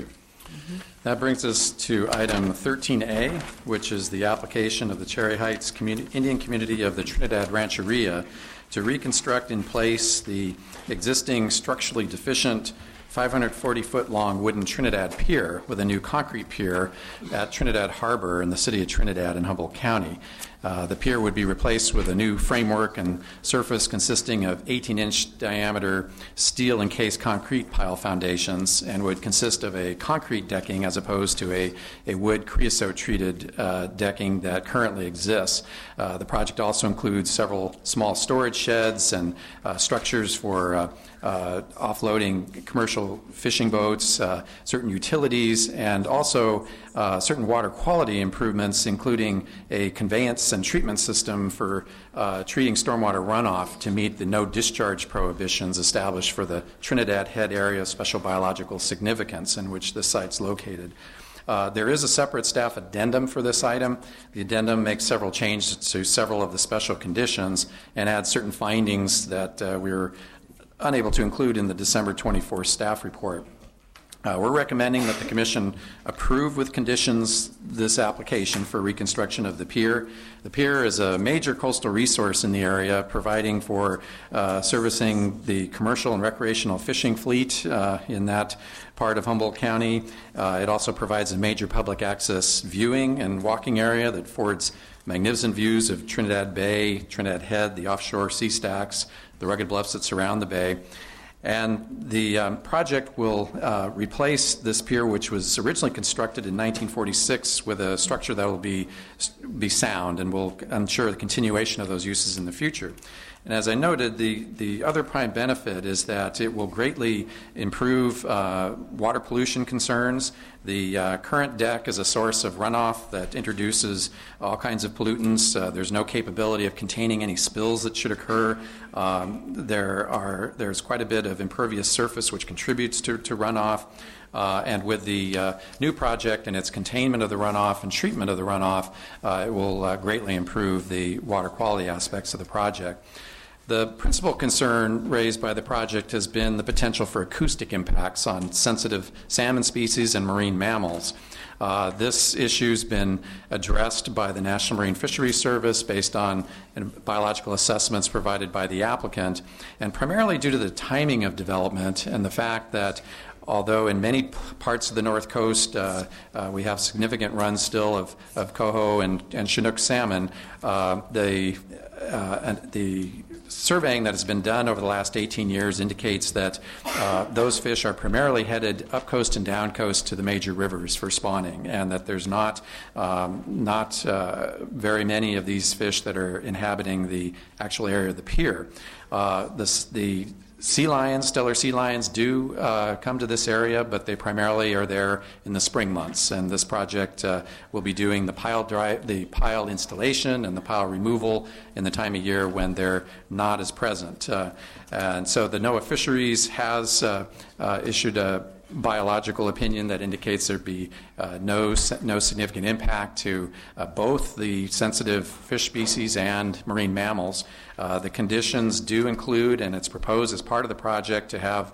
[SPEAKER 9] That brings us to item thirteen A, which is the application of the Cherry Heights communi- Indian community of the Trinidad Rancheria to reconstruct in place the existing structurally deficient five hundred forty foot long wooden Trinidad Pier with a new concrete pier at Trinidad Harbor in the city of Trinidad in Humboldt County. Uh, the pier would be replaced with a new framework and surface consisting of eighteen inch diameter steel encased concrete pile foundations and would consist of a concrete decking as opposed to a, a wood creosote treated uh, decking that currently exists. Uh, the project also includes several small storage sheds and uh, structures for uh, uh, offloading commercial fishing boats, uh, certain utilities, and also uh, certain water quality improvements, including a conveyance and treatment system for uh, treating stormwater runoff to meet the no discharge prohibitions established for the Trinidad Head Area of Special Biological Significance in which this site's located. Uh, there is a separate staff addendum for this item. The addendum makes several changes to several of the special conditions and adds certain findings that uh, we were unable to include in the December twenty-fourth staff report. Uh, we're recommending that the Commission approve with conditions this application for reconstruction of the pier. The pier is a major coastal resource in the area, providing for uh, servicing the commercial and recreational fishing fleet uh, in that part of Humboldt County. Uh, it also provides a major public access viewing and walking area that affords magnificent views of Trinidad Bay, Trinidad Head, the offshore sea stacks, the rugged bluffs that surround the bay. And the um, project will uh, replace this pier, which was originally constructed in nineteen forty-six, with a structure that will be, be sound and will ensure the continuation of those uses in the future. And as I noted, the, the other prime benefit is that it will greatly improve uh, water pollution concerns. The uh, current deck is a source of runoff that introduces all kinds of pollutants. Uh, there's no capability of containing any spills that should occur. Um, there are there's quite a bit of impervious surface which contributes to, to runoff. Uh, and with the uh, new project and its containment of the runoff and treatment of the runoff, uh, it will uh, greatly improve the water quality aspects of the project. The principal concern raised by the project has been the potential for acoustic impacts on sensitive salmon species and marine mammals. Uh, this issue has been addressed by the National Marine Fisheries Service based on biological assessments provided by the applicant, and primarily due to the timing of development and the fact that although in many p- parts of the North Coast uh, uh, we have significant runs still of, of coho and, and Chinook salmon, uh, the, uh, and the surveying that has been done over the last eighteen years indicates that uh, those fish are primarily headed up coast and down coast to the major rivers for spawning, and that there's not um, not uh, very many of these fish that are inhabiting the actual area of the pier. Uh, this, the Sea lions, stellar sea lions, do uh, come to this area, but they primarily are there in the spring months. And this project uh, will be doing the pile dry, the pile installation and the pile removal in the time of year when they're not as present. Uh, and so the NOAA Fisheries has uh, uh, issued a biological opinion that indicates there'd be uh, no no significant impact to uh, both the sensitive fish species and marine mammals. Uh, the conditions do include, and it's proposed as part of the project, to have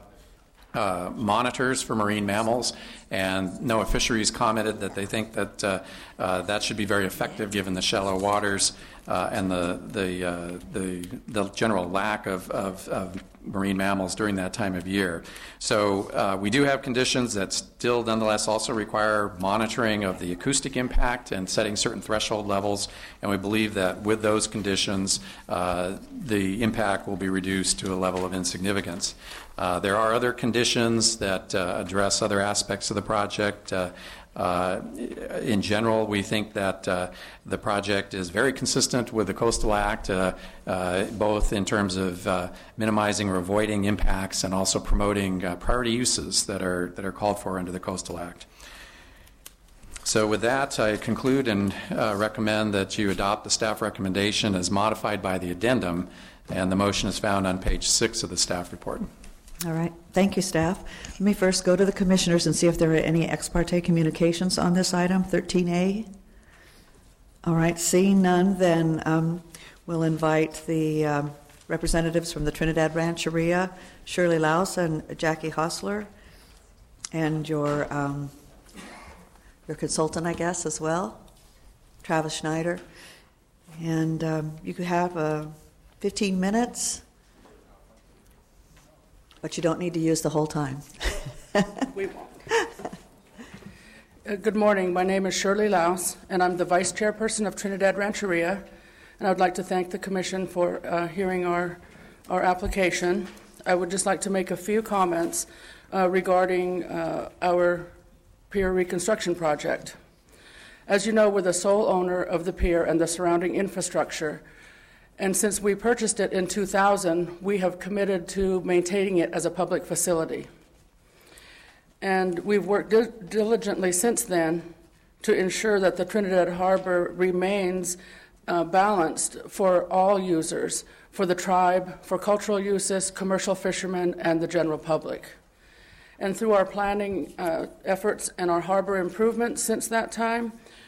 [SPEAKER 9] uh, monitors for marine mammals, and NOAA Fisheries commented that they think that uh, uh, that should be very effective given the shallow waters uh, and the the, uh, the the general lack of, of, of marine mammals during that time of year. So uh, we do have conditions that still nonetheless also require monitoring of the acoustic impact and setting certain threshold levels, and we believe that with those conditions uh, the impact will be reduced to a level of insignificance. Uh, there are other conditions that uh, address other aspects of the project. Uh, Uh, in general, we think that uh, the project is very consistent with the Coastal Act, uh, uh, both in terms of uh, minimizing or avoiding impacts and also promoting uh, priority uses that are that are called for under the Coastal Act. So with that, I conclude and uh, recommend that you adopt the staff recommendation as modified by the addendum, and the motion is found on page six of the staff report.
[SPEAKER 1] All right. Thank you, staff. Let me first go to the commissioners and see if there are any ex parte communications on this item, thirteen A. All right. Seeing none, then um, we'll invite the um, representatives from the Trinidad Rancheria, Shirley Laus and Jackie Hostler, and your um, your consultant, I guess, as well, Travis Schneider. And um, you could have uh, fifteen minutes, but you don't need to use the whole time.
[SPEAKER 11] We won't. Uh, good morning. My name is Shirley Laus, and I'm the Vice Chairperson of Trinidad Rancheria. And I would like to thank the Commission for uh, hearing our, our application. I would just like to make a few comments uh, regarding uh, our pier reconstruction project. As you know, we're the sole owner of the pier and the surrounding infrastructure. And since we purchased it in two thousand, we have committed to maintaining it as a public facility. And we've worked di- diligently since then to ensure that the Trinidad Harbor remains uh, balanced for all users, for the tribe, for cultural uses, commercial fishermen, and the general public. And through our planning uh, efforts and our harbor improvements since that time,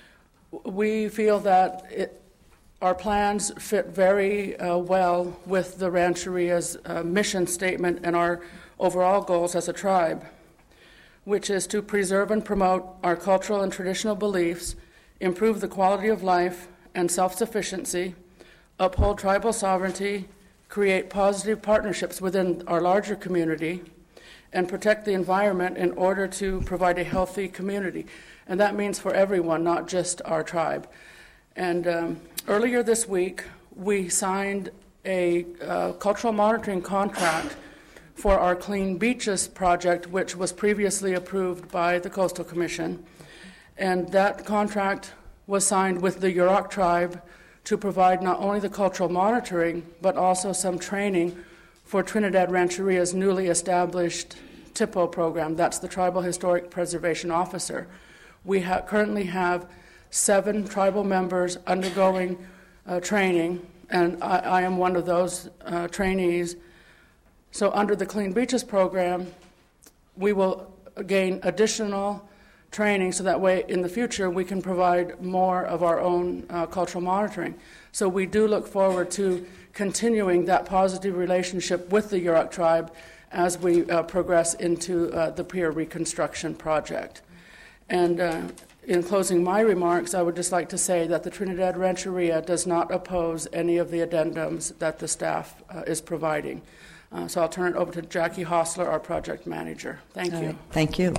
[SPEAKER 11] we feel that it, our plans fit very uh, well with the Rancheria's uh, mission statement and our overall goals as a tribe, which is to preserve and promote our cultural and traditional beliefs, improve the quality of life and self-sufficiency, uphold tribal sovereignty, create positive partnerships within our larger community, and protect the environment in order to provide a healthy community. And that means for everyone, not just our tribe. And um, earlier this week, we signed a uh, cultural monitoring contract for our Clean Beaches project, which was previously approved by the Coastal Commission. And that contract was signed with the Yurok tribe to provide not only the cultural monitoring, but also some training for Trinidad Rancheria's newly established T I P O program. That's the Tribal Historic Preservation Officer. We ha- currently have seven tribal members undergoing uh, training, and I, I am one of those uh, trainees. So under the Clean Beaches program, we will gain additional training so that way in the future we can provide more of our own uh, cultural monitoring. So we do look forward to continuing that positive relationship with the Yurok tribe as we uh, progress into uh, the pier reconstruction project. And uh, in closing my remarks, I would just like to say that the Trinidad Rancheria does not oppose any of the addendums that the staff uh, is providing. Uh, so I'll turn it over to Jackie Hostler, our project manager. Thank
[SPEAKER 1] All
[SPEAKER 11] you.
[SPEAKER 1] right. Thank you.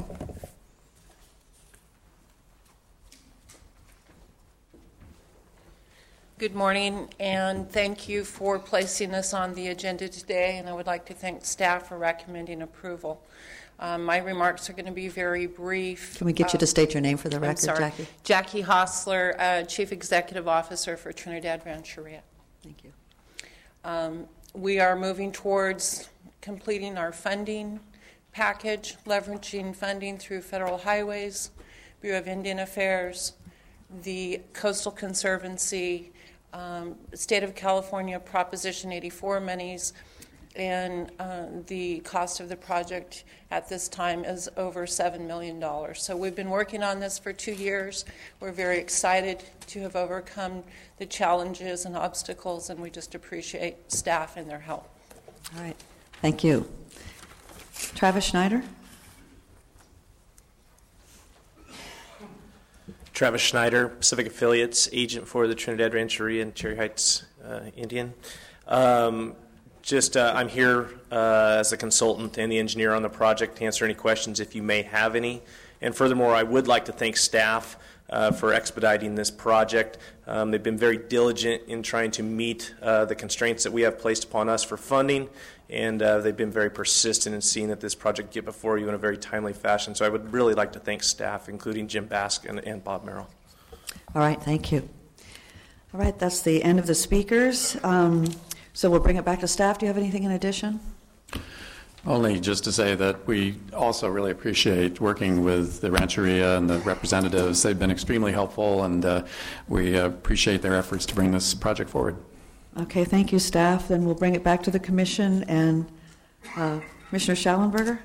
[SPEAKER 22] Good morning, and thank you for placing this on the agenda today, and I would like to thank staff for recommending approval. Um, my remarks are going to be very brief.
[SPEAKER 1] Can we get you to state your name for the
[SPEAKER 22] I'm
[SPEAKER 1] record,
[SPEAKER 22] sorry.
[SPEAKER 1] Jackie?
[SPEAKER 22] Jackie Hostler, uh, Chief Executive Officer for Trinidad Rancheria.
[SPEAKER 1] Thank you.
[SPEAKER 22] Um, we are moving towards completing our funding package, leveraging funding through Federal Highways, Bureau of Indian Affairs, the Coastal Conservancy, um, State of California Proposition eighty-four monies, and uh, the cost of the project at this time is over seven million dollars. So we've been working on this for two years. We're very excited to have overcome the challenges and obstacles, and we just appreciate staff and their help.
[SPEAKER 1] All right. Thank you. Travis Schneider.
[SPEAKER 23] Travis Schneider, Pacific Affiliates, agent for the Trinidad Rancheria in Cherry Heights, uh, Indian. Um, just, uh, I'm here uh, as a consultant and the engineer on the project to answer any questions if you may have any. And furthermore, I would like to thank staff uh, for expediting this project. Um, they've been very diligent in trying to meet uh, the constraints that we have placed upon us for funding, and uh, they've been very persistent in seeing that this project get before you in a very timely fashion. So I would really like to thank staff, including Jim Bask and, and Bob Merrill.
[SPEAKER 1] All right, thank you. All right, that's the end of the speakers. Um, so we'll bring it back to staff. Do you have anything in addition?
[SPEAKER 9] Only just to say that we also really appreciate working with the Rancheria and the representatives. They've been extremely helpful, and uh, we uh, appreciate their efforts to bring this project forward.
[SPEAKER 1] Okay, thank you, staff. Then we'll bring it back to the commission. And uh, Commissioner Schallenberger?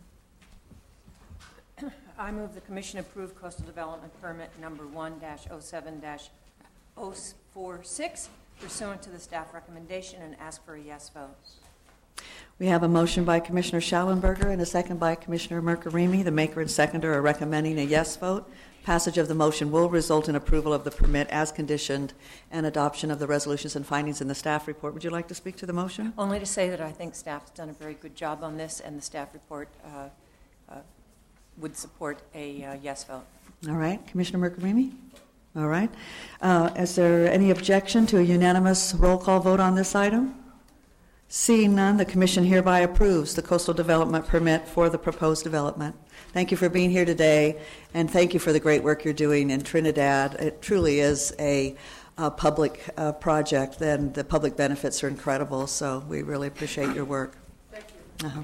[SPEAKER 24] I move the commission approve coastal development permit number one dash oh seven dash oh four six pursuant to the staff recommendation and ask for a yes vote.
[SPEAKER 1] We have a motion by Commissioner Schallenberger and a second by Commissioner Mercarimi. The maker and seconder are recommending a yes vote. Passage of the motion will result in approval of the permit as conditioned and adoption of the resolutions and findings in the staff report. Would you like to speak to the motion?
[SPEAKER 24] Only to say that I think staff has done a very good job on this, and the staff report uh, uh, would support a uh, yes vote.
[SPEAKER 1] All right. Commissioner Mercarimi? All right. Uh, is there any objection to a unanimous roll call vote on this item? Seeing none, the Commission hereby approves the coastal development permit for the proposed development. Thank you for being here today, and thank you for the great work you're doing in Trinidad. It truly is a, a public uh, project, and the public benefits are incredible, so we really appreciate your work.
[SPEAKER 11] Thank you.
[SPEAKER 1] Uh-huh.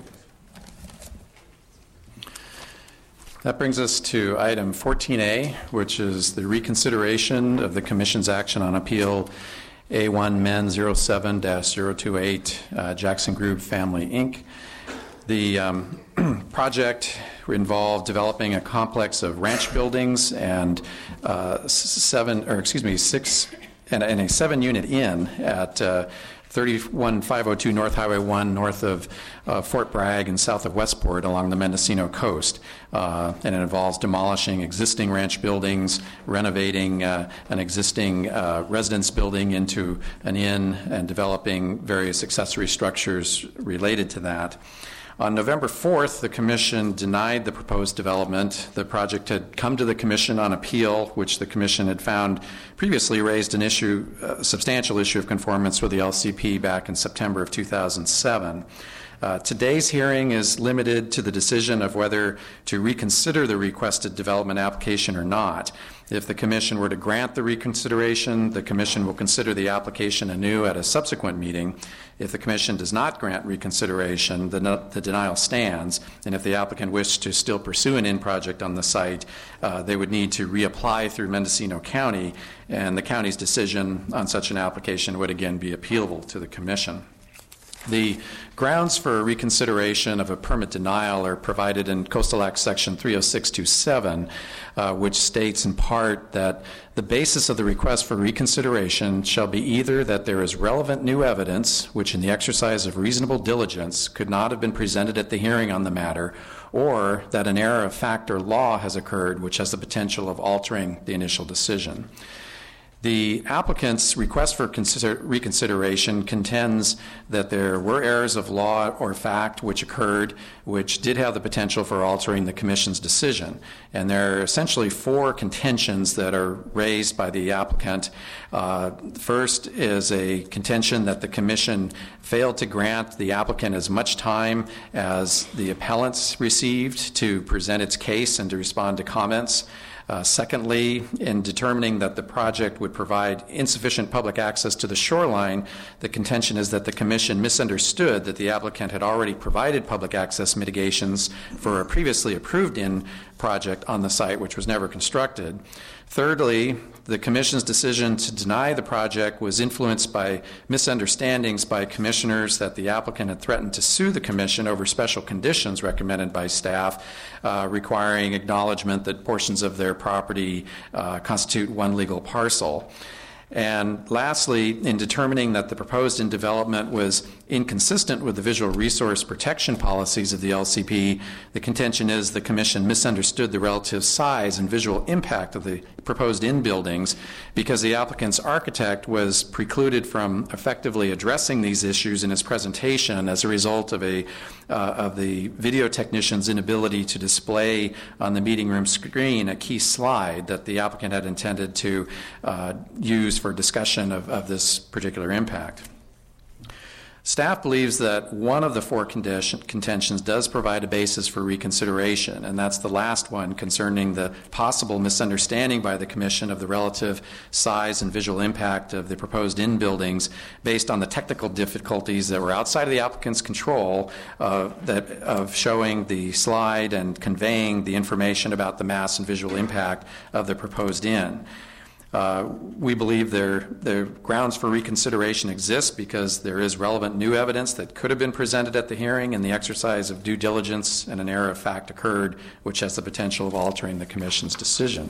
[SPEAKER 9] That brings us to item fourteen A, which is the reconsideration of the Commission's action on appeal A one Men zero seven dash zero two eight, uh, Jackson Group Family, Incorporated. The um, project involved developing a complex of ranch buildings and uh, seven, or excuse me, six, and, and a seven-unit inn at uh, thirty-one five oh two North Highway one, north of uh, Fort Bragg and south of Westport along the Mendocino coast. Uh, and it involves demolishing existing ranch buildings, renovating uh, an existing uh, residence building into an inn, and developing various accessory structures related to that. On November fourth, the Commission denied the proposed development. The project had come to the Commission on appeal, which the Commission had found previously raised an issue, a substantial issue of conformance with the L C P back in September of two thousand seven. Uh, today's hearing is limited to the decision of whether to reconsider the requested development application or not. If the Commission were to grant the reconsideration, the Commission will consider the application anew at a subsequent meeting. If the Commission does not grant reconsideration, the, no, the denial stands, and if the applicant wished to still pursue an inn project on the site, uh, they would need to reapply through Mendocino County, and the county's decision on such an application would again be appealable to the Commission. The grounds for reconsideration of a permit denial are provided in Coastal Act Section three oh six twenty-seven, uh, which states in part that the basis of the request for reconsideration shall be either that there is relevant new evidence, which in the exercise of reasonable diligence could not have been presented at the hearing on the matter, or that an error of fact or law has occurred which has the potential of altering the initial decision. The applicant's request for consider- reconsideration contends that there were errors of law or fact which occurred which did have the potential for altering the Commission's decision. And there are essentially four contentions that are raised by the applicant. Uh, first is a contention that the Commission failed to grant the applicant as much time as the appellants received to present its case and to respond to comments. Uh, secondly, in determining that the project would provide insufficient public access to the shoreline, the contention is that the Commission misunderstood that the applicant had already provided public access mitigations for a previously approved inn project on the site, which was never constructed. Thirdly, the Commission's decision to deny the project was influenced by misunderstandings by commissioners that the applicant had threatened to sue the Commission over special conditions recommended by staff, uh, requiring acknowledgement that portions of their property uh, constitute one legal parcel. And lastly, in determining that the proposed in development was inconsistent with the visual resource protection policies of the L C P, the contention is the Commission misunderstood the relative size and visual impact of the proposed in buildings because the applicant's architect was precluded from effectively addressing these issues in his presentation as a result of a uh, of the video technician's inability to display on the meeting room screen a key slide that the applicant had intended to uh, use for discussion of, of this particular impact. Staff believes that one of the four condition, contentions does provide a basis for reconsideration, and that's the last one concerning the possible misunderstanding by the Commission of the relative size and visual impact of the proposed in buildings based on the technical difficulties that were outside of the applicant's control uh, that, of showing the slide and conveying the information about the mass and visual impact of the proposed in. Uh, we believe there, there grounds for reconsideration exist because there is relevant new evidence that could have been presented at the hearing, and the exercise of due diligence and an error of fact occurred, which has the potential of altering the Commission's decision.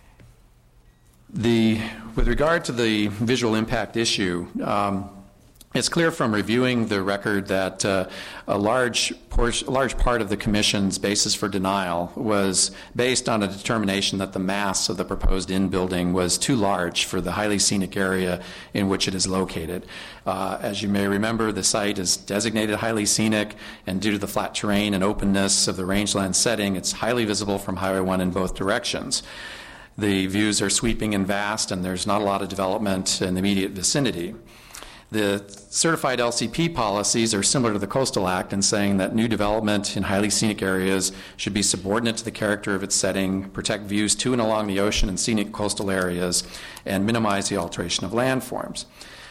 [SPEAKER 9] The, with regard to the visual impact issue, um, It's clear from reviewing the record that uh, a large portion, a large part of the Commission's basis for denial was based on a determination that the mass of the proposed inn building was too large for the highly scenic area in which it is located. Uh, as you may remember, the site is designated highly scenic, and due to the flat terrain and openness of the rangeland setting, it's highly visible from Highway one in both directions. The views are sweeping and vast, and there's not a lot of development in the immediate vicinity. The certified L C P policies are similar to the Coastal Act in saying that new development in highly scenic areas should be subordinate to the character of its setting, protect views to and along the ocean and scenic coastal areas, and minimize the alteration of landforms.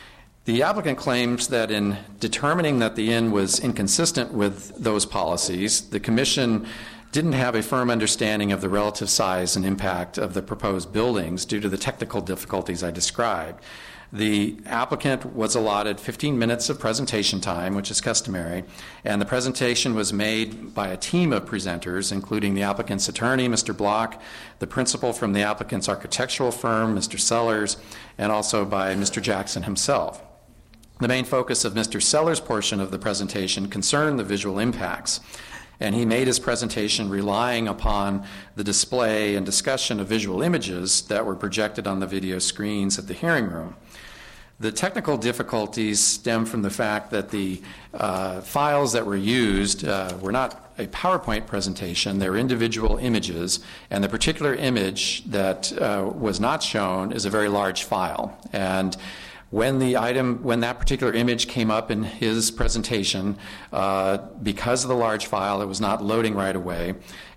[SPEAKER 9] The applicant claims that in determining that the inn was inconsistent with those policies, the Commission didn't have a firm understanding of the relative size and impact of the proposed buildings due to the technical difficulties I described. The applicant was allotted fifteen minutes of presentation time, which is customary, and the presentation was made by a team of presenters, including the applicant's attorney, Mister Block, the principal from the applicant's architectural firm, Mister Sellers, and also by Mister Jackson himself. The main focus of Mister Sellers' portion of the presentation concerned the visual impacts, and he made his presentation relying upon the display and discussion of visual images that were projected on the video screens at the hearing room. The technical difficulties stem from the fact that the uh, files that were used uh, were not a PowerPoint presentation, they were individual images, and the particular image that uh, was not shown is a very large file. And when the item, when that particular image came up in his presentation, uh, because of the large file, it was not loading right away,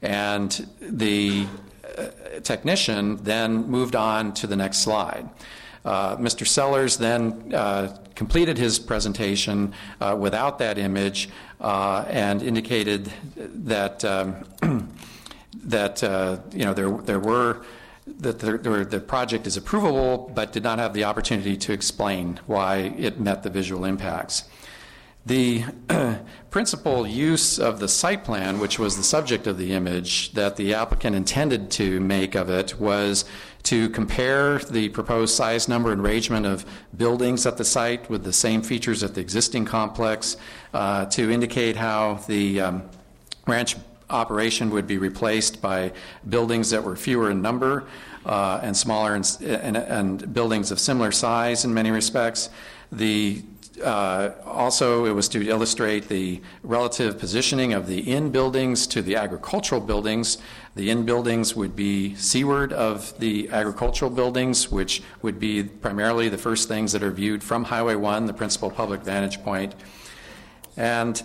[SPEAKER 9] and the uh, technician then moved on to the next slide. Uh, Mister Sellers then uh, completed his presentation uh, without that image uh, and indicated that um, that uh, you know there there were that there, there, the project is approvable, but did not have the opportunity to explain why it met the visual impacts. The principal use of the site plan, which was the subject of the image that the applicant intended to make of it, was to compare the proposed size, number, and arrangement of buildings at the site with the same features at the existing complex, uh, to indicate how the um, ranch operation would be replaced by buildings that were fewer in number uh, and smaller and, and, and buildings of similar size in many respects. The Uh, also, it was to illustrate the relative positioning of the inn buildings to the agricultural buildings. The inn buildings would be seaward of the agricultural buildings, which would be primarily the first things that are viewed from Highway one, the principal public vantage point. And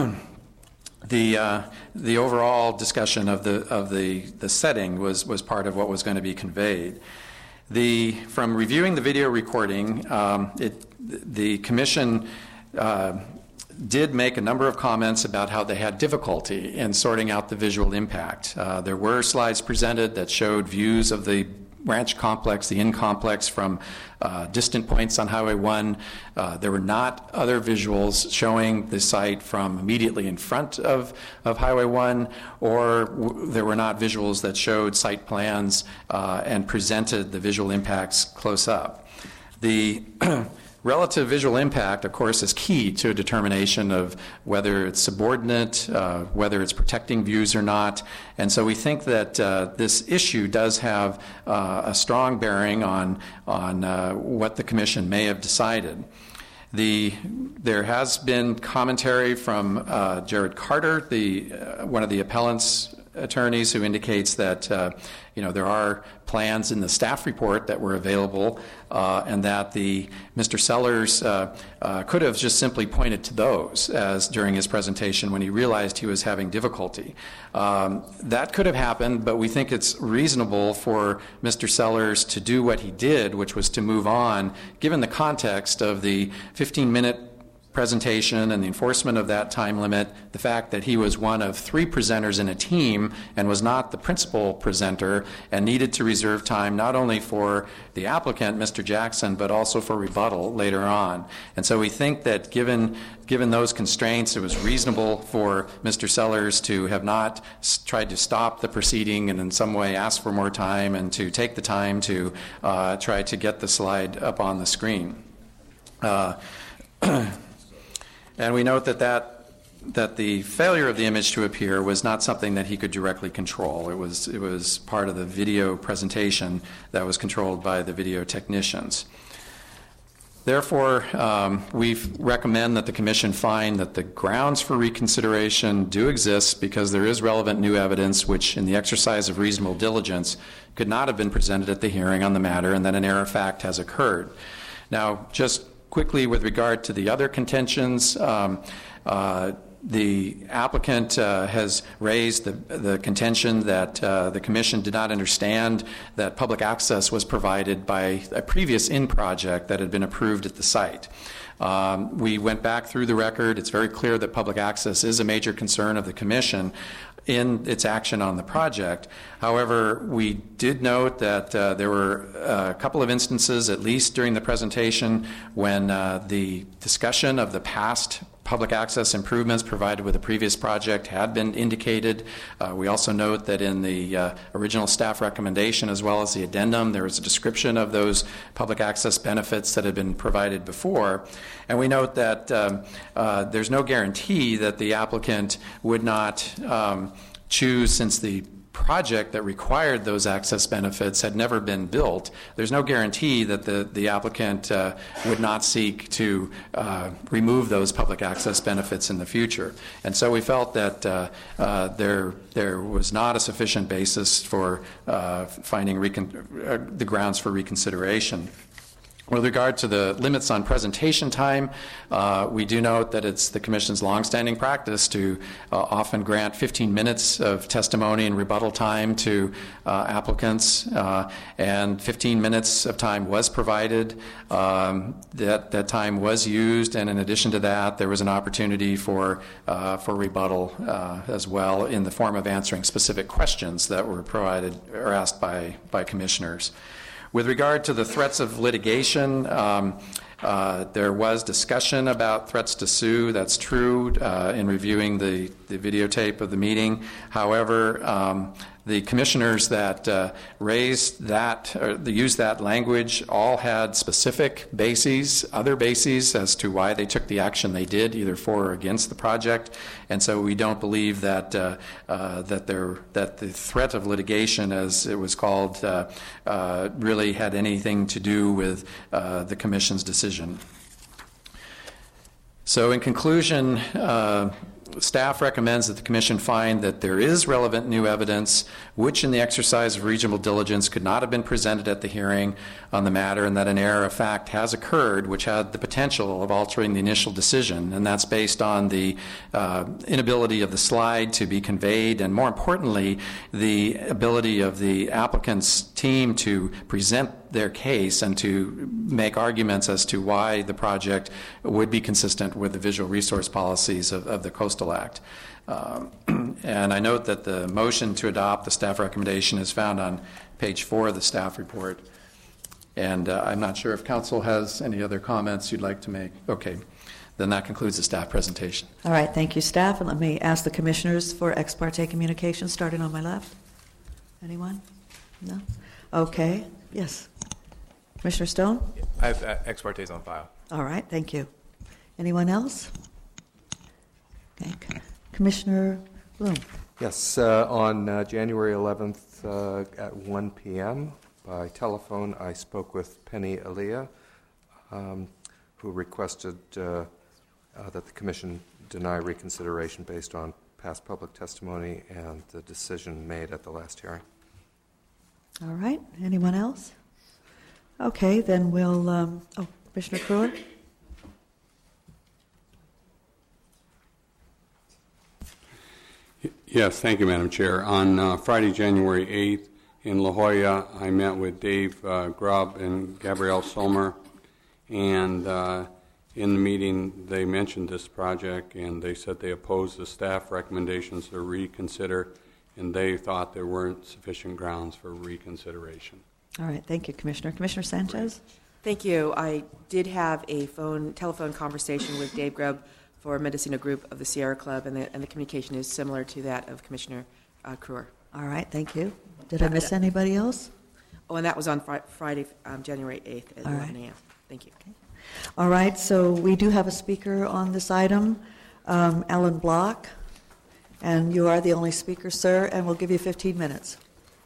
[SPEAKER 9] the uh, the overall discussion of the of the the setting was was part of what was going to be conveyed. The from reviewing the video recording, um, it. The Commission uh, did make a number of comments about how they had difficulty in sorting out the visual impact. Uh, there were slides presented that showed views of the ranch complex, the inn complex, from uh, distant points on Highway one. Uh, there were not other visuals showing the site from immediately in front of, of Highway one, or w there were not visuals that showed site plans uh, and presented the visual impacts close up. The relative visual impact, of course, is key to a determination of whether it's subordinate, uh, whether it's protecting views or not. And so we think that uh, this issue does have uh, a strong bearing on, on uh, what the Commission may have decided. The, there has been commentary from uh, Jared Carter, the, uh, one of the appellant's attorneys, who indicates that uh, you know there are plans in the staff report that were available, uh, and that the Mister Sellers uh, uh, could have just simply pointed to those as during his presentation when he realized he was having difficulty. Um, that could have happened, but we think it's reasonable for Mister Sellers to do what he did, which was to move on, given the context of the fifteen minute presentation and the enforcement of that time limit, the fact that he was one of three presenters in a team and was not the principal presenter and needed to reserve time not only for the applicant, Mister Jackson, but also for rebuttal later on. And so we think that given given those constraints, it was reasonable for Mister Sellers to have not tried to stop the proceeding and in some way ask for more time and to take the time to uh, try to get the slide up on the screen. Uh, And we note that, that that the failure of the image to appear was not something that he could directly control. It was, it was part of the video presentation that was controlled by the video technicians. Therefore, um, we recommend that the Commission find that the grounds for reconsideration do exist because there is relevant new evidence which, in the exercise of reasonable diligence, could not have been presented at the hearing on the matter, and that an error of fact has occurred. Now, just quickly with regard to the other contentions, um, uh, the applicant uh, has raised the, the contention that uh, the Commission did not understand that public access was provided by a previous in-project that had been approved at the site. Um, we went back through the record. It's very clear that public access is a major concern of the Commission in its action on the project. However, we did note that uh, there were a couple of instances, at least during the presentation, when uh, the discussion of the past public access improvements provided with the previous project had been indicated. Uh, we also note that in the uh, original staff recommendation as well as the addendum, there was a description of those public access benefits that had been provided before. And we note that um, uh, there's no guarantee that the applicant would not um, choose, since the project that required those access benefits had never been built, there's no guarantee that the, the applicant uh, would not seek to uh, remove those public access benefits in the future. And so we felt that uh, uh, there, there was not a sufficient basis for uh, finding recon- uh, the grounds for reconsideration. With regard to the limits on presentation time, uh, we do note that it's the Commission's longstanding practice to uh, often grant fifteen minutes of testimony and rebuttal time to uh, applicants, uh, and fifteen minutes of time was provided. Um, that, that time was used, and in addition to that, there was an opportunity for, uh, for rebuttal uh, as well in the form of answering specific questions that were provided or asked by, by commissioners. With regard to the threats of litigation, um, uh, there was discussion about threats to sue. That's true uh, in reviewing the, the videotape of the meeting. However, um, the commissioners that uh, raised that, or used that language, all had specific bases, other bases as to why they took the action they did, either for or against the project. And so we don't believe that uh, uh, that there that the threat of litigation, as it was called, uh, uh, really had anything to do with uh, the Commission's decision. So, in conclusion, Uh, staff recommends that the Commission find that there is relevant new evidence which, in the exercise of reasonable diligence, could not have been presented at the hearing on the matter, and that an error of fact has occurred which had the potential of altering the initial decision. And that's based on the uh, inability of the slide to be conveyed, and more importantly, the ability of the applicant's team to present their case and to make arguments as to why the project would be consistent with the visual resource policies of, of the Coastal Act. Um, and I note that the motion to adopt the staff recommendation is found on page four of the staff report. And uh, I'm not sure if council has any other comments you'd like to make. Okay, then that concludes the staff presentation.
[SPEAKER 1] All right, thank you, staff. And let me ask the commissioners for ex parte communication, starting on my left. Anyone? No? Okay, yes. Commissioner Stone?
[SPEAKER 12] I have uh, ex partes on file.
[SPEAKER 1] All right, thank you. Anyone else? Okay. Commissioner Bloom.
[SPEAKER 5] Yes, uh, on uh, January eleventh uh, at one p.m. by telephone, I spoke with Penny Aliyah, um, who requested uh, uh, that the Commission deny reconsideration based on past public testimony and the decision made at the last hearing.
[SPEAKER 1] All right. Anyone else? Okay, then we'll. Um, oh, Commissioner Crewer.
[SPEAKER 7] Yes, thank you, Madam Chair. On uh, Friday, January eighth, in La Jolla, I met with Dave uh, Grubb and Gabrielle Solmer, and uh, in the meeting, they mentioned this project, and they said they opposed the staff recommendations to reconsider, and they thought there weren't sufficient grounds for reconsideration.
[SPEAKER 1] All right, thank you, Commissioner. Commissioner Sanchez?
[SPEAKER 6] Thank you. I did have a phone telephone conversation with Dave Grubb for Mendocino Group of the Sierra Club, and the, and the communication is similar to that of Commissioner uh, Crewer.
[SPEAKER 1] All right, thank you. Did I miss anybody else?
[SPEAKER 6] Oh, and that was on fr- Friday, um, January eighth at
[SPEAKER 1] All
[SPEAKER 6] eleven
[SPEAKER 1] right.
[SPEAKER 6] a.m. Thank you.
[SPEAKER 1] Okay. All right, so we do have a speaker on this item, um, Alan Block, and you are the only speaker, sir, and we'll give you fifteen minutes.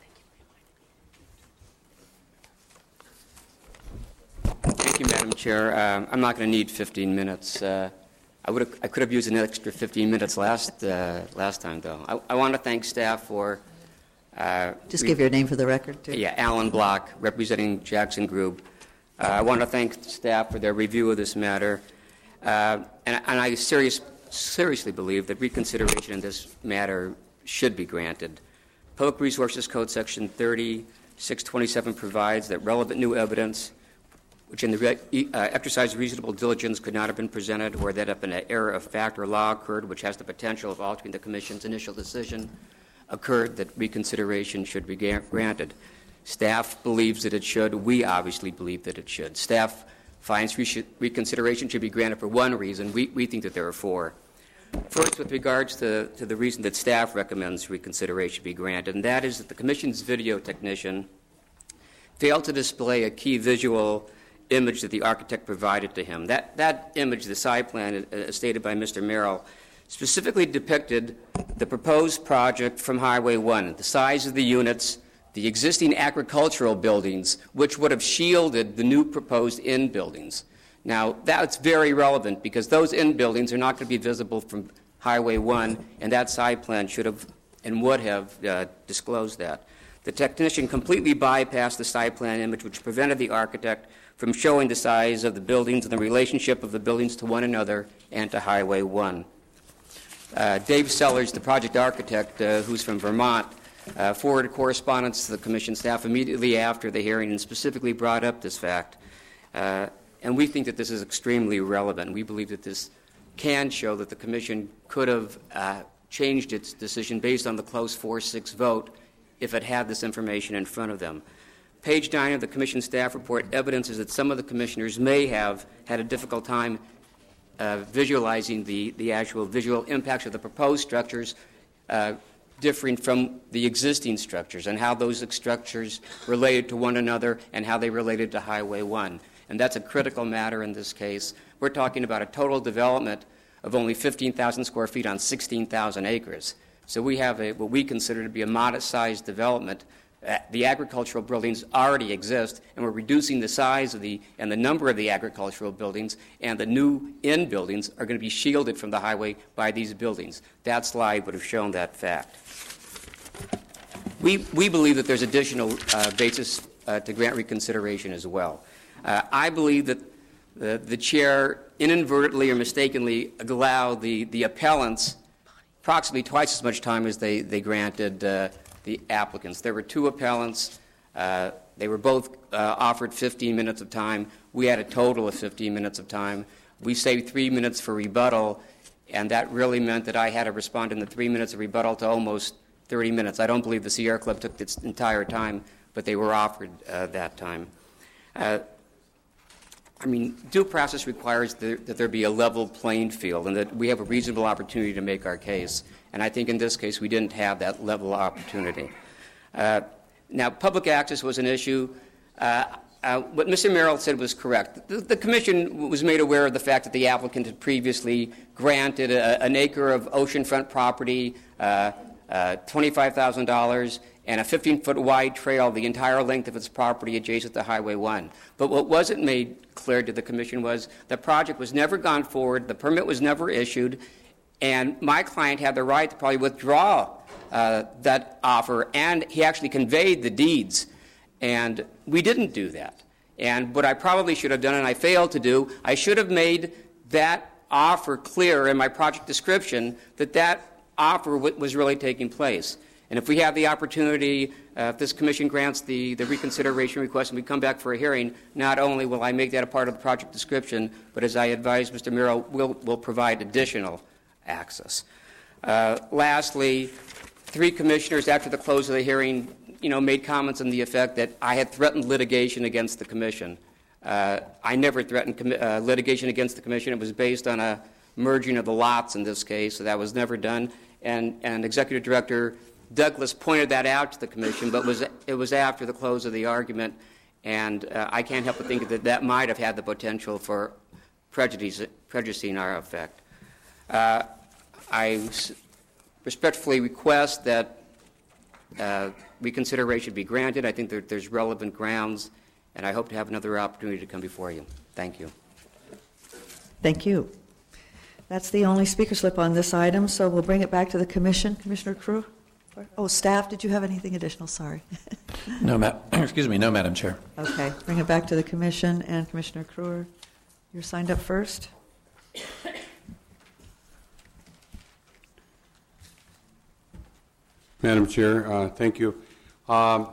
[SPEAKER 13] Thank you, Madam Chair. Um, I'm not going to need fifteen minutes. Uh, I would I could have used an extra fifteen minutes last uh, last time, though. I, I want to thank staff for. Uh,
[SPEAKER 1] Just give your name for the record, too.
[SPEAKER 13] Yeah, Alan Block, representing Jackson Group. Uh, I want to thank staff for their review of this matter, uh, and, and I serious, seriously believe that reconsideration in this matter should be granted. Public Resources Code Section thirty-six twenty-seven provides that relevant new evidence which in the re- uh, exercise of reasonable diligence could not have been presented, or that if an error of fact or law occurred which has the potential of altering the Commission's initial decision occurred, that reconsideration should be ga- granted. Staff believes that it should. We obviously believe that it should. Staff finds re- reconsideration should be granted for one reason. We, we think that there are four. First, with regards to, to the reason that staff recommends reconsideration be granted, and that is that the Commission's video technician failed to display a key visual image that the architect provided to him. That, that image, the side plan, as stated by Mister Merrill, specifically depicted the proposed project from Highway one, the size of the units, the existing agricultural buildings, which would have shielded the new proposed inn buildings. Now, that's very relevant because those inn buildings are not going to be visible from Highway one, and that side plan should have and would have uh, disclosed that. The technician completely bypassed the side plan image, which prevented the architect from showing the size of the buildings and the relationship of the buildings to one another and to Highway one. Uh, Dave Sellers, the project architect, uh, who's from Vermont, uh, forwarded correspondence to the Commission staff immediately after the hearing and specifically brought up this fact. Uh, and we think that this is extremely relevant. We believe that this can show that the Commission could have uh, changed its decision based on the close four six vote if it had this information in front of them. Page nine of the Commission staff report evidences that some of the commissioners may have had a difficult time uh, visualizing the, the actual visual impacts of the proposed structures uh, differing from the existing structures and how those structures related to one another and how they related to Highway one. And that's a critical matter in this case. We're talking about a total development of only fifteen thousand square feet on sixteen thousand acres. So we have a, what we consider to be a modest-sized development. Uh, the agricultural buildings already exist, and we're reducing the size of the and the number of the agricultural buildings, and the new inn buildings are going to be shielded from the highway by these buildings. That slide would have shown that fact. We, we believe that there's additional uh, basis uh, to grant reconsideration as well. Uh, I believe that the, the chair inadvertently or mistakenly allowed the, the appellants approximately twice as much time as they, they granted uh, the applicants. There were two appellants. Uh, they were both uh, offered fifteen minutes of time. We had a total of fifteen minutes of time. We saved three minutes for rebuttal, and that really meant that I had to respond in the three minutes of rebuttal to almost thirty minutes. I don't believe the Sierra Club took its entire time, but they were offered uh, that time. Uh, I mean, due process requires there, that there be a level playing field and that we have a reasonable opportunity to make our case. And I think in this case we didn't have that level of opportunity. Uh, now, public access was an issue. Uh, uh, what Mister Merrill said was correct. The, the Commission was made aware of the fact that the applicant had previously granted a, an acre of oceanfront property, uh, uh, twenty-five thousand dollars, and a fifteen-foot wide trail the entire length of its property adjacent to Highway one. But what wasn't made clear to the Commission was the project was never gone forward, the permit was never issued, and my client had the right to probably withdraw uh, that offer, and he actually conveyed the deeds. And we didn't do that. And what I probably should have done, and I failed to do, I should have made that offer clear in my project description that that offer w- was really taking place. And if we have the opportunity, uh, if this Commission grants the, the reconsideration request and we come back for a hearing, not only will I make that a part of the project description, but as I advised Mister Merrill, we'll, we'll provide additional access. Uh, lastly, three commissioners after the close of the hearing, you know, made comments on the effect that I had threatened litigation against the Commission. Uh, I never threatened com- uh, litigation against the Commission. It was based on a merging of the lots in this case, so that was never done. And, and Executive Director Douglas pointed that out to the Commission, but was, it was after the close of the argument. And uh, I can't help but think that that might have had the potential for prejudice, prejudicing our effect. Uh, I s- respectfully request that uh, reconsideration be granted. I think that there's relevant grounds, and I hope to have another opportunity to come before you. Thank you.
[SPEAKER 1] Thank you. That's the only speaker slip on this item, so we'll bring it back to the commission. Commissioner Crew? Oh, staff, did you have anything additional? Sorry.
[SPEAKER 9] No, ma- excuse me, no, Madam Chair.
[SPEAKER 1] Okay, bring it back to the commission, and Commissioner Crew, you're signed up first.
[SPEAKER 7] Madam Chair, uh, thank you. Um,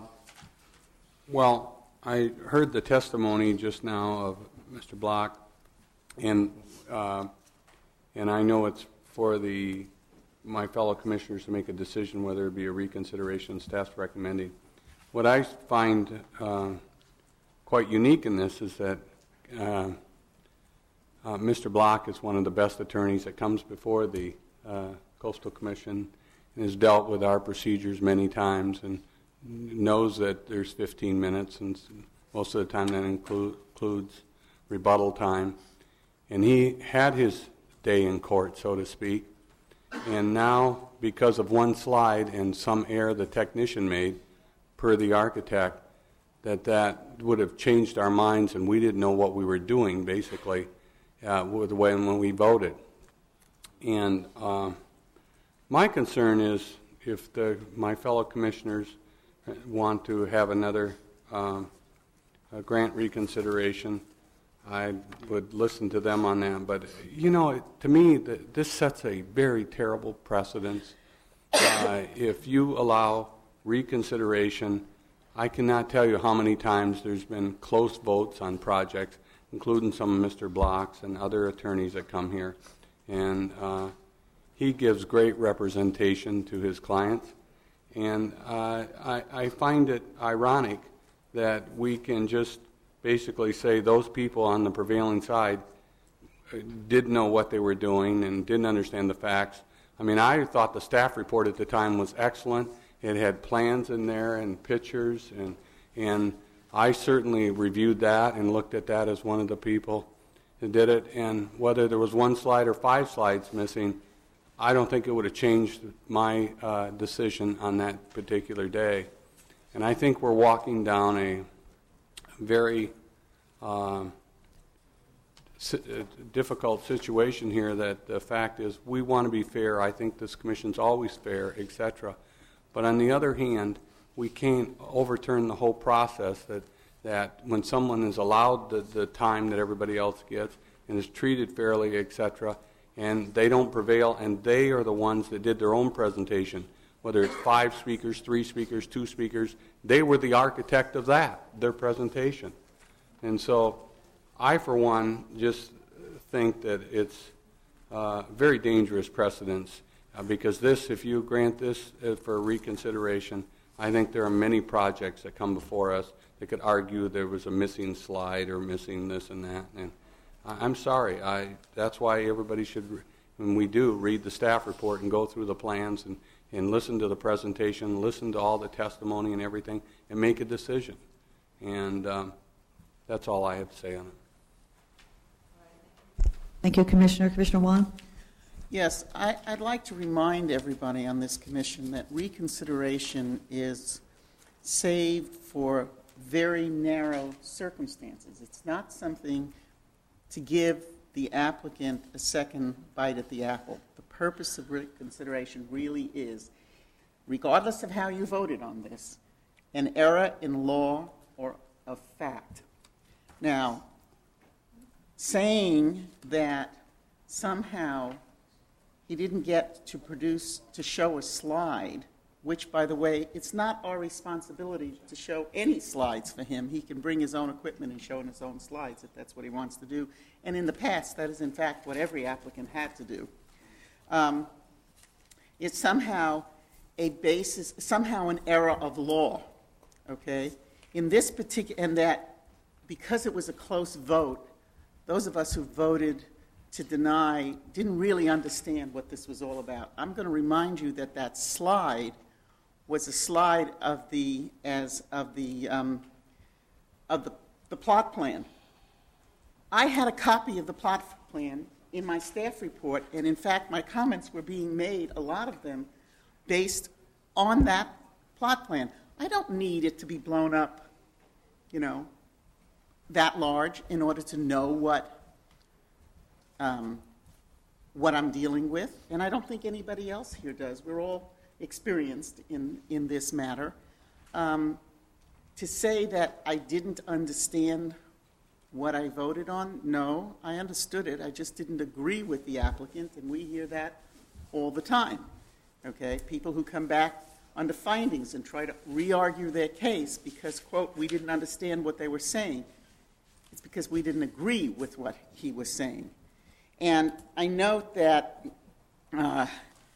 [SPEAKER 7] well, I heard the testimony just now of Mister Block, and uh, and I know it's for the my fellow commissioners to make a decision whether it be a reconsideration. Staff's recommending. What I find uh, quite unique in this is that uh, uh, Mister Block is one of the best attorneys that comes before the uh, Coastal Commission and has dealt with our procedures many times and knows that there's fifteen minutes, and most of the time that include, includes rebuttal time. And he had his day in court, so to speak. And now, because of one slide and some error the technician made, per the architect, that that would have changed our minds and we didn't know what we were doing, basically, uh, with the way when we voted. And uh, my concern is if the, my fellow commissioners want to have another uh, a grant reconsideration, I would listen to them on that. But, you know, to me, the, this sets a very terrible precedence. Uh, if you allow reconsideration, I cannot tell you how many times there's been close votes on projects, including some of Mister Block's and other attorneys that come here. And uh, he gives great representation to his clients. And uh, I, I find it ironic that we can just basically say those people on the prevailing side didn't know what they were doing and didn't understand the facts. I mean, I thought the staff report at the time was excellent. It had plans in there and pictures, and and I certainly reviewed that and looked at that as one of the people that did it. And whether there was one slide or five slides missing, I don't think it would have changed my uh, decision on that particular day. And I think we're walking down a very um, si- difficult situation here, that the fact is we want to be fair. I think this commission's always fair, et cetera. But on the other hand, we can't overturn the whole process that, that when someone is allowed the, the time that everybody else gets and is treated fairly, et cetera, and they don't prevail, and they are the ones that did their own presentation, whether it's five speakers, three speakers, two speakers, they were the architect of that, their presentation. And so I, for one, just think that it's uh, very dangerous precedence, uh, because this, if you grant this uh, for reconsideration, I think there are many projects that come before us that could argue there was a missing slide or missing this and that. And I, I'm sorry. I, that's why everybody should, when we do, read the staff report and go through the plans and, and listen to the presentation, listen to all the testimony and everything, and make a decision. And um, that's all I have to say on it.
[SPEAKER 1] Thank you, Commissioner. Commissioner Wan?
[SPEAKER 8] Yes, I, I'd like to remind everybody on this commission that reconsideration is saved for very narrow circumstances. It's not something to give the applicant a second bite at the apple. The purpose of reconsideration really is, regardless of how you voted on this, an error in law or of fact. Now, saying that somehow he didn't get to produce, to show a slide, which, by the way, it's not our responsibility to show any slides for him. He can bring his own equipment and show his own slides if that's what he wants to do. And in the past, that is, in fact, what every applicant had to do. Um, it's somehow a basis, somehow an error of law, okay? In this particular, and that because it was a close vote, those of us who voted to deny didn't really understand what this was all about. I'm going to remind you that that slide was a slide of the, as of the, um, of the, the plot plan. I had a copy of the plot plan in my staff report, and in fact, my comments were being made, a lot of them, based on that plot plan. I don't need it to be blown up, you know, that large in order to know what um, what I'm dealing with, and I don't think anybody else here does. We're all experienced in, in this matter. Um, to say that I didn't understand what I voted on, no, I understood it. I just didn't agree with the applicant, and we hear that all the time, okay? People who come back under findings and try to re-argue their case because, quote, we didn't understand what they were saying. It's because we didn't agree with what he was saying. And I note that uh,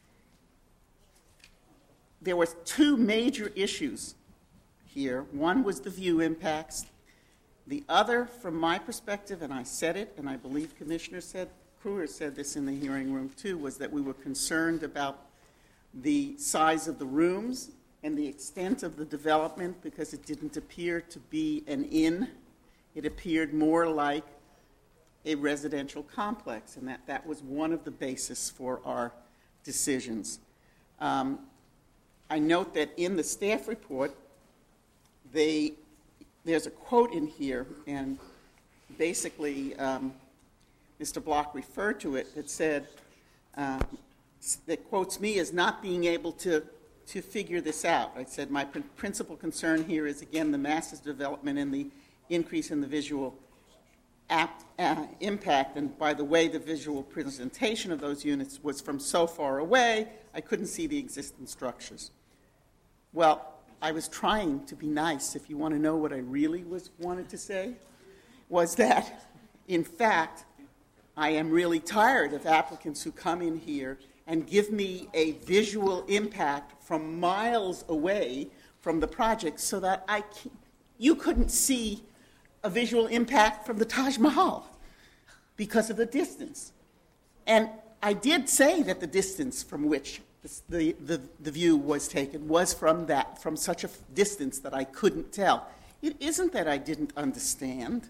[SPEAKER 8] there were two major issues here. One was the view impacts. The other, from my perspective, and I said it, and I believe Commissioner said, Kruger said this in the hearing room too, was that we were concerned about the size of the rooms and the extent of the development because it didn't appear to be an inn. It appeared more like a residential complex, and that, that was one of the bases for our decisions. Um, I note that in the staff report, they, there's a quote in here, and basically um, Mister Block referred to it, that said, uh, that quotes me as not being able to, to figure this out. I said, my pr- principal concern here is, again, the massive development and the increase in the visual apt, uh, impact. And by the way, the visual presentation of those units was from so far away, I couldn't see the existing structures. Well, I was trying to be nice. If you want to know what I really was wanted to say, was that, in fact, I am really tired of applicants who come in here and give me a visual impact from miles away from the project so that I can, you couldn't see a visual impact from the Taj Mahal because of the distance. And I did say that the distance from which the, the, the view was taken was from that, from such a distance that I couldn't tell. It isn't that I didn't understand.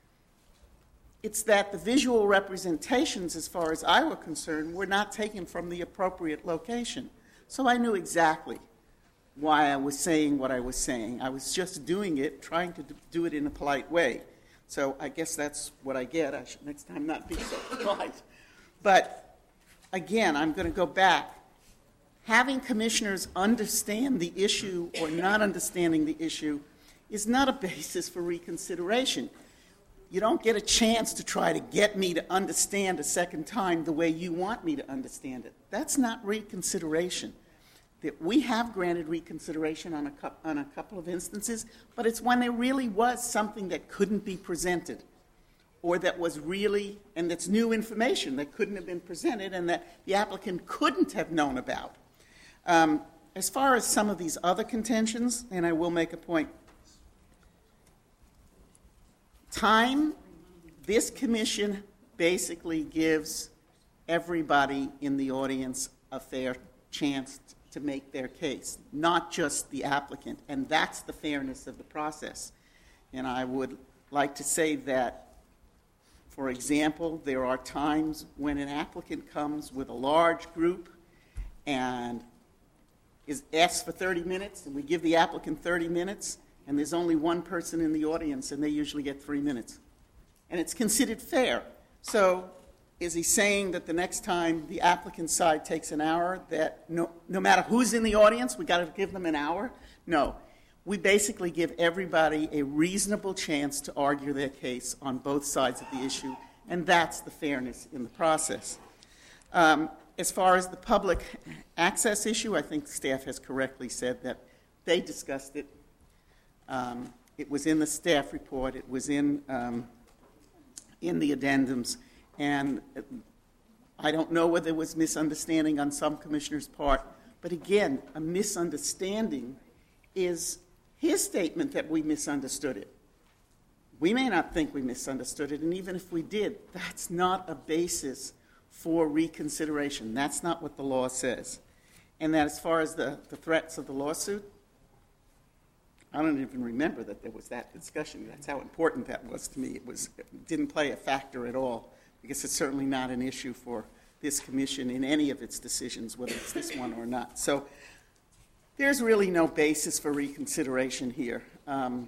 [SPEAKER 8] It's that the visual representations, as far as I were concerned, were not taken from the appropriate location. So I knew exactly why I was saying what I was saying. I was just doing it, trying to do it in a polite way. So I guess that's what I get. I should next time not be so polite. But again, I'm going to go back. Having commissioners understand the issue or not understanding the issue is not a basis for reconsideration. You don't get a chance to try to get me to understand a second time the way you want me to understand it. That's not reconsideration. That we have granted reconsideration on a, cu- on a couple of instances, but it's when there really was something that couldn't be presented, or that was really, and that's new information that couldn't have been presented and that the applicant couldn't have known about. Um, as far as some of these other contentions, and I will make a point, time, this commission basically gives everybody in the audience a fair chance to make their case, not just the applicant, and that's the fairness of the process. And I would like to say that, for example, there are times when an applicant comes with a large group and is asked for thirty minutes, and we give the applicant thirty minutes, and there's only one person in the audience, and they usually get three minutes. And it's considered fair. So is he saying that the next time the applicant side takes an hour, that no, no matter who's in the audience, we got to give them an hour? No. We basically give everybody a reasonable chance to argue their case on both sides of the issue, and that's the fairness in the process. Um, as far as the public access issue, I think staff has correctly said that they discussed it. Um, it was in the staff report. It was in um, in the addendums. And I don't know whether it was misunderstanding on some commissioners' part, but again, a misunderstanding is his statement that we misunderstood it. We may not think we misunderstood it, and even if we did, that's not a basis for reconsideration. That's not what the law says. And that as far as the, the threats of the lawsuit, I don't even remember that there was that discussion. That's how important that was to me. It was it didn't play a factor at all, because it's certainly not an issue for this commission in any of its decisions, whether it's this one or not. So there's really no basis for reconsideration here. Um,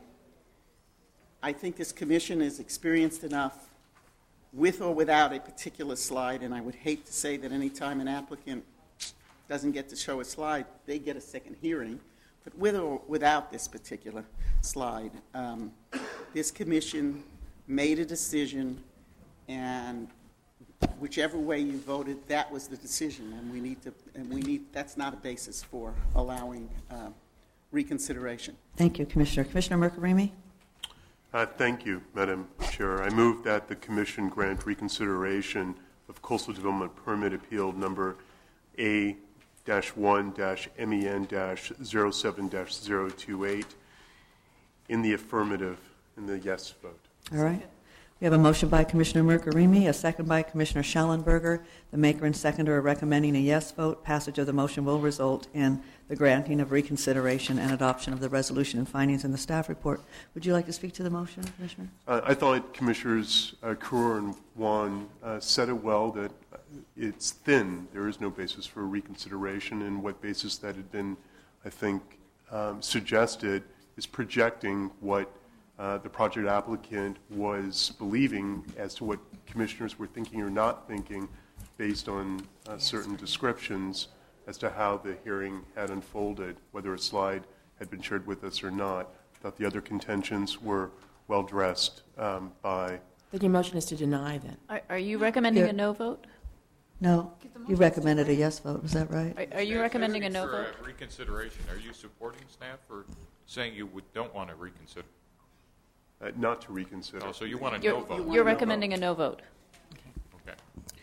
[SPEAKER 8] I think this commission is experienced enough, with or without a particular slide, and I would hate to say that any time an applicant doesn't get to show a slide, they get a second hearing. But with or without this particular slide, um, this commission made a decision, and whichever way you voted, that was the decision, and we need to, and we need, that's not a basis for allowing uh, reconsideration.
[SPEAKER 1] Thank you, Commissioner. Commissioner Mercury?
[SPEAKER 16] Uh, thank you, Madam Chair. I move that the Commission grant reconsideration of Coastal Development Permit Appeal number A one M E N zero seven zero two eight in the affirmative, in the yes vote.
[SPEAKER 1] All right. We have a motion by Commissioner Mercury, a second by Commissioner Schallenberger. The maker and seconder are recommending a yes vote. Passage of the motion will result in the granting of reconsideration and adoption of the resolution and findings in the staff report. Would you like to speak to the motion, Commissioner?
[SPEAKER 16] Uh, I thought Commissioners uh, Kruer and Wan uh, said it well, that it's thin. There is no basis for reconsideration, and what basis that had been, I think, um, suggested is projecting what Uh, the project applicant was believing as to what commissioners were thinking or not thinking based on uh, certain descriptions as to how the hearing had unfolded, whether a slide had been shared with us or not. I thought the other contentions were well dressed um, by...
[SPEAKER 6] Then your motion is to deny, then.
[SPEAKER 2] Are, are you recommending
[SPEAKER 1] Yeah.
[SPEAKER 2] a no vote?
[SPEAKER 1] No. You recommended a yes vote. Was that right?
[SPEAKER 2] Are, are you recommending a no
[SPEAKER 10] for
[SPEAKER 2] vote?
[SPEAKER 10] A reconsideration. Are you supporting staff or saying you would, don't want to reconsider?
[SPEAKER 16] Uh, not to reconsider.
[SPEAKER 10] Oh, so you want a
[SPEAKER 2] You're,
[SPEAKER 10] no vote?
[SPEAKER 2] you're recommending a no vote.
[SPEAKER 10] Okay.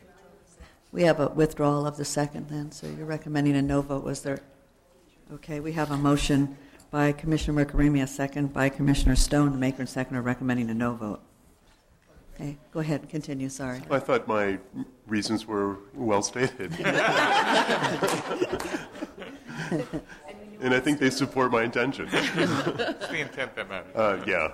[SPEAKER 1] We have a withdrawal of the second then, so you're recommending a no vote. Was there? Okay, we have a motion by Commissioner Mercury, a second by Commissioner Stone. The maker and seconder are recommending a no vote. Okay, go ahead, continue, sorry.
[SPEAKER 16] I thought my reasons were well stated. And I think they support my intention.
[SPEAKER 10] It's the intent that matters.
[SPEAKER 16] Uh, yeah.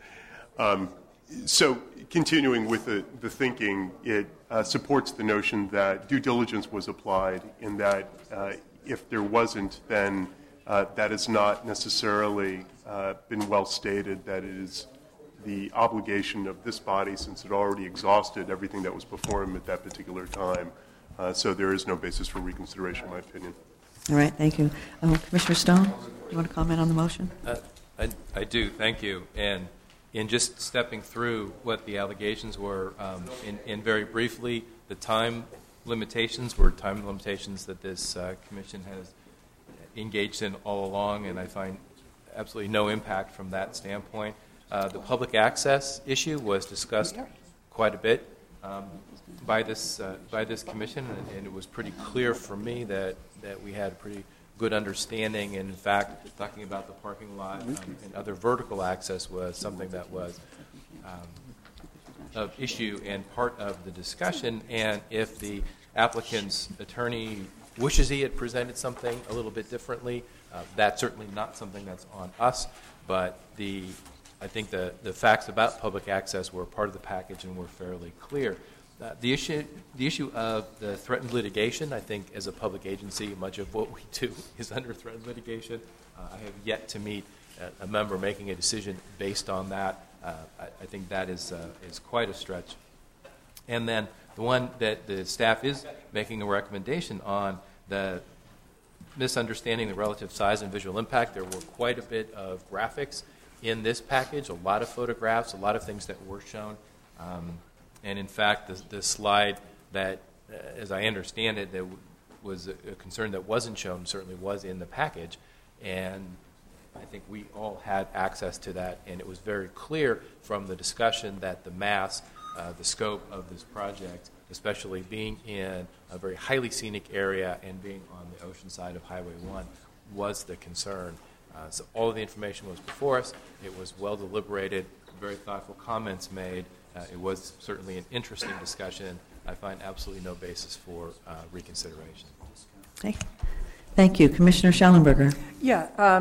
[SPEAKER 16] Um, so continuing with the, the thinking, it uh, supports the notion that due diligence was applied, and that uh, if there wasn't, then uh, that has not necessarily uh, been well stated, that it is the obligation of this body, since it already exhausted everything that was before him at that particular time. Uh, so there is no basis for reconsideration, in my opinion.
[SPEAKER 1] All right, thank you. Um, Commissioner Stone, you want to comment on the motion?
[SPEAKER 12] Uh, I, I do, thank you. And in just stepping through what the allegations were, um, in, in very briefly, the time limitations were time limitations that this uh, commission has engaged in all along, and I find absolutely no impact from that standpoint. Uh, the public access issue was discussed quite a bit um, by this uh, by this commission, and, and it was pretty clear for me that, that we had a pretty good understanding. And in fact, talking about the parking lot um, and other vertical access was something that was um, of issue and part of the discussion. And if the applicant's attorney wishes he had presented something a little bit differently, uh, that's certainly not something that's on us. But the I think the, the facts about public access were part of the package and were fairly clear. Uh, the issue the issue of the threatened litigation, I think as a public agency, much of what we do is under threatened litigation. Uh, I have yet to meet a, a member making a decision based on that. Uh, I, I think that is uh, is quite a stretch. And then the one that the staff is making a recommendation on, the misunderstanding the relative size and visual impact. There were quite a bit of graphics in this package, a lot of photographs, a lot of things that were shown. Um, and in fact, the, the slide that, uh, as I understand it, there w- was a, a concern that wasn't shown certainly was in the package. And I think we all had access to that, and it was very clear from the discussion that the mass, uh, the scope of this project, especially being in a very highly scenic area and being on the ocean side of Highway one, was the concern. Uh, so all of the information was before us. It was well deliberated, very thoughtful comments made. Uh, it was certainly an interesting discussion. I find absolutely no basis for uh, reconsideration.
[SPEAKER 1] Okay. Thank you. Commissioner Schallenberger.
[SPEAKER 24] Yeah, um,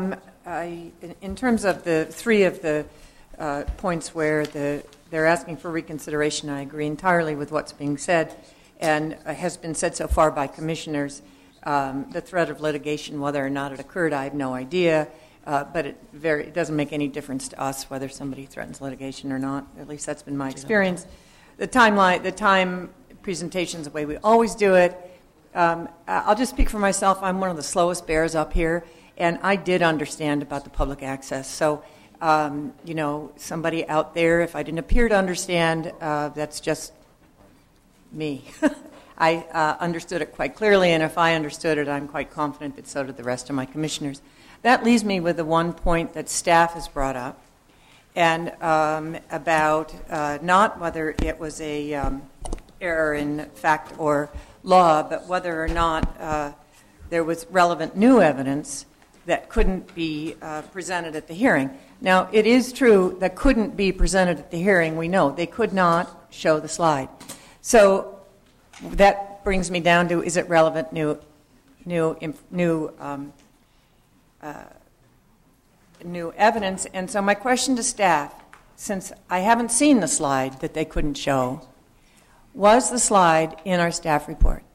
[SPEAKER 24] I, in- in terms of the three of the uh, points where the, they're asking for reconsideration, I agree entirely with what's being said and uh, has been said so far by commissioners. Um, the threat of litigation, whether or not it occurred, I have no idea, uh, but it, very, it doesn't make any difference to us whether somebody threatens litigation or not. At least that's been my experience. The timeline, the time presentation is the way we always do it. Um, I'll just speak for myself. I'm one of the slowest bears up here, and I did understand about the public access. So, um, you know, somebody out there, if I didn't appear to understand, uh, that's just me. I uh, understood it quite clearly, and if I understood it, I'm quite confident that so did the rest of my commissioners. That leaves me with the one point that staff has brought up, and um, about uh, not whether it was a um, error in fact or law, but whether or not uh, there was relevant new evidence that couldn't be uh, presented at the hearing. Now, it is true that couldn't be presented at the hearing. We know they could not show the slide. So that brings me down to, is it relevant new, new, new, um, uh, new evidence? And so my question to staff, since I haven't seen the slide that they couldn't show, was the slide in our staff report?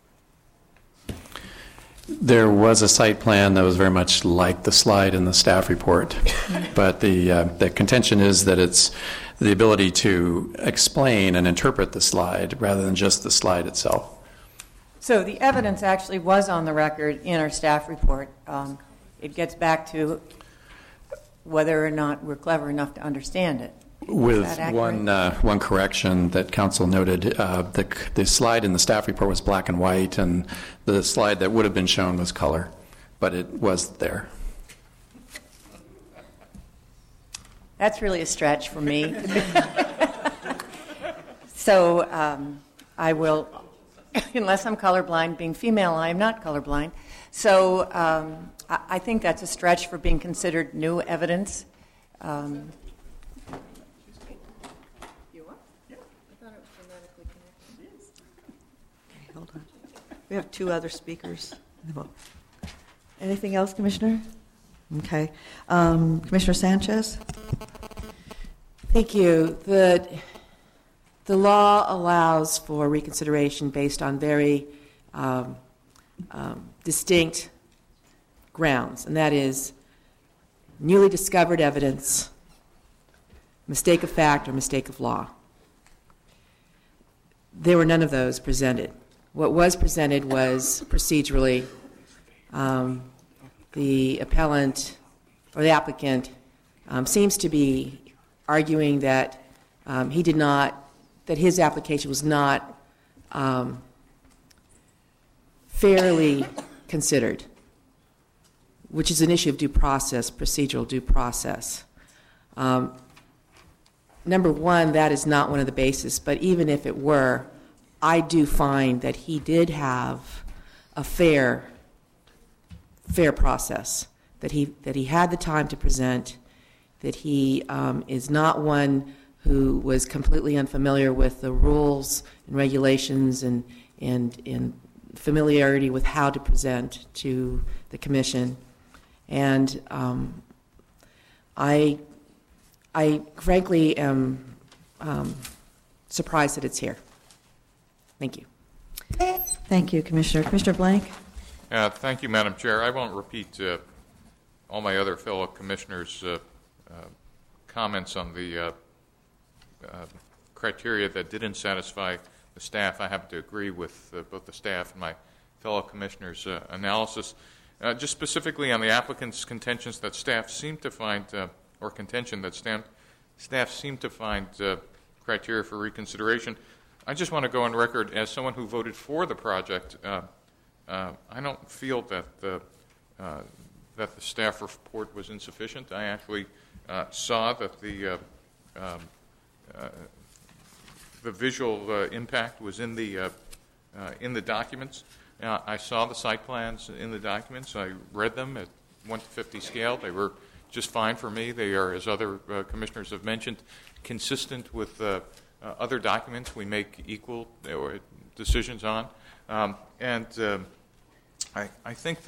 [SPEAKER 9] There was a site plan that was very much like the slide in the staff report, but the uh, the contention is that it's the ability to explain and interpret the slide rather than just the slide itself.
[SPEAKER 24] So the evidence actually was on the record in our staff report. Um, it gets back to whether or not we're clever enough to understand it.
[SPEAKER 9] With one uh, one correction that council noted, uh, the the slide in the staff report was black and white, and the slide that would have been shown was color, but it was there.
[SPEAKER 24] That's really a stretch for me. So um, I will, unless I'm colorblind, being female, I am not colorblind. So um, I, I think that's a stretch for being considered new evidence. Um,
[SPEAKER 1] Hold on. We have two other speakers. Anything else, Commissioner? Okay. Um, Commissioner Sanchez?
[SPEAKER 6] Thank you. The, the law allows for reconsideration based on very um, um, distinct grounds, and that is newly discovered evidence, mistake of fact, or mistake of law. There were none of those presented. What was presented was procedurally um, the appellant or the applicant um, seems to be arguing that um, he did not, that his application was not um, fairly considered, which is an issue of due process, procedural due process. Um, number one, that is not one of the bases, but even if it were, I do find that he did have a fair, fair process, that he, that he had the time to present, that he um, is not one who was completely unfamiliar with the rules and regulations and, and, and familiarity with how to present to the commission. And um, I, I frankly am um, surprised that it's here. Thank you.
[SPEAKER 1] Thank you, Commissioner. Commissioner Blank?
[SPEAKER 10] Uh, thank you, Madam Chair. I won't repeat uh, all my other fellow commissioners' uh, uh, comments on the uh, uh, criteria that didn't satisfy the staff. I happen to agree with uh, both the staff and my fellow commissioners' uh, analysis. Uh, just specifically on the applicant's contentions that staff seem to find, uh, or contention that staff, staff seem to find uh, criteria for reconsideration, I just want to go on record as someone who voted for the project. Uh, uh, I don't feel that the, uh, that the staff report was insufficient. I actually uh, saw that the uh, um, uh, the visual uh, impact was in the uh, uh, in the documents. Uh, I saw the site plans in the documents. I read them at one to fifty scale. They were just fine for me. They are, as other uh, commissioners have mentioned, consistent with uh, uh, other documents we make equal uh, decisions on. Um, and um, I, I think the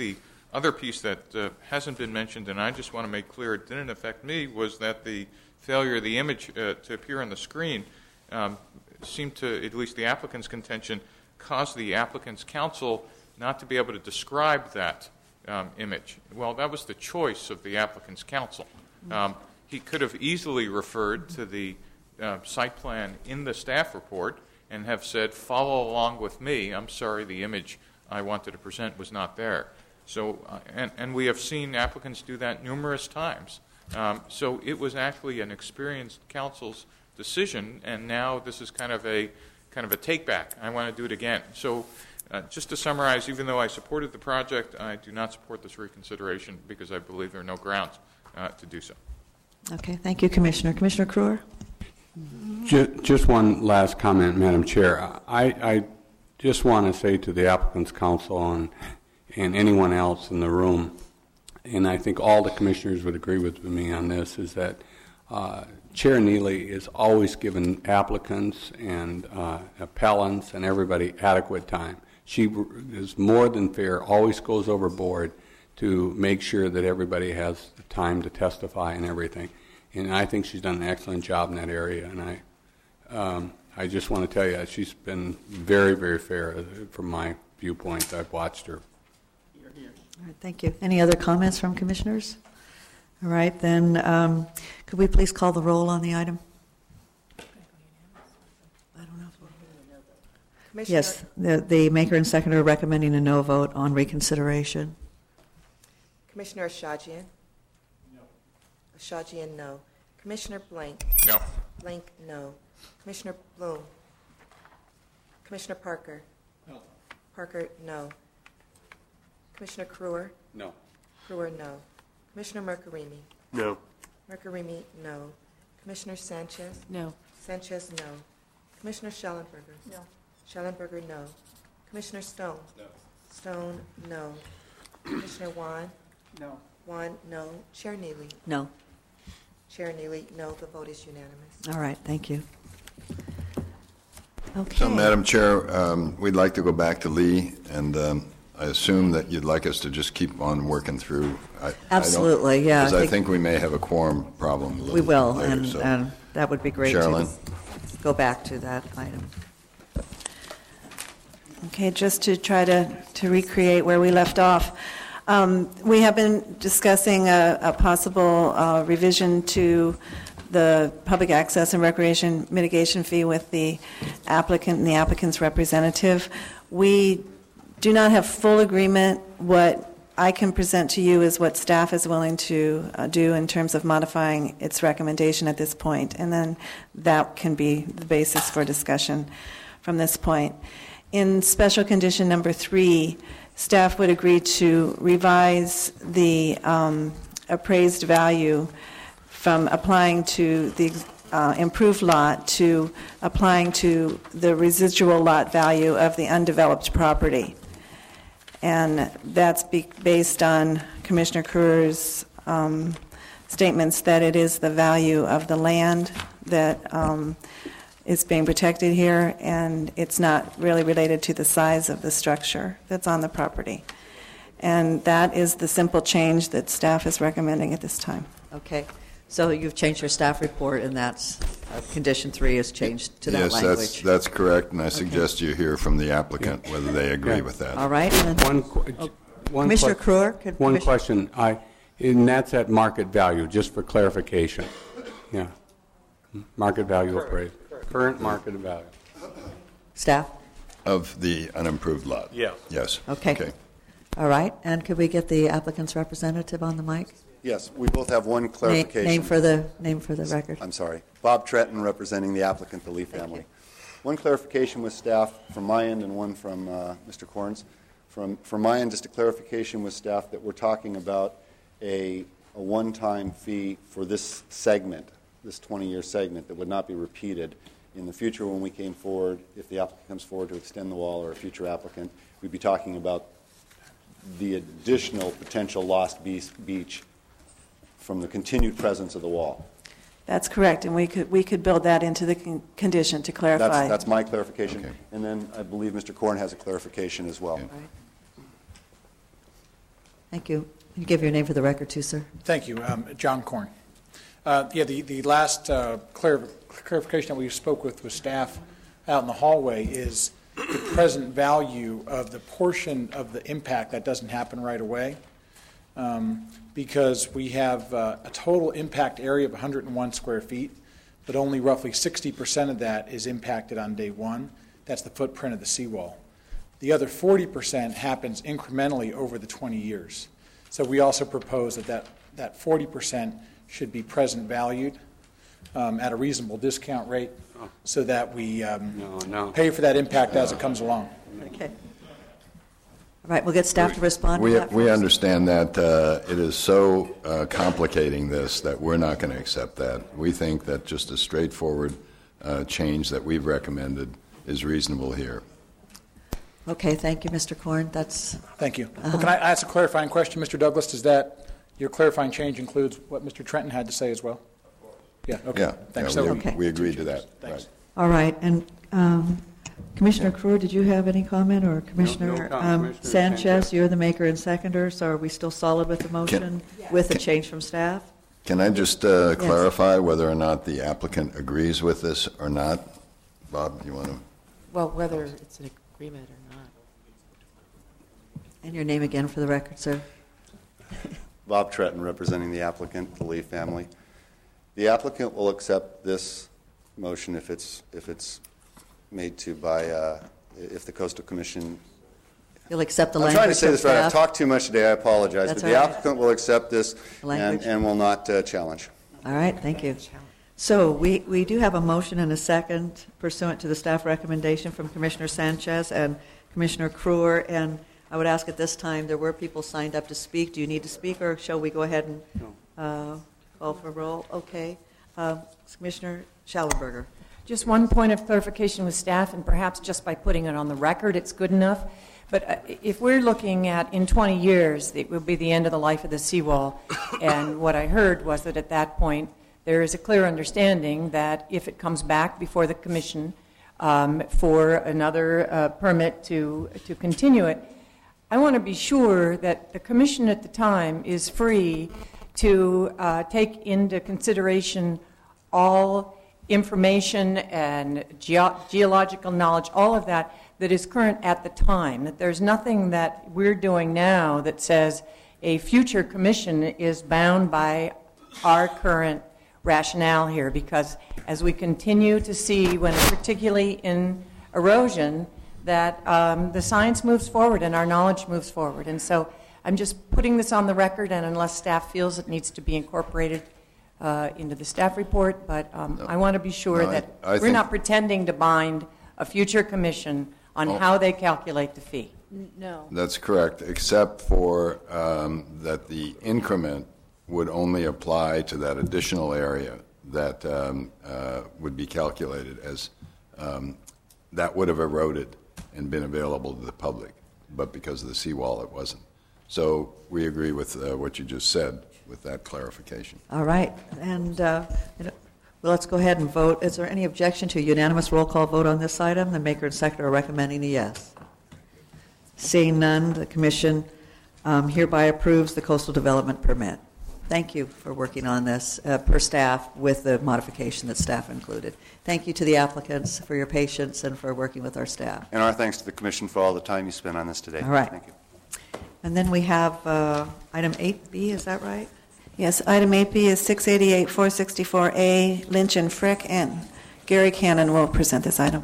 [SPEAKER 10] other piece that uh, hasn't been mentioned, and I just want to make clear it didn't affect me, was that the failure of the image uh, to appear on the screen um, seemed to, at least the applicant's contention, cause the applicant's counsel not to be able to describe that um, image. Well, that was the choice of the applicant's counsel. Um, he could have easily referred to the uh, site plan in the staff report and have said, follow along with me. I'm sorry, the image I wanted to present was not there. So, uh, and, and we have seen applicants do that numerous times. Um, so it was actually an experienced counsel's decision, and now this is kind of a kind of a take back. I want to do it again. So uh, just to summarize, even though I supported the project, I do not support this reconsideration because I believe there are no grounds uh, to do so.
[SPEAKER 1] Okay, thank you, Commissioner. Commissioner Crewer?
[SPEAKER 7] Just, just one last comment, Madam Chair. I, I just want to say to the applicant's counsel and, and anyone else in the room, and I think all the commissioners would agree with me on this, is that uh, Chair Neely is always given applicants and uh, appellants and everybody adequate time. She is more than fair, always goes overboard to make sure that everybody has the time to testify and everything. And I think she's done an excellent job in that area. And I, um, I just want to tell you, she's been very, very fair from my viewpoint. I've watched her.
[SPEAKER 1] All right, thank you. Any other comments from commissioners? All right, then um, could we please call the roll on the item? I don't know. Yes, the, the maker and seconder are recommending a no vote on reconsideration.
[SPEAKER 18] Commissioner Ashajian? No. Ashajian, no. Commissioner Blank?
[SPEAKER 10] No.
[SPEAKER 18] Blank, no. Commissioner Bloom? Commissioner Parker?
[SPEAKER 7] No.
[SPEAKER 18] Parker, no. Commissioner Crewer?
[SPEAKER 7] No.
[SPEAKER 18] Crewer, no. Commissioner Mercarimi?
[SPEAKER 16] No.
[SPEAKER 18] Mercarimi, no. Commissioner Sanchez?
[SPEAKER 6] No.
[SPEAKER 18] Sanchez, no. Commissioner Schellenberger?
[SPEAKER 24] No.
[SPEAKER 18] Schellenberger, no. Commissioner Stone?
[SPEAKER 7] No.
[SPEAKER 18] Stone, no. Commissioner Juan?
[SPEAKER 8] No.
[SPEAKER 18] Juan, no. Chair Neely?
[SPEAKER 1] No.
[SPEAKER 18] Chair Neely, no. The vote is unanimous.
[SPEAKER 1] All right, thank you. Okay.
[SPEAKER 4] So, Madam Chair, um, we'd like to go back to Lee, and um, I assume that you'd like us to just keep on working through. I,
[SPEAKER 1] Absolutely,
[SPEAKER 4] I
[SPEAKER 1] yeah.
[SPEAKER 4] Because
[SPEAKER 1] I
[SPEAKER 4] I
[SPEAKER 1] think,
[SPEAKER 4] think we may have a quorum problem a little
[SPEAKER 1] we will,
[SPEAKER 4] later,
[SPEAKER 1] and,
[SPEAKER 4] so.
[SPEAKER 1] and that would be great
[SPEAKER 4] Sherilyn.
[SPEAKER 1] to go back to that item.
[SPEAKER 3] Okay, just to try to, to recreate where we left off. Um, we have been discussing a, a possible uh, revision to the public access and recreation mitigation fee with the applicant and the applicant's representative. We do not have full agreement. What I can present to you is what staff is willing to uh, do in terms of modifying its recommendation at this point, and then that can be the basis for discussion from this point. In special condition number three, staff would agree to revise the um, appraised value from applying to the uh, improved lot to applying to the residual lot value of the undeveloped property. And that's be based on Commissioner Crewer's um, statements that it is the value of the land that um, is being protected here, and it's not really related to the size of the structure that's on the property. And that is the simple change that staff is recommending at this time.
[SPEAKER 1] Okay. So you've changed your staff report, and that's, uh, condition three is changed to that
[SPEAKER 4] yes,
[SPEAKER 1] language.
[SPEAKER 4] Yes, that's, that's correct, and I
[SPEAKER 1] Okay.
[SPEAKER 4] suggest you hear from the applicant whether they agree
[SPEAKER 7] Yeah.
[SPEAKER 4] with that.
[SPEAKER 1] All right. And then,
[SPEAKER 7] One, qu-
[SPEAKER 1] oh,
[SPEAKER 7] one
[SPEAKER 1] Commissioner
[SPEAKER 7] que-
[SPEAKER 1] Crewer? Could
[SPEAKER 7] One
[SPEAKER 1] Commissioner-
[SPEAKER 7] question. I, and that's at market value, just for clarification. Yeah. Market value appraised. Current market value.
[SPEAKER 1] Staff?
[SPEAKER 4] Of the unimproved lot.
[SPEAKER 7] Yeah.
[SPEAKER 4] Yes.
[SPEAKER 1] Okay.
[SPEAKER 4] Okay.
[SPEAKER 1] All right. And could we get the applicant's representative on the mic?
[SPEAKER 15] Yes, we both have one
[SPEAKER 1] Name,
[SPEAKER 15] clarification.
[SPEAKER 1] name for the name for the record.
[SPEAKER 15] I'm sorry. Bob Tretton, representing the applicant, the Lee family. One clarification with staff from my end and one from uh, Mister Corns. From, from my end, just a clarification with staff that we're talking about a, a one-time fee for this segment, this twenty-year segment that would not be repeated in the future when we came forward. If the applicant comes forward to extend the wall or a future applicant, we'd be talking about the additional potential lost beach from the continued presence of the wall.
[SPEAKER 3] That's correct, and we could we could build that into the con- condition to clarify.
[SPEAKER 15] That's, that's my clarification,
[SPEAKER 4] Okay.
[SPEAKER 15] and then I believe Mister Korn has a clarification as well.
[SPEAKER 4] Okay.
[SPEAKER 1] Thank you. Can you give your name for the record, too, sir?
[SPEAKER 14] Thank you. Um, John Korn. Uh, yeah, the, the last uh, clar- clarification that we spoke with with staff out in the hallway is the present value of the portion of the impact that doesn't happen right away. Um, because we have uh, a total impact area of one hundred one square feet, but only roughly sixty percent of that is impacted on day one. That's the footprint of the seawall. The other forty percent happens incrementally over the twenty years. So we also propose that that, that forty percent should be present valued um, at a reasonable discount rate so that we um,
[SPEAKER 7] no, no.
[SPEAKER 14] pay for that impact as it comes along.
[SPEAKER 1] Okay. All right, we'll get staff to respond
[SPEAKER 4] We,
[SPEAKER 1] to that
[SPEAKER 4] we
[SPEAKER 1] first.
[SPEAKER 4] understand that uh, it is so uh, complicating this that we're not going to accept that. We think that just a straightforward uh, change that we've recommended is reasonable here.
[SPEAKER 1] Okay, thank you, Mister Korn. That's
[SPEAKER 14] Thank you.
[SPEAKER 1] Uh-huh.
[SPEAKER 14] Well, can I ask a clarifying question, Mister Douglas? Does that, your clarifying change includes what Mister Trenton had to say as well? Yeah, okay.
[SPEAKER 4] Yeah,
[SPEAKER 14] Thanks.
[SPEAKER 4] yeah,
[SPEAKER 14] So-
[SPEAKER 4] we,
[SPEAKER 1] Okay.
[SPEAKER 4] we agreed to that.
[SPEAKER 14] Thanks.
[SPEAKER 4] Right.
[SPEAKER 1] all right. And um, Commissioner Crewer, did you have any comment, or Commissioner
[SPEAKER 7] comment.
[SPEAKER 1] um,
[SPEAKER 7] Commissioner
[SPEAKER 1] Sanchez?
[SPEAKER 7] Sanchez.
[SPEAKER 1] You're the maker and seconder, so are we still solid with the motion with a change from staff?
[SPEAKER 4] Can I just uh, clarify whether or not the applicant agrees with this or not? Bob, you want to?
[SPEAKER 6] Well, whether it's an agreement or not.
[SPEAKER 1] And your name again for the record, sir.
[SPEAKER 15] Bob Tretton, representing the applicant, the Lee family. The applicant will accept this motion if it's if it's made to by uh, if the Coastal Commission.
[SPEAKER 1] You'll accept the
[SPEAKER 15] I'm
[SPEAKER 1] language
[SPEAKER 15] trying to say
[SPEAKER 1] from
[SPEAKER 15] this right. I've
[SPEAKER 1] staff?
[SPEAKER 15] talked too much today. I apologize,
[SPEAKER 1] That's
[SPEAKER 15] but the
[SPEAKER 1] all right.
[SPEAKER 15] applicant will accept this and,
[SPEAKER 1] Language.
[SPEAKER 15] and will not uh, challenge.
[SPEAKER 1] All right, thank you. So we, we do have a motion and a second pursuant to the staff recommendation from Commissioner Sanchez and Commissioner Crewer, and I would ask at this time, there were people signed up to speak. Do you need to speak, or shall we go ahead and uh, call for a roll? Okay. Uh, Commissioner Schallenberger.
[SPEAKER 24] Just one point of clarification with staff, and perhaps just by putting it on the record, it's good enough. But uh, if we're looking at in twenty years, it will be the end of the life of the seawall. And what I heard was that at that point, there is a clear understanding that if it comes back before the commission um, for another uh, permit to, to continue it, I want to be sure that the commission at the time is free to uh, take into consideration all information and geo- geological knowledge, all of that, that is current at the time, that there's nothing that we're doing now that says a future commission is bound by our current rationale here, because as we continue to see, when particularly in erosion, that um, the science moves forward and our knowledge moves forward. And so I'm just putting this on the record, and unless staff feels it needs to be incorporated uh, into the staff report, but um, no. I want to be sure
[SPEAKER 4] No, I-
[SPEAKER 24] that
[SPEAKER 4] I
[SPEAKER 24] we're
[SPEAKER 4] think-
[SPEAKER 24] not pretending to bind a future commission on
[SPEAKER 4] Oh.
[SPEAKER 24] how they calculate the fee.
[SPEAKER 2] No.
[SPEAKER 4] That's correct, except for um, that the increment would only apply to that additional area that um, uh, would be calculated as um, that would have eroded and been available to the public, but because of the seawall, it wasn't. So we agree with uh, what you just said with that clarification.
[SPEAKER 1] All right, and uh, you know, well, let's go ahead and vote. Is there any objection to a unanimous roll call vote on this item? The maker and seconder are recommending a yes. Seeing none, the commission um, hereby approves the coastal development permit. Thank you for working on this uh, per staff with the modification that staff included. Thank you to the applicants for your patience and for working with our staff.
[SPEAKER 15] And our thanks to the Commission for all the time you spent on this today.
[SPEAKER 1] All right.
[SPEAKER 15] Thank you.
[SPEAKER 1] And then we have uh, item eight B, is that right?
[SPEAKER 3] Yes, item eight B is six eighty-eight, four sixty-four A, Lynch and Frick, and Gary Cannon will present this item.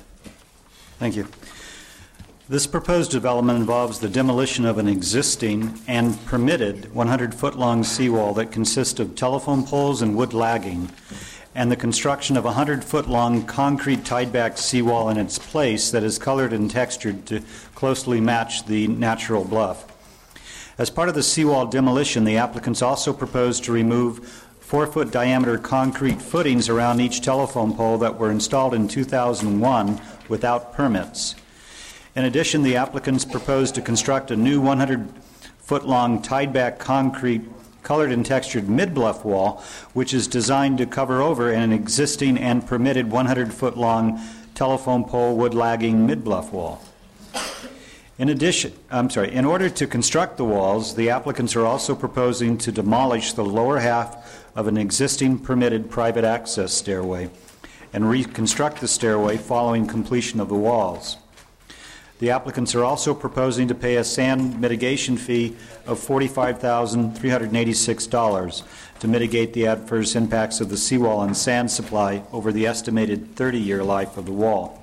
[SPEAKER 19] Thank you. This proposed development involves the demolition of an existing and permitted one hundred foot long seawall that consists of telephone poles and wood lagging, and the construction of a one hundred foot long concrete tied-back seawall in its place that is colored and textured to closely match the natural bluff. As part of the seawall demolition, the applicants also proposed to remove four foot diameter concrete footings around each telephone pole that were installed in two thousand one without permits. In addition, the applicants proposed to construct a new one hundred foot long tied-back concrete colored and textured mid-bluff wall, which is designed to cover over an existing and permitted one hundred foot long telephone pole wood lagging mid-bluff wall. In addition, I'm sorry, in order to construct the walls, the applicants are also proposing to demolish the lower half of an existing permitted private access stairway and reconstruct the stairway following completion of the walls. The applicants are also proposing to pay a sand mitigation fee of forty-five thousand three hundred eighty-six dollars to mitigate the adverse impacts of the seawall and sand supply over the estimated thirty-year life of the wall.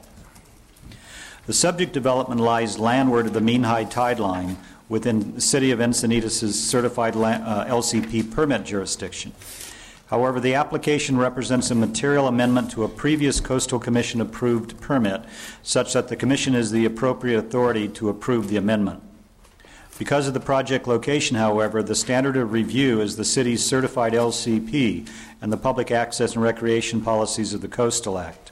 [SPEAKER 19] The subject development lies landward of the mean high tide line within the City of Encinitas' certified uh, L C P permit jurisdiction. However, the application represents a material amendment to a previous Coastal Commission approved permit, such that the Commission is the appropriate authority to approve the amendment. Because of the project location, however, the standard of review is the City's certified L C P and the public access and recreation policies of the Coastal Act.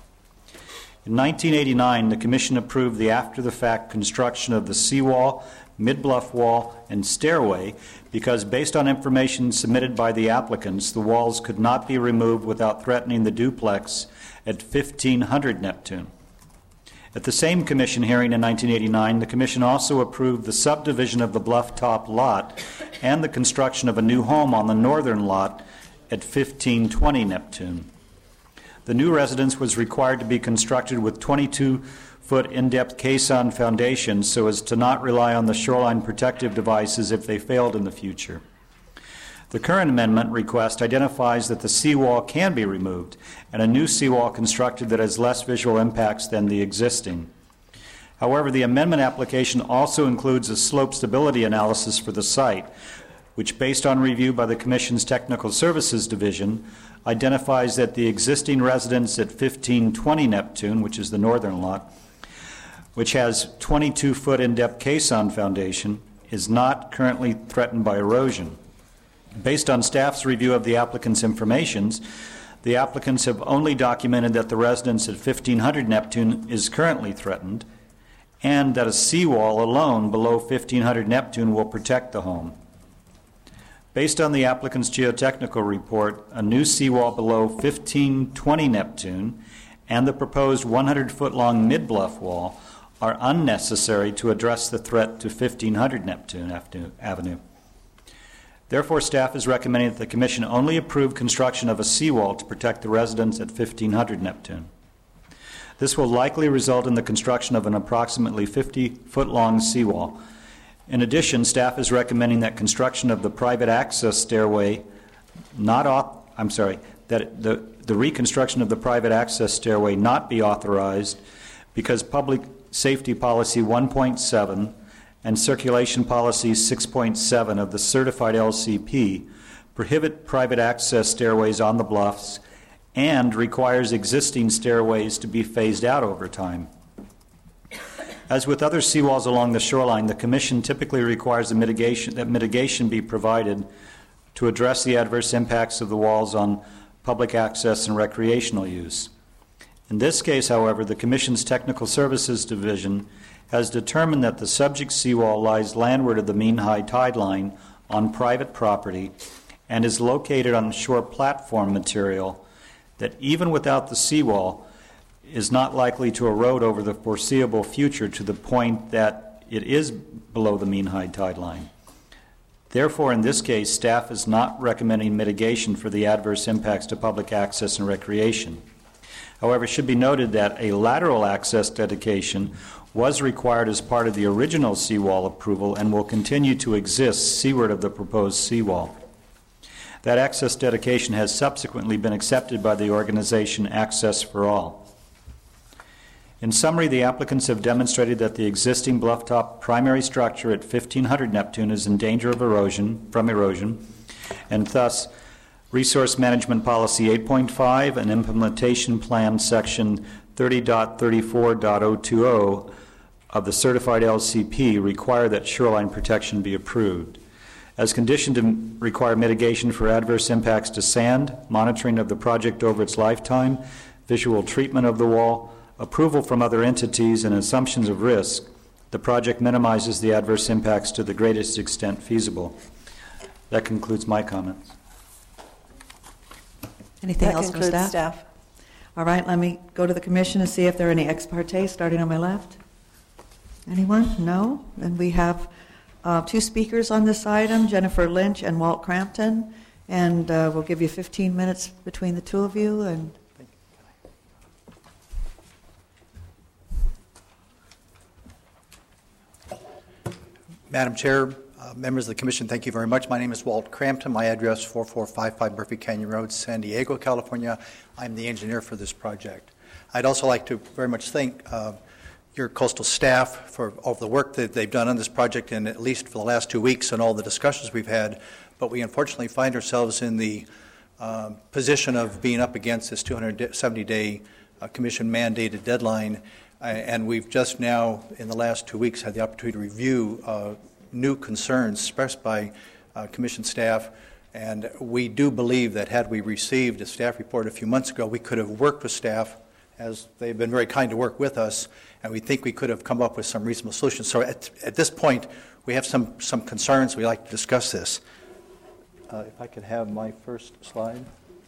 [SPEAKER 19] In nineteen eighty-nine, the Commission approved the after-the-fact construction of the seawall, mid-bluff wall, and stairway because, based on information submitted by the applicants, the walls could not be removed without threatening the duplex at fifteen hundred Neptune. At the same Commission hearing in nineteen eighty-nine, the Commission also approved the subdivision of the bluff top lot and the construction of a new home on the northern lot at fifteen twenty Neptune. The new residence was required to be constructed with twenty-two foot in-depth caisson foundations so as to not rely on the shoreline protective devices if they failed in the future. The current amendment request identifies that the seawall can be removed and a new seawall constructed that has less visual impacts than the existing. However, the amendment application also includes a slope stability analysis for the site, which, based on review by the Commission's Technical Services Division, identifies that the existing residence at fifteen twenty Neptune, which is the northern lot, which has twenty-two foot in-depth caisson foundation, is not currently threatened by erosion. Based on staff's review of the applicant's informations, the applicants have only documented that the residence at fifteen hundred Neptune is currently threatened and that a seawall alone below fifteen hundred Neptune will protect the home. Based on the applicant's geotechnical report, a new seawall below fifteen twenty Neptune and the proposed one hundred foot long mid-bluff wall are unnecessary to address the threat to fifteen hundred Neptune Avenue. Therefore, staff is recommending that the Commission only approve construction of a seawall to protect the residents at fifteen hundred Neptune. This will likely result in the construction of an approximately fifty foot long seawall. In addition, staff is recommending that construction of the private access stairway not auth- I'm sorry, that the, the reconstruction of the private access stairway not be authorized because Public Safety Policy one point seven and Circulation Policy six point seven of the certified L C P prohibit private access stairways on the bluffs and requires existing stairways to be phased out over time. As with other seawalls along the shoreline, the Commission typically requires a mitigation, that mitigation be provided to address the adverse impacts of the walls on public access and recreational use. In this case, however, the Commission's Technical Services Division has determined that the subject seawall lies landward of the mean high tide line on private property and is located on shore platform material that, even without the seawall, is not likely to erode over the foreseeable future to the point that it is below the mean high tide line. Therefore, in this case, staff is not recommending mitigation for the adverse impacts to public access and recreation. However, it should be noted that a lateral access dedication was required as part of the original seawall approval and will continue to exist seaward of the proposed seawall. That access dedication has subsequently been accepted by the organization Access for All. In summary, the applicants have demonstrated that the existing bluff-top primary structure at fifteen hundred Neptune is in danger of erosion from erosion, and thus Resource Management Policy eight point five and Implementation Plan Section thirty point thirty-four point zero two zero of the certified L C P require that shoreline protection be approved. As conditioned to require mitigation for adverse impacts to sand, monitoring of the project over its lifetime, visual treatment of the wall, approval from other entities, and assumptions of risk, the project minimizes the adverse impacts to the greatest extent feasible. That concludes my comments.
[SPEAKER 1] Anything
[SPEAKER 3] That
[SPEAKER 1] else from
[SPEAKER 3] concludes
[SPEAKER 1] staff?
[SPEAKER 3] staff.
[SPEAKER 1] All right, let me go to the Commission and see if there are any ex parte, starting on my left. Anyone? No? Then we have uh, two speakers on this item, Jennifer Lynch and Walt Crampton, and uh, we'll give you fifteen minutes between the two of you. And
[SPEAKER 17] Madam Chair, uh, members of the Commission, thank you very much. My name is Walt Crampton. My address, four four five five Murphy Canyon Road, San Diego, California. I'm the engineer for this project. I'd also like to very much thank uh, your coastal staff for all the work that they've done on this project, and at least for the last two weeks and all the discussions we've had. But we unfortunately find ourselves in the uh, position of being up against this two hundred seventy day uh, Commission mandated deadline. Uh, and we've just now, in the last two weeks, had the opportunity to review uh, new concerns expressed by uh, Commission staff. And we do believe that had we received a staff report a few months ago, we could have worked with staff, as they've been very kind to work with us, and we think we could have come up with some reasonable solutions. So at, at this point, we have some, some concerns. We'd like to discuss this. Uh, if I could have my first slide.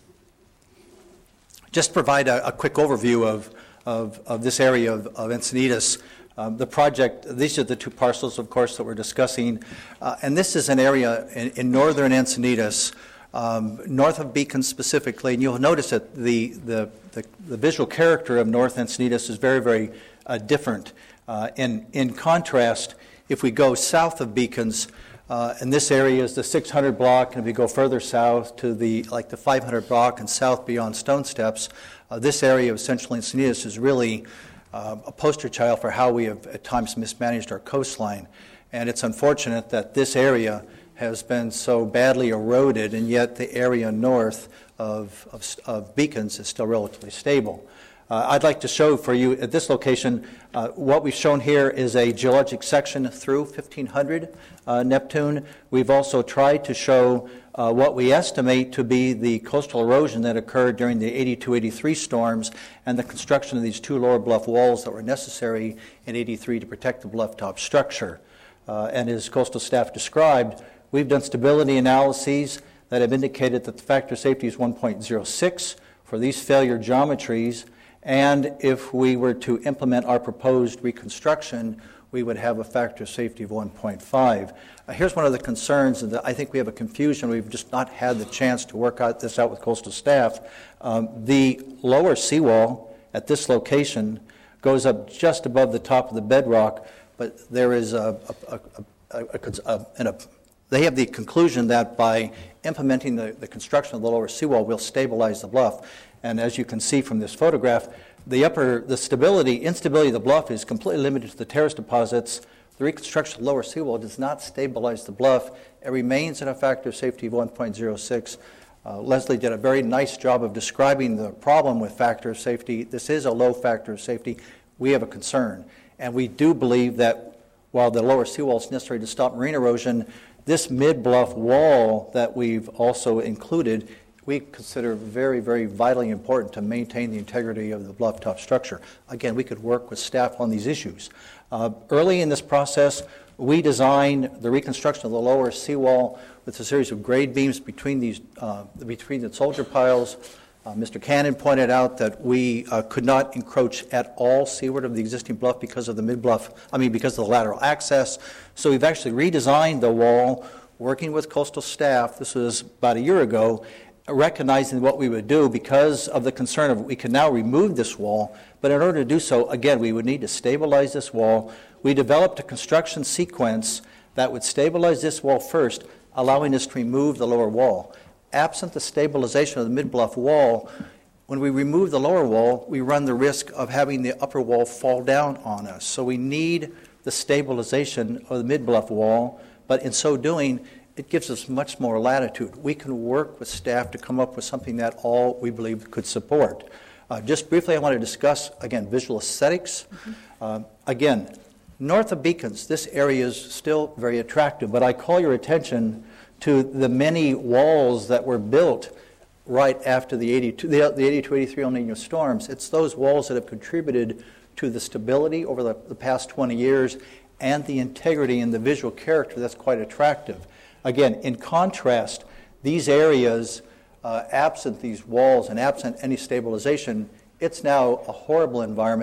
[SPEAKER 17] Just provide a, a quick overview of Of, of this area of, of Encinitas. Um, the project, these are the two parcels, of course, that we're discussing. Uh, and this is an area in, in northern Encinitas, um, north of Beacon specifically. And you'll notice that the, the, the, the visual character of North Encinitas is very, very uh, different. Uh, in, in contrast, if we go south of Beacons, uh, and this area is the six hundred block, and if we go further south to the like the five hundred block and south beyond Stone Steps, Uh, this area of Central Encinitas is really uh, a poster child for how we have at times mismanaged our coastline. And it's unfortunate that this area has been so badly eroded, and yet the area north of, of, of Beacons is still relatively stable. Uh, I'd like to show for you at this location, uh, what we've shown here is a geologic section through fifteen hundred uh, Neptune. We've also tried to show Uh, what we estimate to be the coastal erosion that occurred during the eighty-two eighty-three storms and the construction of these two lower bluff walls that were necessary in eighty-three to protect the bluff top structure. Uh, and as coastal staff described, we've done stability analyses that have indicated that the factor of safety is one point zero six for these failure geometries, and if we were to implement our proposed reconstruction, we would have a factor of safety of one point five. Uh, here's one of the concerns that I think we have a confusion. We've just not had the chance to work out this out with coastal staff. Um, the lower seawall at this location goes up just above the top of the bedrock, but there is a, a, a, a, a, a, a they have the conclusion that by implementing the, the construction of the lower seawall, we'll stabilize the bluff. And as you can see from this photograph, the upper, the stability, instability of the bluff is completely limited to the terrace deposits. The reconstruction of the lower seawall does not stabilize the bluff. It remains in a factor of safety of one point zero six. Uh, Leslie did a very nice job of describing the problem with factor of safety. This is a low factor of safety. We have a concern. And we do believe that while the lower seawall is necessary to stop marine erosion, this mid-bluff wall that we've also included we consider very, very vitally important to maintain the integrity of the bluff top structure. Again, we could work with staff on these issues. Uh, early in this process, we designed the reconstruction of the lower seawall with a series of grade beams between these, uh, between the soldier piles. Uh, Mister Cannon pointed out that we uh, could not encroach at all seaward of the existing bluff because of the mid-bluff, I mean, because of the lateral access. So we've actually redesigned the wall, working with coastal staff. This was about a year ago, recognizing what we would do because of the concern of we can now remove this wall, but in order to do so, again, we would need to stabilize this wall. We developed a construction sequence that would stabilize this wall first, allowing us to remove the lower wall. Absent the stabilization of the mid-bluff wall, when we remove the lower wall, we run the risk of having the upper wall fall down on us. So we need the stabilization of the mid-bluff wall, but in so doing, it gives us much more latitude. We can work with staff to come up with something that all we believe could support. Uh, just briefly, I want to discuss, again, visual aesthetics. Mm-hmm. Uh, again, north of Beacons, this area is still very attractive, but I call your attention to the many walls that were built right after the eighty-two, the, the eighty-two eighty-three El Nino storms. It's those walls that have contributed to the stability over the, the past twenty years and the integrity and the visual character that's quite attractive. Again, in contrast, these areas, uh, absent these walls and absent any stabilization, it's now a horrible environment,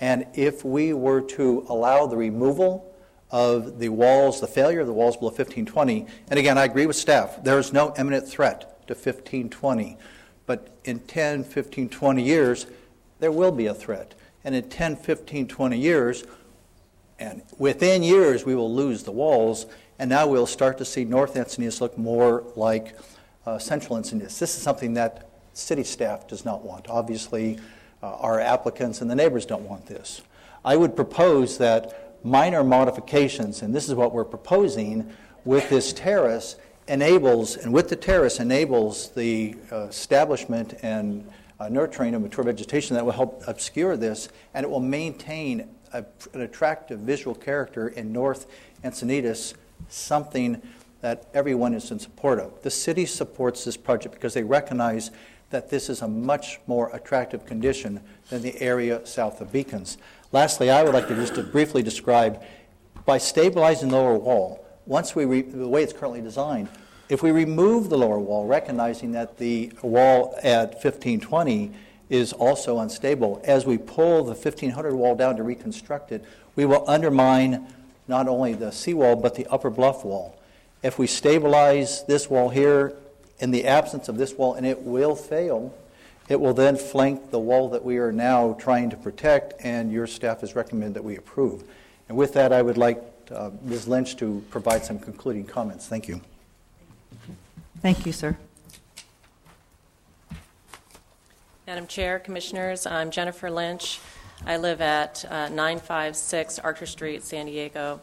[SPEAKER 17] And if we were to allow the removal of the walls, the failure of the walls below fifteen twenty, and again, I agree with staff, there is no imminent threat to fifteen twenty, but in ten, fifteen, twenty years, there will be a threat. And in ten, fifteen, twenty years, and within years, we will lose the walls, and now we'll start to see North Encinitas look more like uh, Central Encinitas. This is something that city staff does not want. Obviously, uh, our applicants and the neighbors don't want this. I would propose that minor modifications, and this is what we're proposing with this terrace, enables, and with the terrace enables the uh, establishment and uh, nurturing of mature vegetation that will help obscure this, and it will maintain a, an attractive visual character in North Encinitas, something that everyone is in support of. The city supports this project because they recognize that this is a much more attractive condition than the area south of Beacons. Lastly, I would like to just to briefly describe, by stabilizing the lower wall, once we, re, the way it's currently designed, if we remove the lower wall, recognizing that the wall at fifteen twenty is also unstable, as we pull the fifteen hundred wall down to reconstruct it, we will undermine not only the seawall but the upper bluff wall. If we stabilize this wall here, in the absence of this wall, and it will fail, it will then flank the wall that we are now trying to protect, and your staff has recommended that we approve. And with that, I would like uh, Miz Lynch to provide some concluding comments. Thank you.
[SPEAKER 1] Thank you, sir.
[SPEAKER 20] Madam Chair, Commissioners, I'm Jennifer Lynch. I live at uh, nine five six Archer Street, San Diego.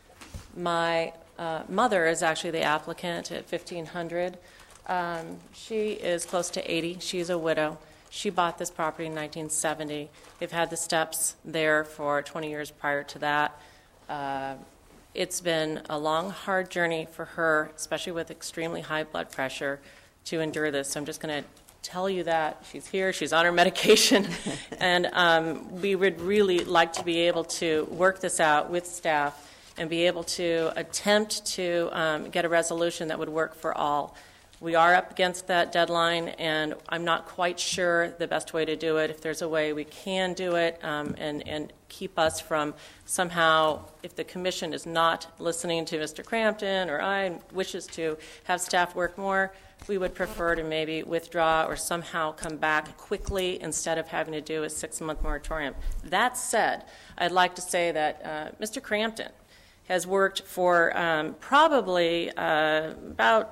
[SPEAKER 20] My uh, mother is actually the applicant at fifteen hundred. Um, she is close to eighty. She's a widow. She bought this property in nineteen seventy. They've had the steps there for twenty years prior to that. Uh, it's been a long, hard journey for her, especially with extremely high blood pressure, to endure this. So I'm just going to tell you that. She's here. She's on her medication. and um, we would really like to be able to work this out with staff and be able to attempt to um, get a resolution that would work for all. We are up against that deadline, and I'm not quite sure the best way to do it. If there's a way we can do it um, and, and keep us from somehow, if the commission is not listening to Mister Crampton or I wishes to have staff work more, we would prefer to maybe withdraw or somehow come back quickly instead of having to do a six-month moratorium. That said, I'd like to say that uh, Mister Crampton has worked for um, probably uh, about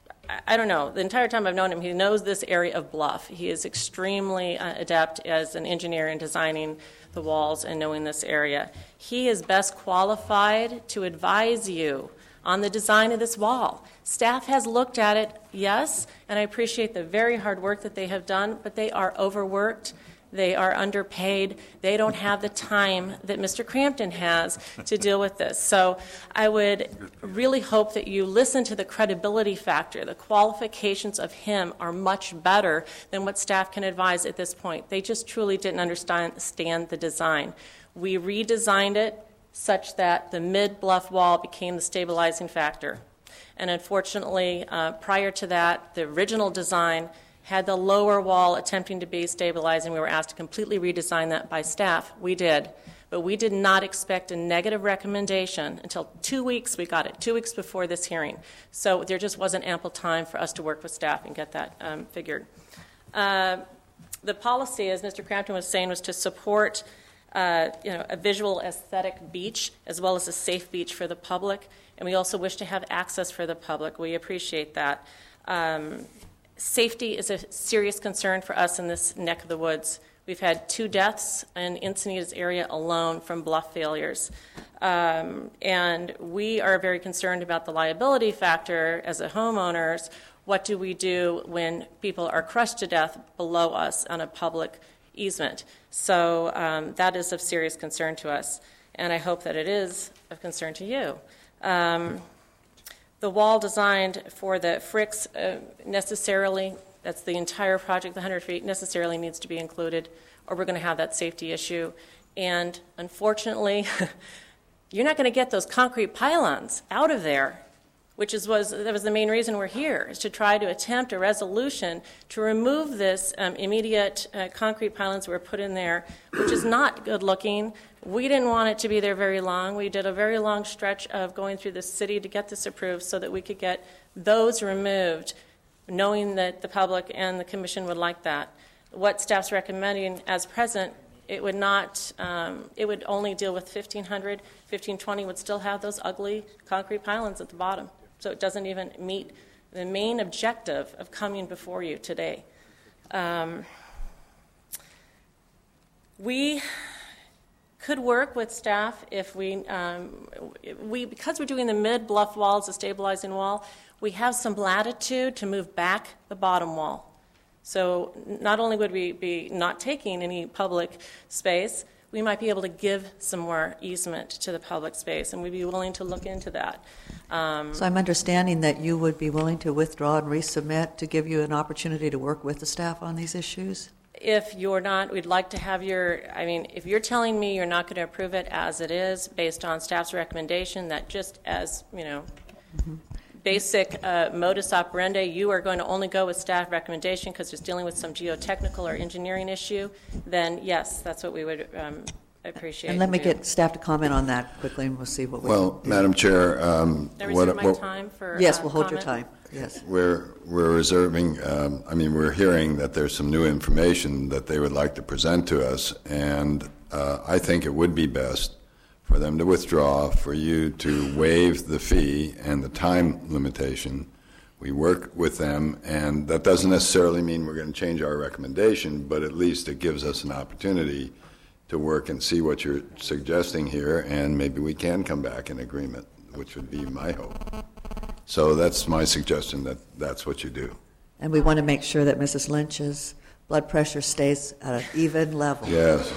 [SPEAKER 20] I don't know. The entire time I've known him, he knows this area of Bluff. He is extremely uh, adept as an engineer in designing the walls and knowing this area. He is best qualified to advise you on the design of this wall. Staff has looked at it, yes, and I appreciate the very hard work that they have done, but they are overworked. They are underpaid. They don't have the time that Mister Crampton has to deal with this. So I would really hope that you listen to the credibility factor. The qualifications of him are much better than what staff can advise at this point. They just truly didn't understand the design. We redesigned it such that the mid-bluff wall became the stabilizing factor. And unfortunately, uh, prior to that, the original design had the lower wall attempting to be stabilizing. We were asked to completely redesign that by staff. We did. But we did not expect a negative recommendation until two weeks. We got it, two weeks before this hearing. So there just wasn't ample time for us to work with staff and get that um, figured. Uh, the policy, as Mister Crampton was saying, was to support uh, you know, a visual aesthetic beach as well as a safe beach for the public. And we also wish to have access for the public. We appreciate that. Um, Safety is a serious concern for us in this neck of the woods. We've had two deaths in Encinitas area alone from bluff failures. Um, and we are very concerned about the liability factor as a homeowners. What do we do when people are crushed to death below us on a public easement? So um, that is of serious concern to us. And I hope that it is of concern to you. Um, The wall designed for the Fricks uh, necessarily, that's the entire project, the one hundred feet, necessarily needs to be included, or we're going to have that safety issue. And unfortunately, you're not going to get those concrete pylons out of there which is, was, that was the main reason we're here, is to try to attempt a resolution to remove this um, immediate uh, concrete pylons that were put in there, which is not good looking. We didn't want it to be there very long. We did a very long stretch of going through the city to get this approved so that we could get those removed, knowing that the public and the commission would like that. What staff's recommending as present, it would not, um, it would only deal with fifteen hundred. fifteen twenty would still have those ugly concrete pylons at the bottom. So it doesn't even meet the main objective of coming before you today. Um, we could work with staff if we, um, we, because we're doing the mid-bluff walls, the stabilizing wall, we have some latitude to move back the bottom wall. So not only would we be not taking any public space, we might be able to give some more easement to the public space, and we'd be willing to look into that. Um,
[SPEAKER 1] So I'm understanding that you would be willing to withdraw and resubmit to give you an opportunity to work with the staff on these issues?
[SPEAKER 20] If you're not, we'd like to have your, I mean, if you're telling me you're not going to approve it as it is based on staff's recommendation, that just as, you know, mm-hmm. basic uh, modus operandi, you are going to only go with staff recommendation because it's dealing with some geotechnical or engineering issue, then yes, that's what we would um, appreciate.
[SPEAKER 1] And let me
[SPEAKER 20] do.
[SPEAKER 1] get staff to comment on that quickly, and we'll see what we
[SPEAKER 4] Well, Madam Chair, um,
[SPEAKER 20] I
[SPEAKER 4] what,
[SPEAKER 20] reserve my
[SPEAKER 4] what,
[SPEAKER 20] time for
[SPEAKER 1] yes,
[SPEAKER 20] uh,
[SPEAKER 1] we'll hold
[SPEAKER 20] comment.
[SPEAKER 1] your time. Yes,
[SPEAKER 4] we're we're reserving. Um, I mean, we're hearing that there's some new information that they would like to present to us, and uh, I think it would be best for them to withdraw, for you to waive the fee and the time limitation. We work with them, and that doesn't necessarily mean we're going to change our recommendation, but at least it gives us an opportunity to work and see what you're suggesting here, and maybe we can come back in agreement, which would be my hope. So that's my suggestion, that that's what you do.
[SPEAKER 1] and we want to make sure that Missus Lynch's blood pressure stays at an even level.
[SPEAKER 4] Yes.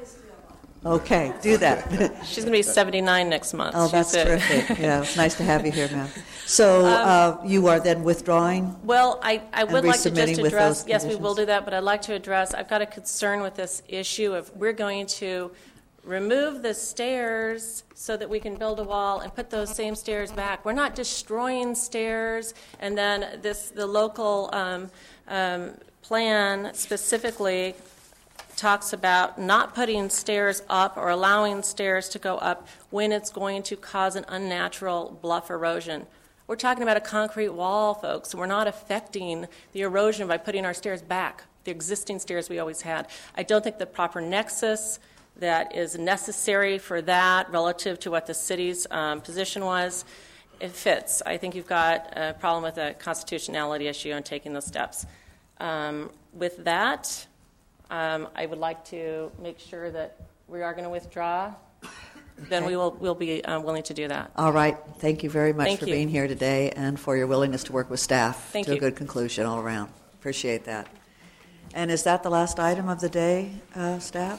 [SPEAKER 1] Okay, do that.
[SPEAKER 20] She's going to be seventy-nine next month.
[SPEAKER 1] Oh, that's
[SPEAKER 20] She's a-
[SPEAKER 1] terrific. Yeah, it's nice to have you here, ma'am. So uh, you are then withdrawing?
[SPEAKER 20] Well, I, I
[SPEAKER 1] And
[SPEAKER 20] would like to
[SPEAKER 1] resubmitting
[SPEAKER 20] just
[SPEAKER 1] with
[SPEAKER 20] address,
[SPEAKER 1] those
[SPEAKER 20] yes, we will
[SPEAKER 1] conditions?
[SPEAKER 20] do that, but I'd like to address, I've got a concern with this issue of we're going to remove the stairs so that we can build a wall and put those same stairs back. We're not destroying stairs, and then this the local um, um, plan specifically talks about not putting stairs up or allowing stairs to go up when it's going to cause an unnatural bluff erosion. We're talking about a concrete wall, folks. We're not affecting the erosion by putting our stairs back, the existing stairs we always had. I don't think the proper nexus that is necessary for that relative to what the city's um, position was, it fits. I think you've got a problem with a constitutionality issue on taking those steps. Um, with that, um, I would like to make sure that we are going to withdraw. Then
[SPEAKER 1] Okay.
[SPEAKER 20] we will we'll be uh, willing to do that.
[SPEAKER 1] All right. Thank you very much
[SPEAKER 20] Thank
[SPEAKER 1] for
[SPEAKER 20] you.
[SPEAKER 1] being here today and for your willingness to work with staff
[SPEAKER 20] Thank
[SPEAKER 1] to a
[SPEAKER 20] you.
[SPEAKER 1] good conclusion all around. Appreciate that. And is that the last item of the day, uh, staff?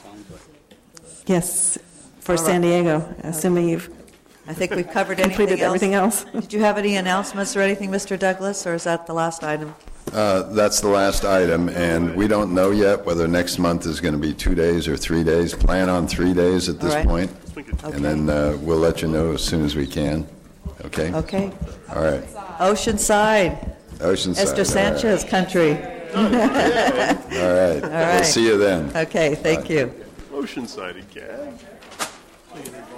[SPEAKER 3] Yes, for
[SPEAKER 1] All right.
[SPEAKER 3] San Diego, assuming you've
[SPEAKER 1] I think we've covered
[SPEAKER 3] completed
[SPEAKER 1] anything else.
[SPEAKER 3] everything else.
[SPEAKER 1] Did you have any announcements or anything, Mister Douglas, or is that the last item?
[SPEAKER 4] Uh, That's the last item, and we don't know yet whether next month is going to be two days or three days. Plan on three days at this
[SPEAKER 1] All right.
[SPEAKER 4] point,
[SPEAKER 1] Okay.
[SPEAKER 4] and then uh, we'll let you know as soon as we can. Okay?
[SPEAKER 1] Okay.
[SPEAKER 4] All right.
[SPEAKER 1] Oceanside.
[SPEAKER 4] Oceanside.
[SPEAKER 1] Esther Sanchez country.
[SPEAKER 4] All right. All right.
[SPEAKER 1] All right.
[SPEAKER 4] We'll see you then.
[SPEAKER 1] Okay, thank you.
[SPEAKER 16] Oceanside again.